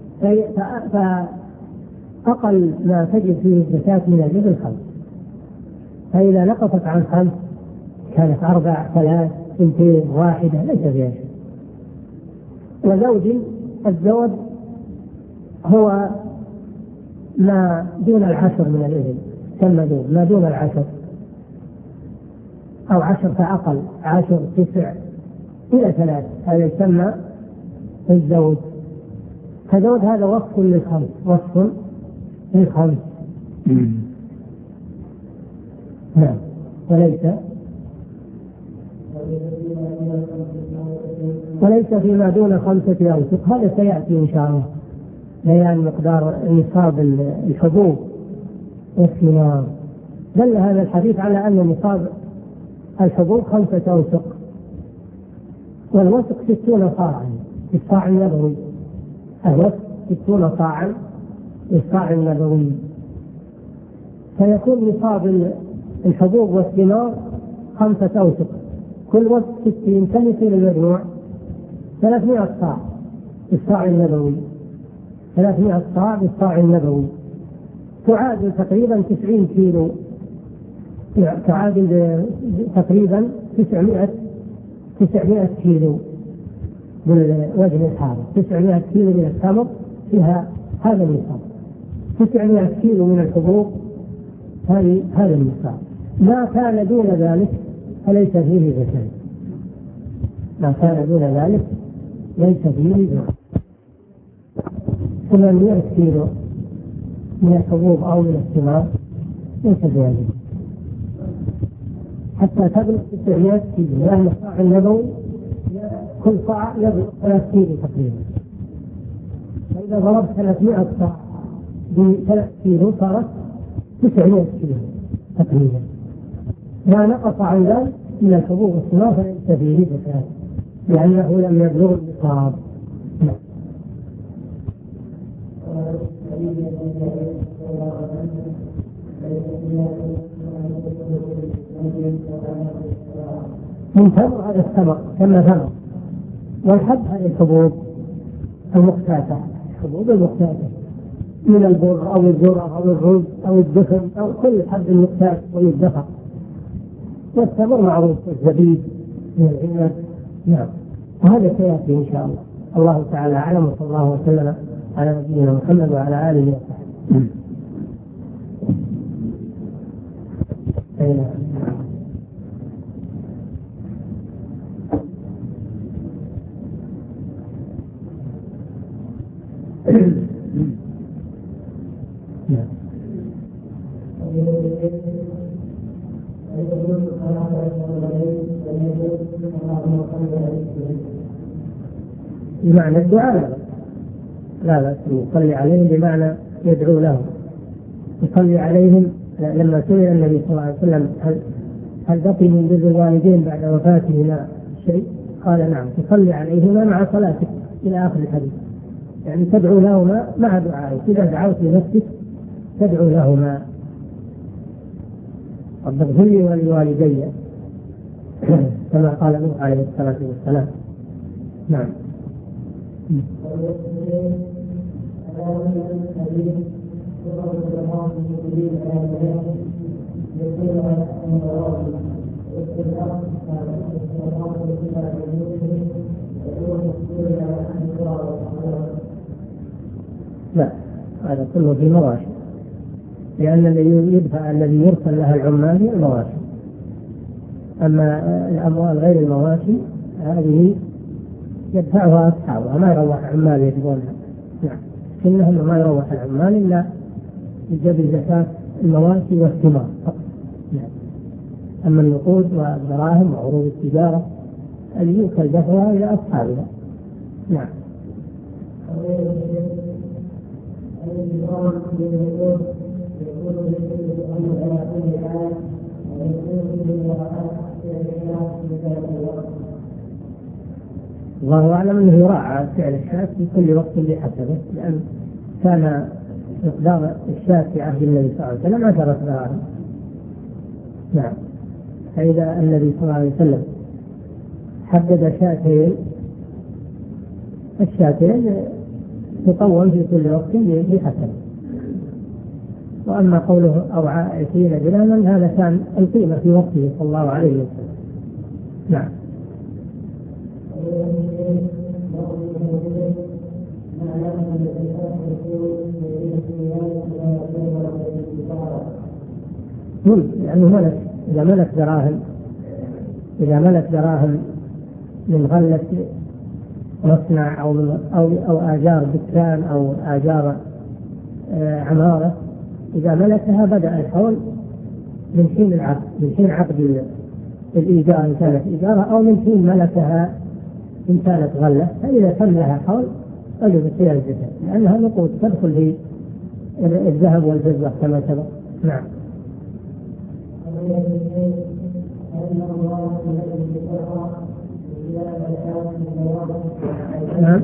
فأقل ما تجد فيه الزكاة من الإبل 5. فإذا نقصت عن 5 كانت 4 3 2 1 ليس فيها شيء. وزوج الزوج هو ما دون 10 من الإبل، كما ما دون 10 أو 10 فأقل، 10 9 إلى 3، هذا يسمى الزوج. فزوج هذا وصف للخمس، وصف للخمس. نعم. وليس وليس فيما دون 5 أوسق، هذا سيأتي إن شاء الله بيان مقدار نصاب الحبوب والثمار. دل هذا الحديث على أن نصاب الحبوب 5 أوسق، والوسق 60 صاعا في الصاع النبوي، الوسق 60 صاعا في الصاع النبوي، فيكون نصاب الحبوب والثمار 5 أوسق، كل وسق 60، كم يصير المجموع 300 صاع في الصاع النبوي، 300 صاع في الصاع النبوي تعادل تقريبا 90 كيلو، تعادل تقريبا 900 كيلو بالوزن الحاضر. 900 كيلو من التمر فيها هذا النصاب، 900 كيلو من الحبوب هذا النصاب. ما كان دون ذلك فليس فيه زكاة، ما كان دون ذلك ليس فيه زكاة. 800 كيلو من الحبوب أو من الثمار ليس فيها زكاة حتى تبلغ 900 كيلو، لأن الصاع النبوي كل صاع يبلغ 3 كيلو تقريبا، فإذا ضربت 300 صاع ب3 كيلو صارت 900 كيلو تقريبا. ما نقص عن ذلك من الحبوب والثمار فليس فيه زكاة لأنه لم يبلغ النصاب. من تمر هذا السمق كما ثمر، والحب هذه الحبوب المختاتة، الحبوب المختاتة من البر أو الذرة أو الرز أو الدخن أو كل حب المختات ويدخر. والتمر معروف الزبيب من العنب. نعم، وهذا سيأتي إن شاء الله. الله تعالى أعلم، وصلى الله وسلم على نبينا محمد وعلى آله وصحبه. بمعنى الدعاء لا بأس يصلي عليهم، بمعنى يدعو لهم، يصلي عليهم. لما سئل النبي صلى الله عليه وسلم هل بقي من بر الوالدين بعد وفاتهما شيء؟ قال نعم، تصلي عليهما مع صلاتك إلى آخر الحديث، يعني تدعو لهما مع دعائك. إذا دعوت لنفسك تدعو لهما رب اغفر لي ولوالدي كما قال نوح عليه الصلاة والسلام. نعم. لا، هذا كله في مواشي، لأن الذي يرسل لها العمال هي المواشي. أما الأموال غير المواشي هذه يدفعها أصحابها، ما يروح عمال يجبونها. نعم، إنهم ما يروح العمال إلا يجب زكاة المواشي والثمار فقط. نعم. أما النقود والدراهم وعروض التجارة هذه يوكل دفعها إلى أصحابها. نعم. الله أعلم أنه يراعى سعر الشاة في كل وقت بحسبه، لأن كان مقدار الشاة في عهد النبي صلى الله عليه وسلم 10 دراهم. نعم، فإذا النبي صلى الله عليه وسلم حدد شاتين، الشاتين تطول في كل وقت بحسبه. وأما قوله أو 20 درهما هذا كان القيمة في وقته صلى الله عليه وسلم. نعم. لأنه ملك، إذا ملك دراهم من غلة مصنع أو آجار دكان أو آجار عمارة، إذا ملكها بدأ الحول من حين العقد، من حين عقد الإيجار إن كانت إيجارة، أو من حين ملكها إن كانت غلة، فإذا تم لها حول وجب فيها الزكاة، لأنها نقود تدخل في الذهب والفضة كما سبق. نعم. نعم.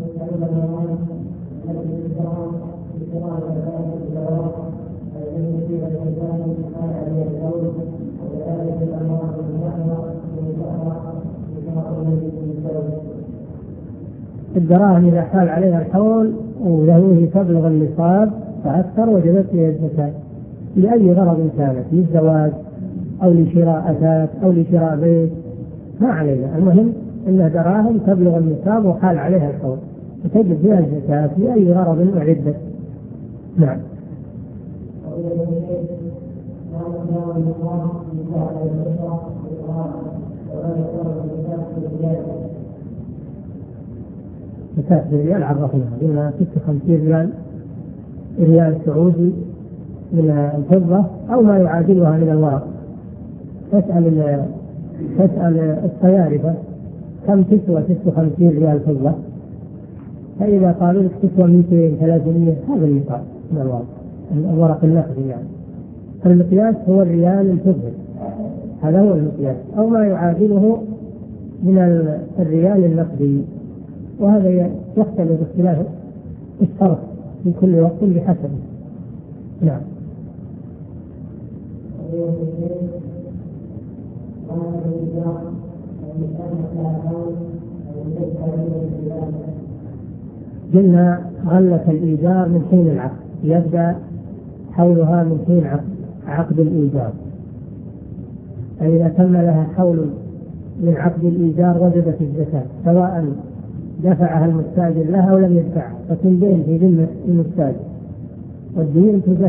الدراهم إذا حال عليها الحول وله تبلغ النصاب فأكثر وجبت فيها الزكاة لأي غرض كانت، للزواج أو لشراء أثاث أو لشراء بيت، ما علينا، المهم أن دراهم تبلغ النصاب وحال عليها الحول وتجب فيها الزكاة لأي غرض أعدت. نعم. زكاة الريال عرفناها، قلنا 56 ريال سعودي من الفضة أو ما يعادلها من الورق. تسأل الصيارفة كم تسوى 56 ريال فضة، فإذا قالوا لك تسوى 200 300 هذا النصاب من الورق النقدي يعني. فالمقياس هو الريال الفضي، هذا هو المقياس، أو ما يعادله من الريال النقدي، وهذا يختلف اختلاف الصرف في كل وقت بحسبه. نعم. قلنا غلة الإيجار من حين العقد، يبدأ حولها من حين عقد الإيجار، فإذا تم لها حول من عقد الإيجار وجبت الزكاة، سواء دفعها المستاجر لها أو لم يدفعها، فتندين في ذمة المستاجر والدين تزكى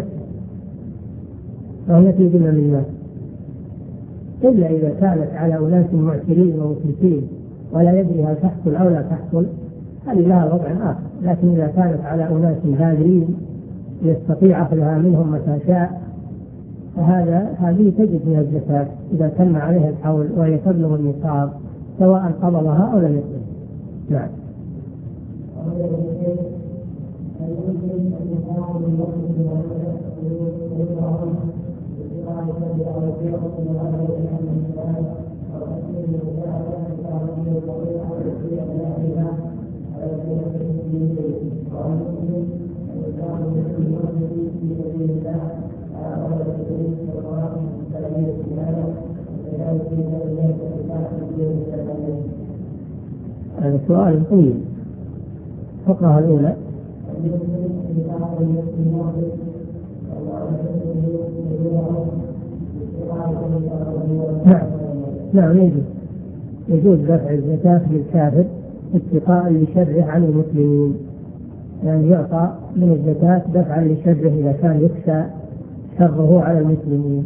وهي في ذمة الناس، إلا إذا كانت على أناس معسرين ومفلسين ولا يدري هل تحصل أو لا تحصل، هذه لها وضع آخر. لكن إذا كانت على أناس هادرين يستطيع أخذها منهم متى شاء، هذه تجد من الزكاة إذا تم عليها الحول وهي تبلغ النصاب، سواء قبضها أو لم يقبض. نعم. هذا سؤال طويل. الفقرة الأولى نعم يجوز دفع الزكاة للكافر اتقاء لشره عن المسلمين، يعني يعطى من الزكاة دفعا لشره إذا كان يخشى شره على المسلمين،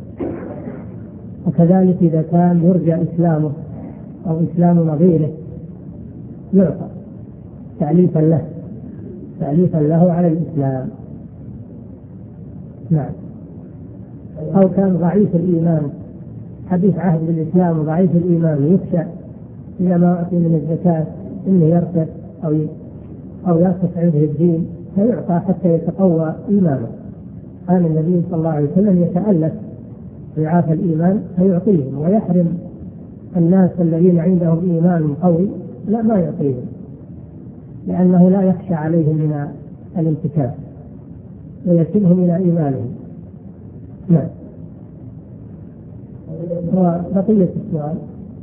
وكذلك إذا كان يرجى إسلامه أو إسلام نظيره يعطى تعليفا له على الإسلام. نعم. أو كان ضعيف الإيمان حديث عهد بالإسلام وضعيف الإيمان يخشى إذا ما أعطي من الزكاة إنه يرتد أو يرتد عنده الدين، فيعطى حتى يتقوى إيمانه. كان النبي صلى الله عليه وسلم يتألف ضعاف الإيمان فيعطيهم، ويحرم الناس الذين عندهم إيمان قوي لا ما يعطيهم، لأنه لا يخشى عليهم من الانتكاس ويسلهم إلى إيمانهم. نعم. وبقية السؤال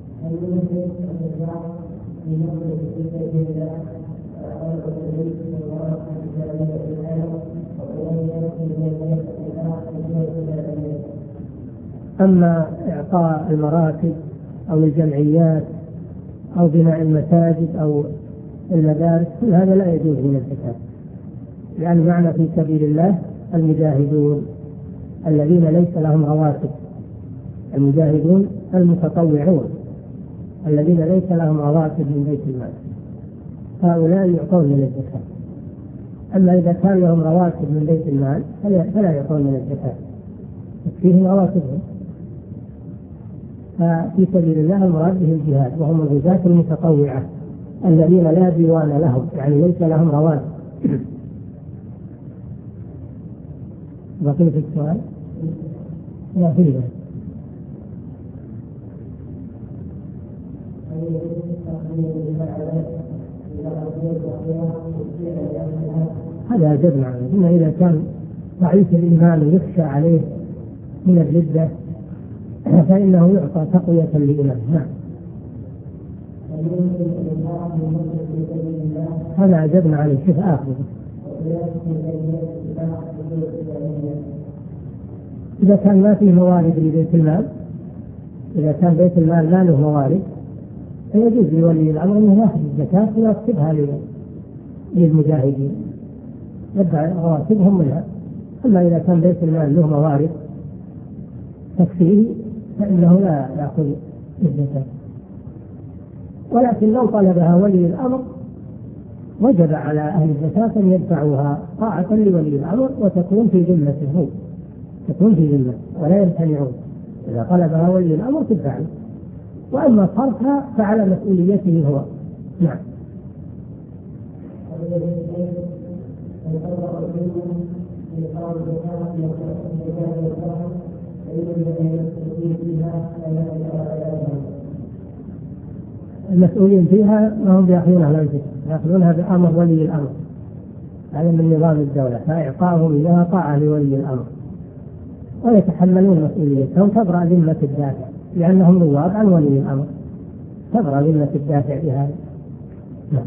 أما إعطاء المراتب أو الجمعيات أو بناء المساجد أو المدارس كل هذا لا يجوز من الزكاة، لأن معنى في سبيل الله المجاهدون الذين ليس لهم رواتب، المجاهدون المتطوعون الذين ليس لهم رواتب من بيت المال، هؤلاء يعطون من الزكاة. أما إذا كان لهم رواتب من بيت المال فلا يعطون من الزكاة، فيهم رواتبهم. ففي سبيل الله المراد به الجهاد، وهم الغزاة المتطوعة الذين لا ديوان لهم، يعني ليس لهم رواتب. بقية السؤال؟ لا فيه. هذا أجبنا عنه، إن إذا كان ضعيف الإيمان ويخشى عليه من الردة فإنه يعطى تقوية للإيمان. نعم. هذا أجبنا عليه. شوف آخره، إذا كان ما فيه موارد لبيت المال، إذا كان بيت المال لا له موارد فيجوز لولي الأمر أنه يأخذ الزكاة ويكتبها للمجاهدين، يدفع رواتبهم منها. أما إذا كان بيت المال له موارد تكفيه فإنه لا يأخذ الزكاة. ولكن لو طلبها ولي الأمر وجب على أهل الزكاة أن يدفعوها طاعة لولي الأمر وتكون في ذمته، تكون في ذمته ولا يمتنعون. إذا طلبها ولي الأمر تدفع، وأما صرفها فعلى مسؤوليته هو. نعم. المسؤولين فيها ما هم بيأخذونها للزكاة، يأخذونها بأمر ولي الأمر، هذا من نظام الدولة، فإعطاهم إياها طاعة لولي الأمر ويتحملون مسؤوليتهم، تبرأ ذمة الدافع لأنهم نواب عن ولي الأمر، تبرأ ذمة الدافع بهذا. نعم.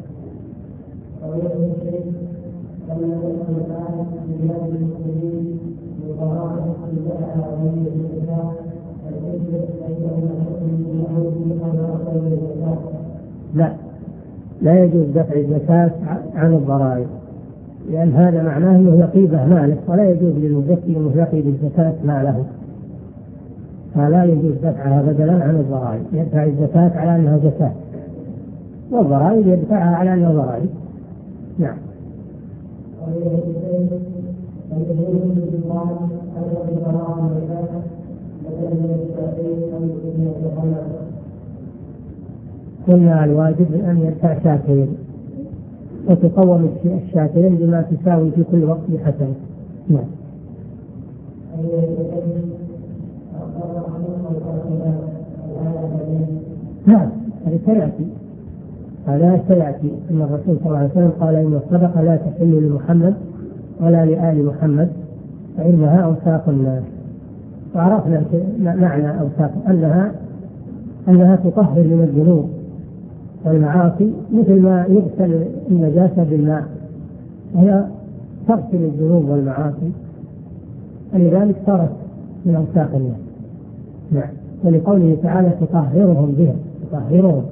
لا يجوز دفع الزكاة عن الضرائب، لأن هذا معناه أنه يقيبه ماله، ولا يجوز للمزكي أنه يقيب الزكاة ماله، فلا يجوز دفعها بدلا عن الضرائب. يدفع الزكاة على أنها زكاة، والضرائب يدفعها على أنها ضرائب. نعم. قلنا الواجب أن يدفع شاكرين، وتقوم الشاكرين بما تساوي في كل وقت بحسنه. نعم. نعم، هذا سيأتي أن الرسول صلى الله عليه وسلم قال إن الصدقة لا تحل لمحمد ولا لآل محمد فإنها أوساق الناس. وعرفنا معنى أوساق، أنها تطهر من الذنوب والمعاصي، مثل ما يغسل النجاسة بالماء، هي تغسل الذنوب والمعاصي، ولذلك صارت من أوساق الناس. نعم. ولقوله تعالى تطهرهم بها، تطهرهم،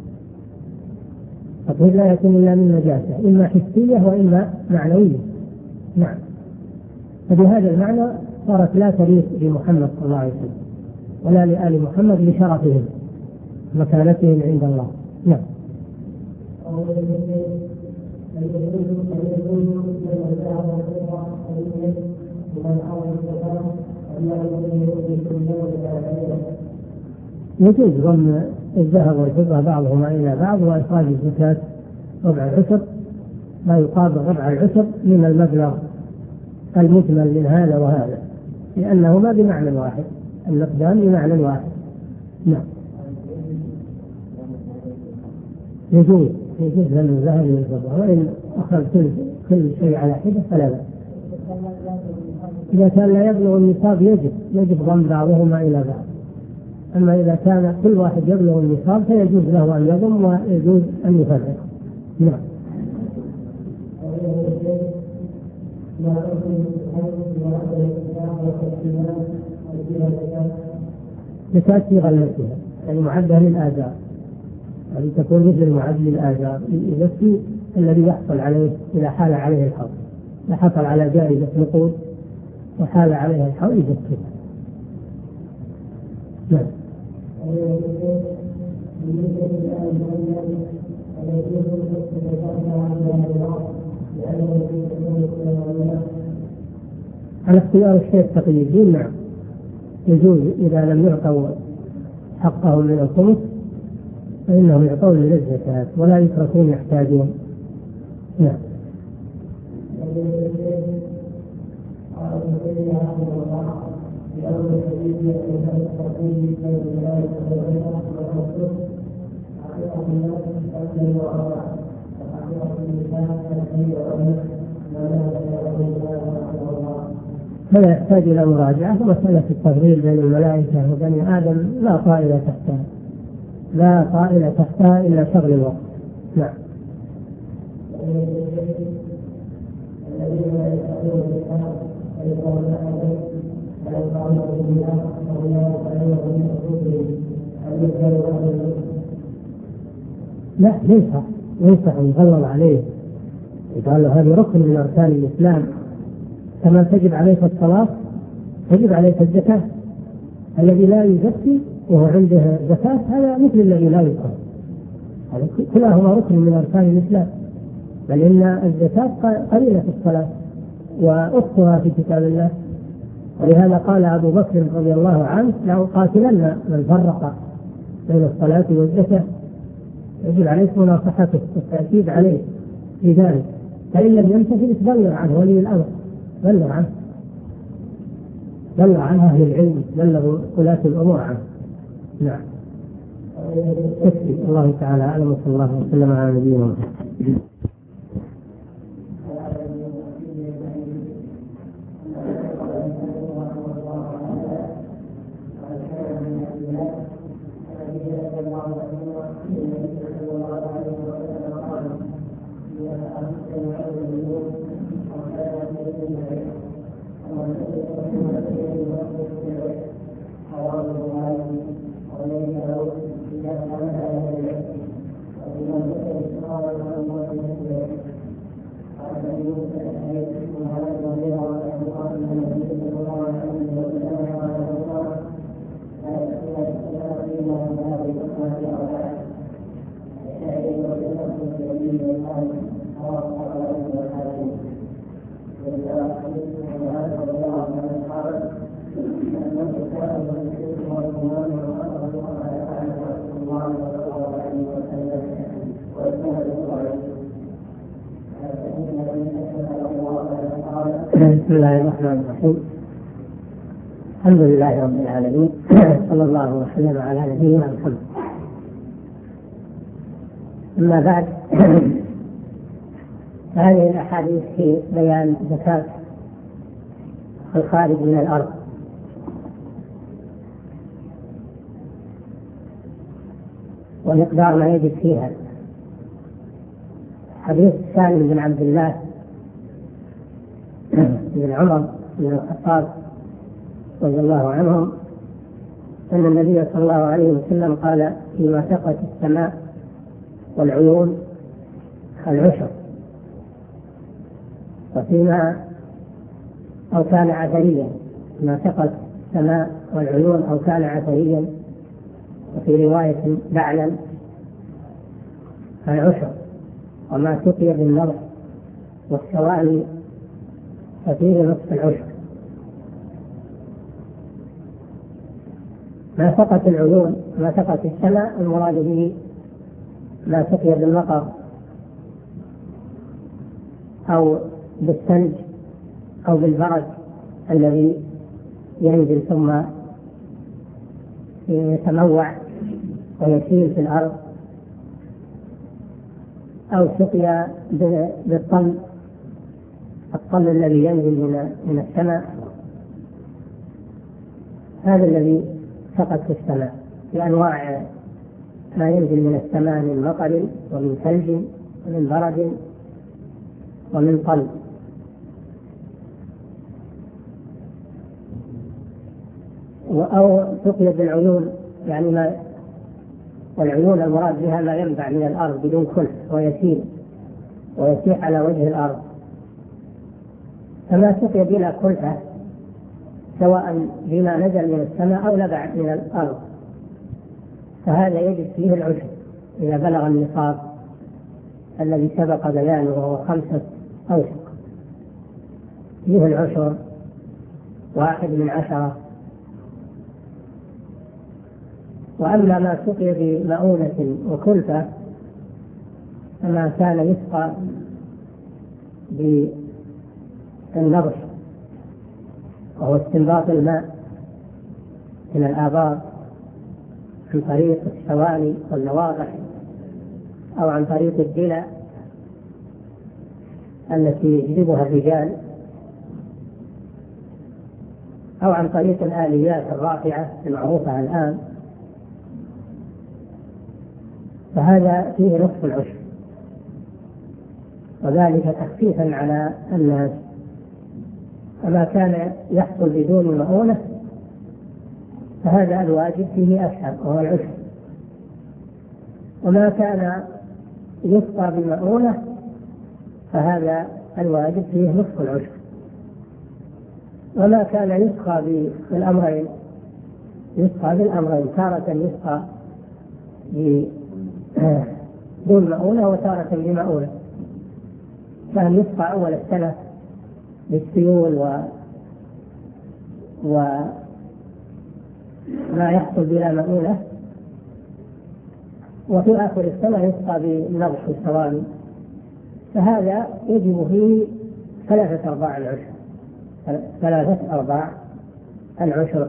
فالطهر لا يكون إلا من نجاسة، إما حسية وإما معنوية. نعم. فبهذا المعنى صارت لا تليق بمحمد صلى الله عليه وسلم ولا لآل محمد لشرفهم مكانتهم عند الله. نعم. يجوز ضم الذهب والفضة بعضهما إلى بعض وإخراج الزكاة ربع العشر، ما يقابل ربع العشر من المبلغ المجمل من هذا وهذا، لأنهما بمعنى واحد، النقدان بمعنى واحد. نعم. يجوز لأن الذهب والفضة، وإن أخذ كل شيء على حدة فلا بأس. إذا كان لا يبلغ النصاب يجب ضم بعضهما إلى بعض. أما إذا كان كل واحد يبلغ النصاب فيجوز له أن يضم ويجوز أن يفرق. نعم. زكاة في غلتها، يعني معدة للآجار، يعني تكون مثل المعد للآجار يزكي الذي يحصل عليه إذا حال عليه الحول، إذا حصل على جائزة نقود وحال عليها الحول يزكيها. نعم. على اختيار الشيخ تقي الدين. نعم، يجوز إذا لم يعطوا حقهم من الخمس فإنهم يعطون من الزكاة ولا يتركون يحتاجون. نعم. هذا يحتاج إلى مراجعة، ومسألة التفضيل بين الملائكة وبني آدم لا طائل تحتها، لا طائل تحتها إلا شغل الوقت. نعم. لا ينصح يغلظ عليه، يقال له هذه ركن من أركان الإسلام، كما تجب عليك الصلاة تجب عليك الزكاة. الذي لا يزكي وهو عنده زكاة هذا مثل الذي لا يصلي، هذا كلاهما ركن من أركان الإسلام، بل إن الزكاة قليلة في الصلاة وأختها في كتاب الله. ولهذا قال أبو بكر رضي الله عنه: لأقاتلن من فرق بين الصلاة والزكاة. يجب عليك مناصحته والتأكيد عليه في ذلك، فإن لم ينتهي بلغ عنه ولي الأمر، بلغ عنه أهل العلم، بلغوا ولاة الأمور عنه. نعم. الله تعالى أعلم، وصلى الله وسلم على نبينا محمد. بسم الله الرحمن الرحيم. الحمد لله رب العالمين، صلى الله وسلم على نبينا محمد. أما بعد، هذه الأحاديث في بيان زكاة الخارج من الأرض. ومقدار ما يجب فيها. حديث سالم بن عبد الله بن عمر بن الخطاب رضي الله عنهم أن النبي صلى الله عليه وسلم قال: فيما سقت السماء والعيون العشر، وفيما أو كان عثريا، ما سقت السماء والعيون أو كان عثريا، وفي رواية بعلا العشر، وما سقي بالنضح والسوائل ففيه نصف العشر. ما سقت العيون، ما سقت السماء، المراد به ما سقي بالمطر أو بالثلج أو بالبرد الذي ينزل ثم يتموع ويسيل في الأرض، أو سقي بالطل، الطل الذي ينزل من السماء، هذا الذي سقط في السماء بأنواع ما ينزل من السماء من مطر ومن ثلج ومن برد ومن طل. أو سقي بالعيون، يعني ما، والعيون المراد بها ما ينبع من الأرض بدون كلف ويسيح على وجه الأرض. فما سقي بلا كلفة، سواء بما نزل من السماء أو نبع من الأرض، فهذا يجب فيه العشر إذا بلغ النصاب الذي سبق بيانه وهو 5 أوسق، فيه العشر 1/10. وأما ما سقي بمؤونة وكلفة فما كان يسقى بالنضح وهو استنباط الماء من الآبار عن طريق السواني والنواضح أو عن طريق الدلى التي يجلبها الرجال أو عن طريق الآليات الرافعة المعروفة الآن، فهذا فيه نصف العشر، وذلك تخفيفا على الناس. فما كان يحصل بدون مؤونة فهذا الواجب فيه أسهل وهو العشر، وما كان يسقى بمؤونة فهذا الواجب فيه نصف العشر. وما كان يسقى بالأمرين تارة يسقى بدون مؤونة وتارة بمؤونة. كان يسقى أول السنة بالسيول وما يحصل بلا مؤونة، وفي آخر السنة يسقى بالنضح والسواني، فهذا يجب فيه 3/4 العشر. 3/4 العشر.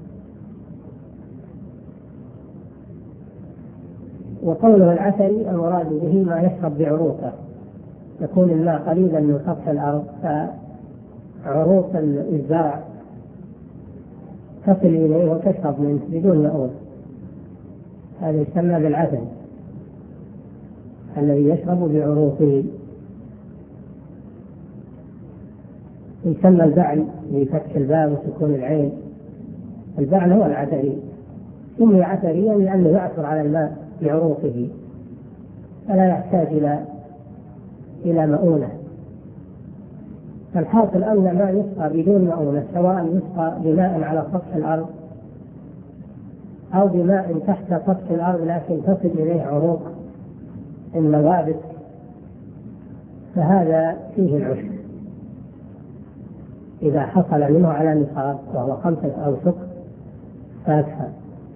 وقوله العثري المراد به ما يشرب بعروقه، يكون الماء قريبا من سطح الأرض فعروق الزرع تصل إليه وتشرب منه بدون مؤونة، هذا يسمى بالعثري الذي يشرب بعروقه. يسمى البعل بفتح الباء وسكون العين. البعل هو العثري، سمي عثريا لأنه يعثر على الماء بعروقه فلا يحتاج إلى مؤونة. فالحاصل أن ما يسقى بدون مؤونة سواء يسقى بماء على سطح الأرض أو بماء تحت سطح الأرض لكن تصل إليه عروق النوابت فهذا فيه العشر إذا حصل منه على نصاب وهو 5 أوسق فأكثر.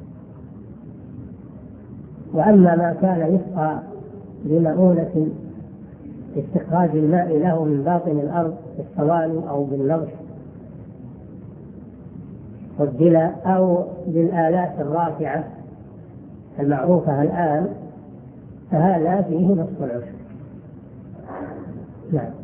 وأما ما كان يسقى بمؤونة استخراج الماء له من باطن الأرض بالصواني أو بالنضح والدلى أو بالآلات الرافعة المعروفة الآن فهذا فيه نصف العشر. نعم.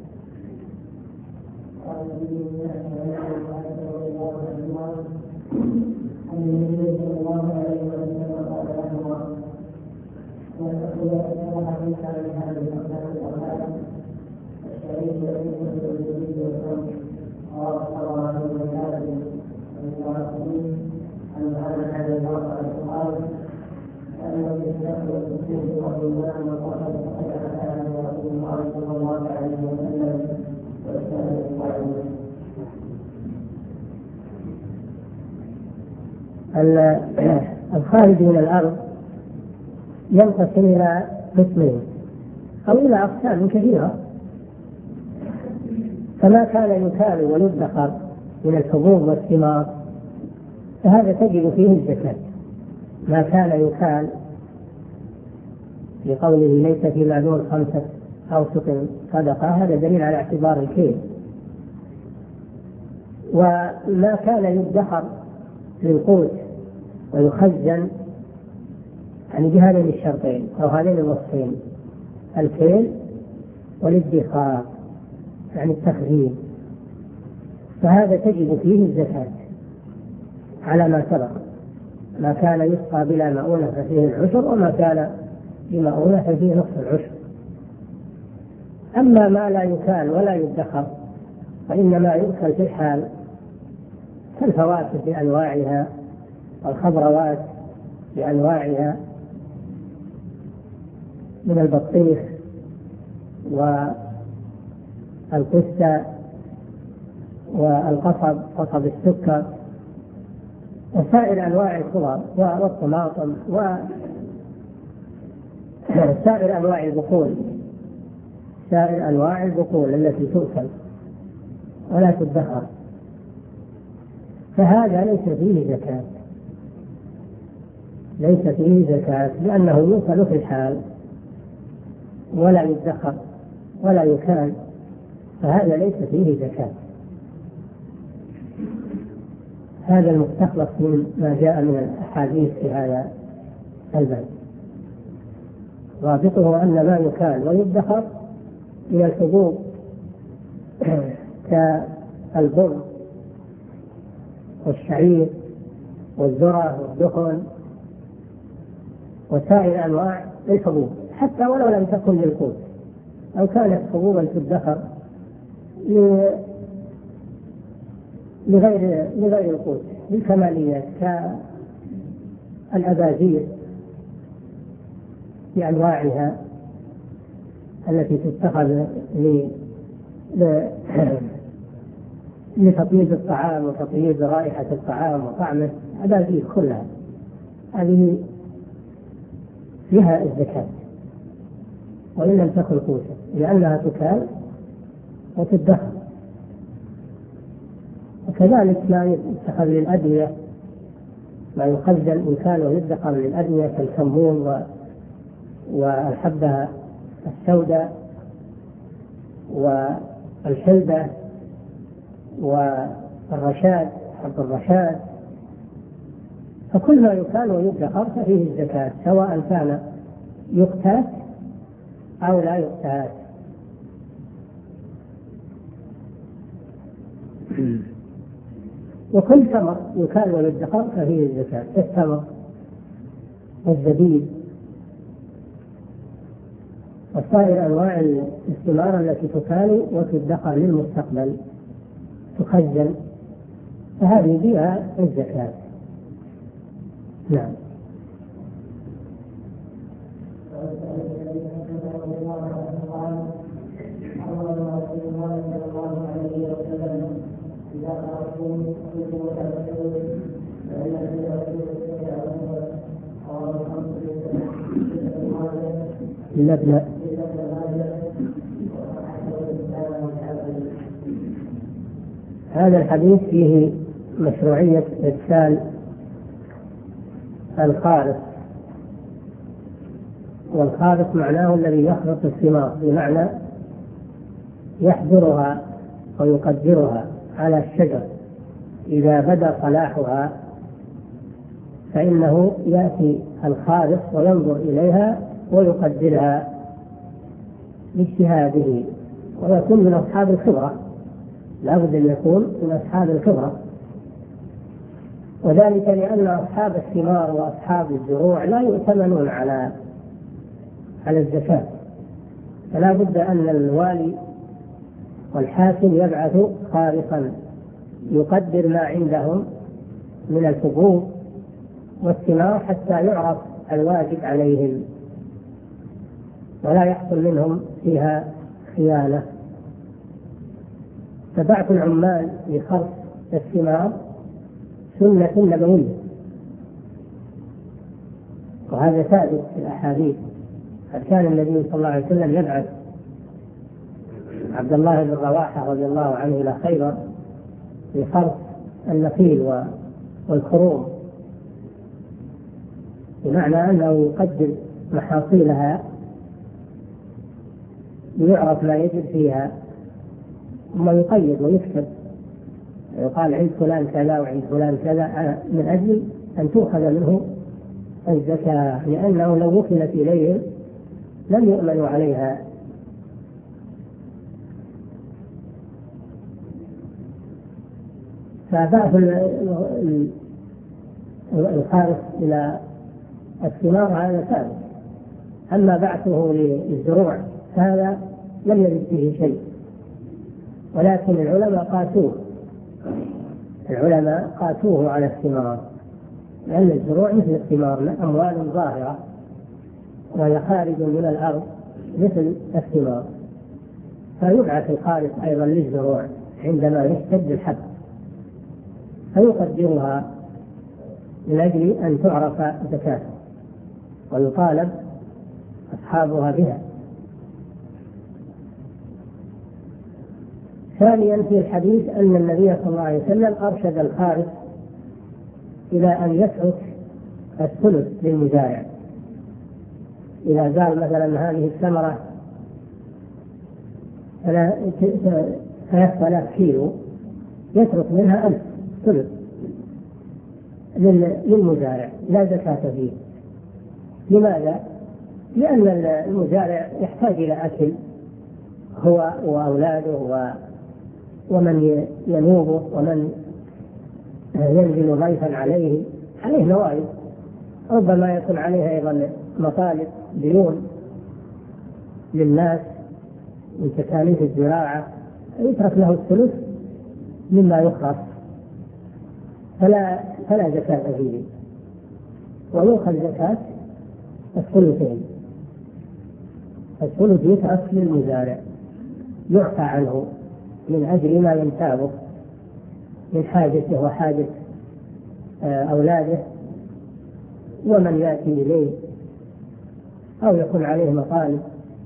الخارج من الأرض ينقسم إلى قسمين أو إلى أقسام كثيرة. فما كان يكال ويدخر من الحبوب والثمار فهذا تجب فيه الزكاة. ما كان يكال لقوله ليس فيما دون 5 أوسق صدقة هذا دليل على اعتبار الكيل. وما كان يدخر للقوت ويخزن يعني بهذين الشرطين أو هذين الوصفين الكيل والادخار يعني التخزين فهذا تجب فيه الزكاة على ما سبق. ما كان يسقى بلا مؤونة ففيه العشر وما كان بمؤونة ففيه نصف العشر. أما ما لا يكال ولا يدخر فإنما يؤكل في الحال كالفواكه بأنواعها والخضروات بأنواعها من البطيخ والقسة والقصب قصب السكر وسائر أنواع الخضر والطماطم وسائر أنواع البقول التي تؤكل ولا تدخر فهذا ليس فيه زكاة. ليس فيه زكاة لأنه يؤكل في الحال ولا يدخر ولا يكال، فهذا ليس فيه زكاة. هذا المستخلص من ما جاء من الأحاديث في هذا الباب. رابطه أن ما يكال ويدخر من الحبوب كالبر والشعير والذرة والدخن وسائر أنواع الحبوب، حتى ولو لم تكن للقوت أو كانت حبوبا تدخر لغير القوت للكماليات كالأباذير بأنواعها التي تتخذ لتطيب الطعام وتطيب رائحة الطعام وطعمه، أباذير كلها هذه فيها الزكاة وإن لم تكن قوتا لأنها تكال وتدخر. وكذلك ما يتخذ للأدوية، ما يخزن إن كان ويدخر للأدوية كالكمون والحبة السوداء والحلبة والرشاد، حب الرشاد، فكل ما يكال ويدخر ففيه الزكاة سواء كان يقتات أو لا يقتات. وكل ثمر يكال ويدخر ففيه الزكاة، التمر والزبيب وسائر أنواع الثمار التي تكال وتدخر للمستقبل تخزن، فهذه فيها الزكاة. نعم. اللبنة هذا الحديث فيه مشروعية إرسال الخالص، والخالص معناه الذي يخلط الثمار، بمعنى يحضرها ويقدرها على الشجر، إذا بدا صلاحها فإنه يأتي الخالص وينظر إليها ويقدرها باجتهاده، ويكون من أصحاب الخبرة، لا بد أن يكون من أصحاب الخبرة، وذلك لأن أصحاب الثمار وأصحاب الزروع لا يؤتمنون على الزكاة، فلا بد أن الوالي والحاكم يبعث خالصا يقدر ما عندهم من الحبوب والثمار حتى يعرف الواجب عليهم ولا يحصل منهم فيها خيانة. فبعث العمال لخرص الثمار سنة نبوية، وهذا ثابت في الأحاديث. قد كان النبي صلى الله عليه وسلم يبعث عبد الله بن رواحة رضي الله عنه إلى خيبر لخرص النخيل والكروم، بمعنى أنه يقدر محاصيلها ليعرف ما يجب فيها، ثم يقيد ويكتب، يقال عند فلان كذا وعند فلان كذا، من أجل أن تؤخذ منه الزكاة، لأنه لو وكلت إليهم لم يؤمنوا عليها. فبعث الخارج إلى الثمار هذا ثابت، أما بعثه للزروع هذا لم يرد فيه شيء، ولكن العلماء قاسوه على الثمار، لأن الزروع مثل الثمار أموال ظاهرة وهي خارج من الأرض مثل الثمار، فيبعث الخالص أيضا للزروع عندما يشتد الحب فيقدرها من أجل أن تعرف زكاة ويطالب أصحابها بها. ثانيا في الحديث أن النبي صلى الله عليه وسلم أرشد الخارج إلى أن يترك الثلث للمزارع. إذا قال مثلا هذه الثمرة 3000 كيلو، يترك منها 1000 ثلث للمزارع لا زكاة فيه. لماذا؟ لأن المزارع يحتاج إلى أكل هو وأولاده ومن ينوبه ومن ينزل ضيفا عليه نوائب، ربما يكون عليه أيضا مطالب ديون للناس من تكاليف الزراعة، يترك له الثلث مما يخرج، فلا زكاة فيه، ويؤخذ زكاة الثلثين. الثلث يترك للمزارع يعفى عنه من أجل ما ينتابه من حاجته وحاجة أولاده ومن يأتي إليه، أو يكون عليه مطالب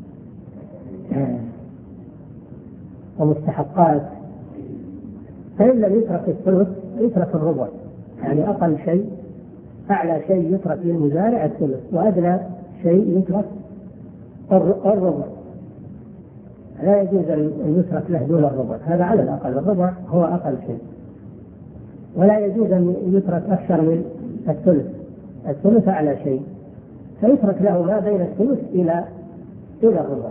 ومستحقات. فإن لم يترك الثلث يترك الربع، يعني أقل شيء أعلى شيء يترك للمزارع الثلث، وأدنى شيء يترك الربع. لا يجوز أن يترك له دون الربع، هذا على الأقل، الربع هو أقل شيء. ولا يجوز أن يترك أكثر من الثلث، الثلث أعلى شيء، فيترك له ما بين الثلث إلى الربع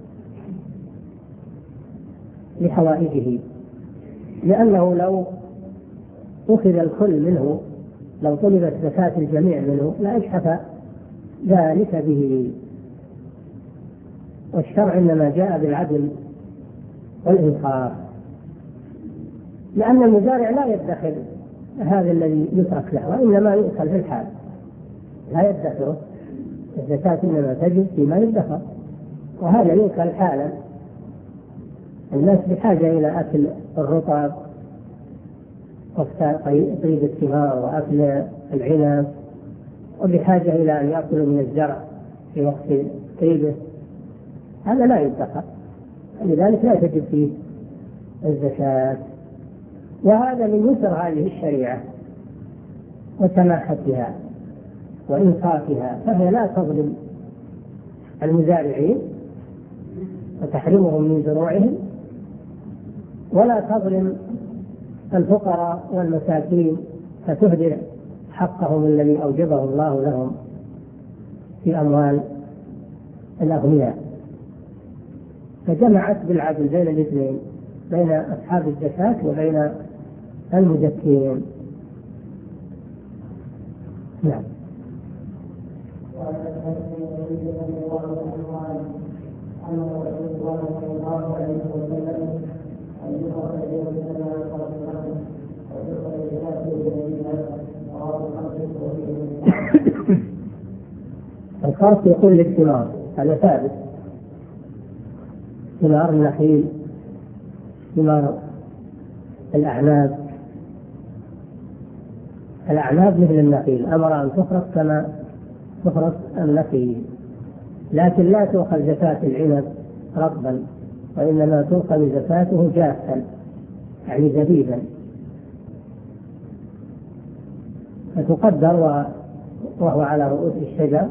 لحوائجه، لأنه لو أخذ الكل منه، لو طلبت زكاة الجميع منه لأجحف ذلك به. والشرع إنما جاء بالعدل والإنصاف، لأن المزارع لا يدخر هذا الذي يترك له، وإنما يؤكل في الحال، لا يدخره. الزكاة إنما تجب فيما يدخر، وهذا يؤكل حالا. الناس بحاجة إلى أكل الرطب وطيب الثمار وأكل العنب، وبحاجة إلى أن يأكلوا من الزرع في وقت طيبه، هذا لا يدخر، لذلك لا تجب فيه الزكاة. وهذا من يسر هذه الشريعة وسماحتها وإنصافها، فهي لا تظلم المزارعين وتحرمهم من زروعهم، ولا تظلم الفقراء والمساكين فتهدر حقهم الذي أوجبه الله لهم في أموال الأغنياء. فجمعت بالعدل بين الاثنين، بين أصحاب الزكاة وبين المزكين. نعم. الخاص يقول للثمار، هذا ثابت، ثمار النخيل، ثمار الأعناب مثل النخيل أمر أن تخرج كما تخرج النخيل، لكن لا تؤخذ زكاة العنب رطبا، وإنما تؤخذ زكاته جافا، يعني زبيبا، فتقدر وهو على رؤوس الشجر،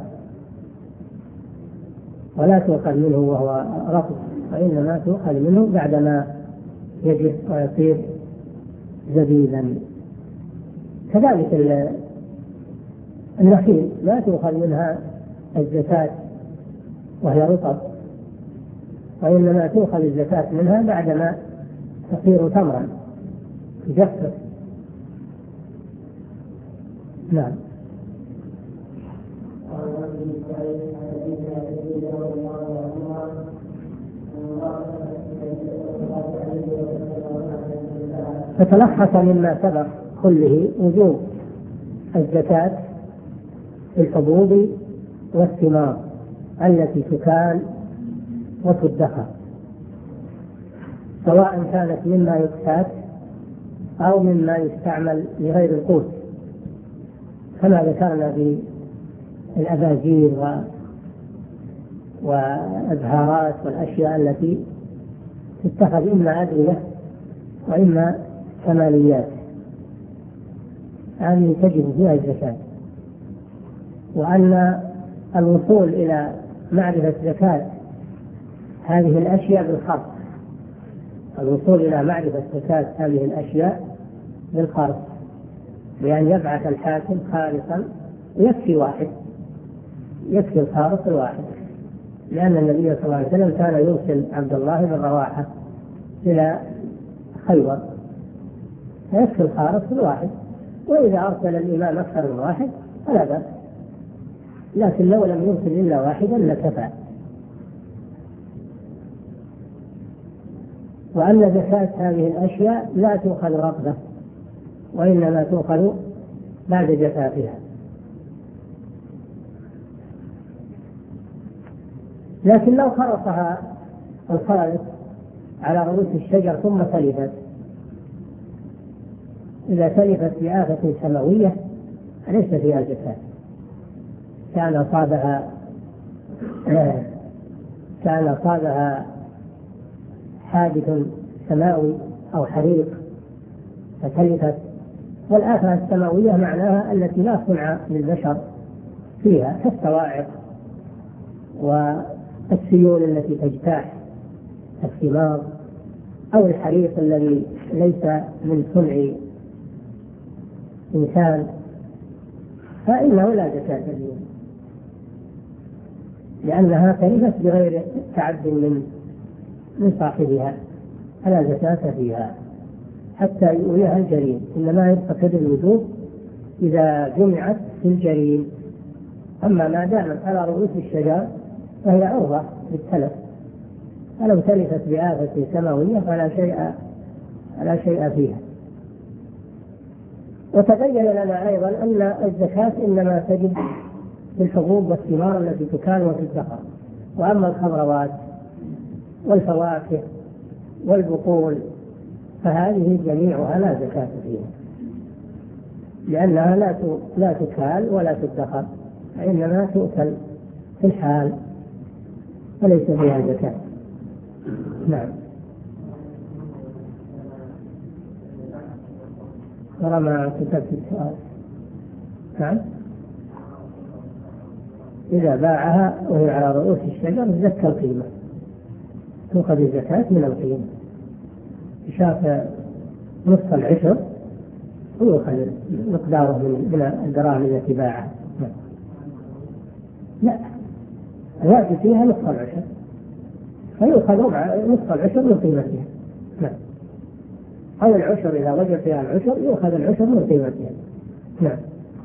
ولا تؤخذ منه وهو رطب، وإنما تؤخذ منه بعدما يجف ويصير زبيبا. كذلك النخيل لا تؤخذ منها الزكاة وهي رطب، وإنما تؤخذ الزكاة منها بعدما تصير تمرا تجفف. نعم. فتلخص مما سبق كله وجوب الزكاة في الحبوب والثمار التي تكال وتدخر، سواء كانت مما يقتات أو مما يستعمل لغير القوت، كما ذكرنا في الأباجير والأزهارات والأشياء التي تتخذ إما أدوية وإما كماليات، هذه تجب فيها الزكاة. وأن الوصول إلى معرفة زكاة هذه الأشياء بالخرص، الوصول إلى معرفة زكاة هذه الأشياء بالخرص، بأن يبعث الحاكم خالصا، يكفي واحد، يكفي الخالص الواحد، لأن النبي صلى الله عليه وسلم كان يرسل عبد الله بن رواحة إلى خيبر، فيكفي الخالص الواحد، وإذا أرسل الإمام أكثر من واحد فلا بأس، لكن لو لم يرسل إلا واحدا لكفى. وأن زكاة هذه الأشياء لا تؤخذ رقبة، وإنما تؤخذ بعد جفافها. لكن لو خرصها الخالص على رؤوس الشجر ثم تلفت، إذا تلفت بآفة سماوية فليس فيها زكاة، كان أصابها حادث سماوي أو حريق فتلفت، والآفة السماوية معناها التي لا صنع للبشر فيها، كالصواعق والسيول التي تجتاح الثمار، أو الحريق الذي ليس من صنع إنسان، فإنه لا زكاة فيه، لأنها تلفت بغير تعد من صاحبها، فلا زكاة فيها حتى يؤويها الجريم، إنما يفتقد الوجوب إذا جمعت في الجريم. أما ما دامت على رؤوس الشجر فهي عرضة للتلف، فلو تلفت بآفة سماوية فلا شيء فيها. وتبين لنا أيضا أن الزكاة إنما تجب في الحبوب والثمار التي تكال وفي الزخر، وأما الخضروات والفواكه والبقول فهذه جميعها لا زكاة فيها، لأنها لا تكال ولا تدخر، فإنما تؤكل في الحال وليس فيها زكاة. نعم. ترى ما كتبت السؤال. نعم. إذا باعها وهي على رؤوس الشجر زكى القيمة، تؤخذ الزكاة من القيمة، شاف نصف العشر ويؤخذ مقداره من الدراهم التي باعها. لا، الواجب فيها نصف العشر، فيؤخذ نصف العشر من قيمتها. نعم. أو العشر إذا وجد فيها العشر يؤخذ العشر من قيمتها. نعم.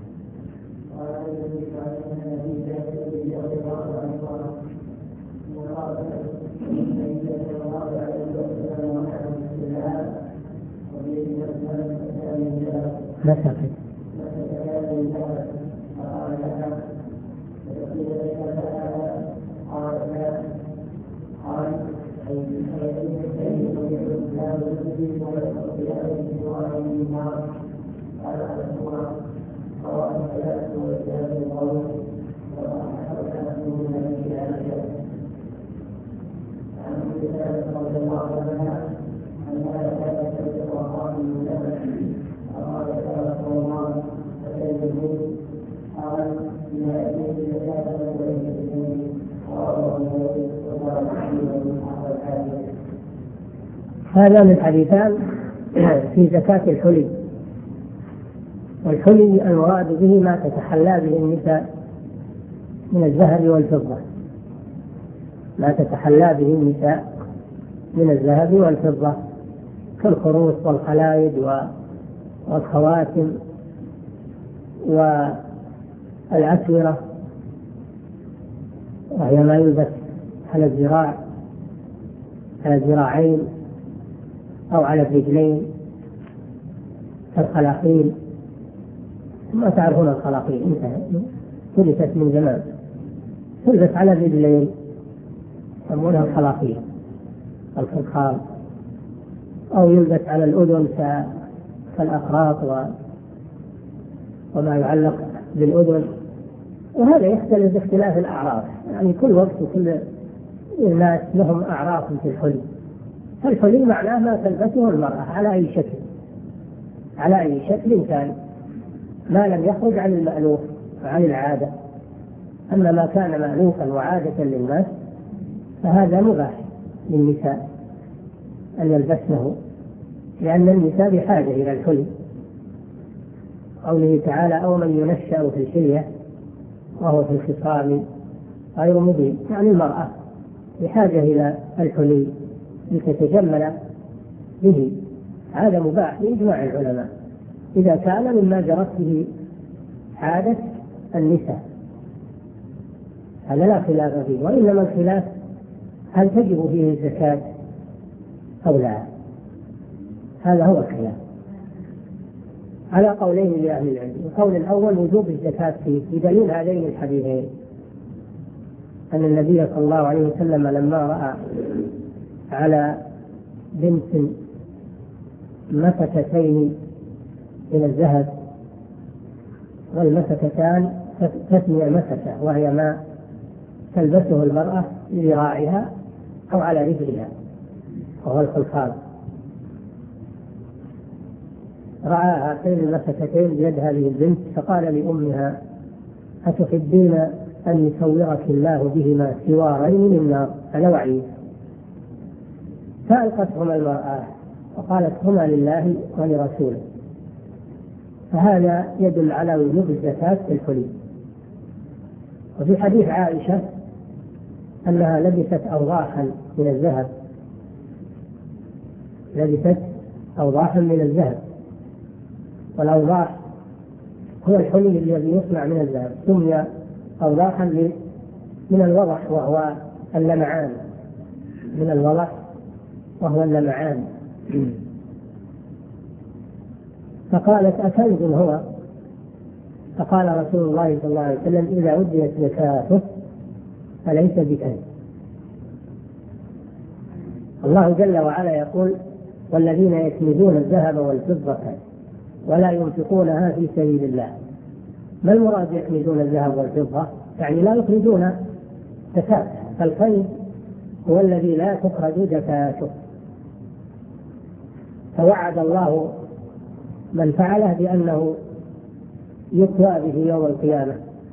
لا تقل. هذا من حديثان في زكاة الحلي. والحلي المراد به ما تتحلى به النساء من الذهب والفضة، ما تتحلى به النساء من الذهب والفضة كالخروص والخلايد والخواتم والأسورة، وهي ما يلبس على الذراع، على الذراعين أو على الرجلين كالخلاقين. ما تعرفون الخلاقين، انتهى، تلبست من زمان، تلبس على الرجلين يسمونها الخلاقين، الخلخال، أو يلبس على الأذن كالأخراط وما يعلق بالأذن. وهذا يختلف باختلاف الأعراف، يعني كل وقت وكل الناس لهم أعراف في الحلي. فالحلي معناه ما تلبسه المرأة على أي شكل، على أي شكل كان، ما لم يخرج عن المألوف وعن العادة. أما ما كان مألوفا وعادة للناس فهذا مباح للنساء أن يلبسنه، لأن النساء بحاجة إلى الحلي. قوله تعالى: أو من ينشأ في الحلية وهو في الخصام غير مبين، يعني المرأة بحاجة إلى الحلي لتتجمل به، هذا مباح بإجماع العلماء إذا كان مما جرت به عادة النساء، هذا لا خلاف فيه. وإنما الخلاف هل تجب فيه الزكاة أو لا، هذا هو الخلاف على قولين لأهل العلم. القول الأول وجوب الزكاة فيه بدليل هذين الحديثين، أن النبي صلى الله عليه وسلم لما رأى على بنت مسكتين من الذهب، والمسكتان تسمية مسكة وهي ما تلبسه المرأة لذراعها أو على رجلها وهو الخلخال، رأى هاتين المسكتين بيد هذه البنت فقال لأمها: أتحبين أن يصورك الله بهما سوارين من النار؟ هذا وعيد. فألقتهما المرأة وقالت: هما لله ولرسوله. فهذا يدل على وجوب الزكاة في الحلي. وفي حديث عائشة أنها لبست أوضاحا من الذهب، لبست أوضاحا من الذهب، والأوضاح هو الحلي الذي يصنع من الذهب، سمي أوضاحا من الوضح وهو اللمعان، من الوضح وهو اللمعان. فقالت: أكنز هو؟ فقال رسول الله صلى الله عليه وسلم: إذا أديت زكاته فليس بكنز. الله جل وعلا يقول: والذين يكنزون الذهب والفضة ولا ينفقونها في سبيل الله. ما المراد يكنزون الذهب والفضة؟ يعني لا يخرجون زكاة، فالكنز هو الذي لا تخرج زكاته. فوعد الله من فعله بأنه يكوى به يوم القيامة،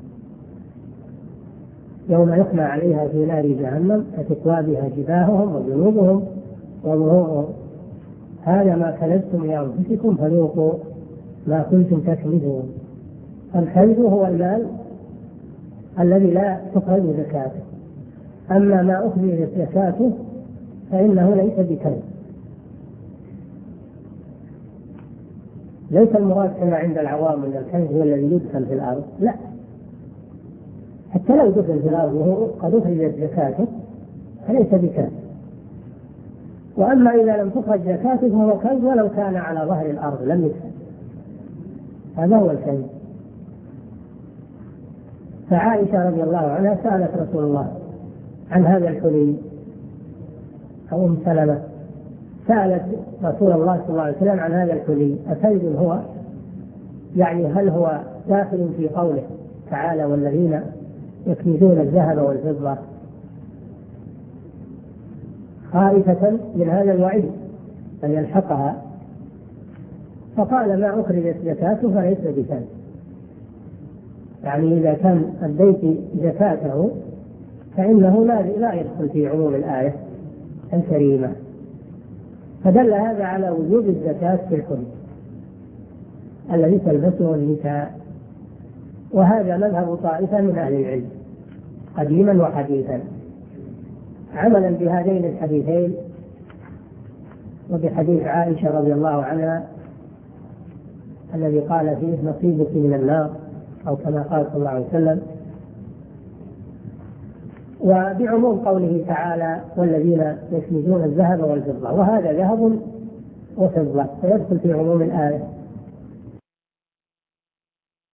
يوم يحمى عليها في نار جهنم فتكوى بها جباههم وجنوبهم وظهورهم، هذا ما كنزتم لأنفسكم فذوقوا ما كنتم تكنزون. الكنز هو المال الذي لا تخرج زكاته، أما ما أخرج زكاته فإنه ليس بكنز. ليس المراد كما عند العوام أن الكنز هو الذي يدفن في الأرض، لا، حتى لو دفن في الأرض وهو قد أخرجت زكاته فليس بكنز. وأما إذا لم تخرج زكاته فهو كنز ولو كان على ظهر الأرض لم يدفن، هذا هو الكنز. فعائشة رضي الله عنها سألت رسول الله عن هذا الحلي، أو أم سلمة سألت رسول الله صلى الله عليه وسلم عن هذا الحلي أكنز هو؟ يعني هل هو داخل في قوله تعالى: والذين يكنزون الذهب والفضة، خائفة من هذا الوعيد أن يلحقها، فقال: ما أخرجت زكاته فليس بكنز. يعني إذا كان أديت زكاته فإنه لا يدخل في عموم الآية الكريمة. فدل هذا على وجوب الزكاة في الحلي الذي تلبسه النساء، وهذا مذهب طائفة من أهل العلم قديما وحديثا، عملا بهذين الحديثين وبحديث عائشة رضي الله عنها الذي قال فيه: نصيبك من النار، أو كما قال صلى الله عليه وسلم، وبعموم قوله تعالى: والذين يكنزون الذهب والفضة، وهذا ذهب وفضة فيدخل في عموم الآية.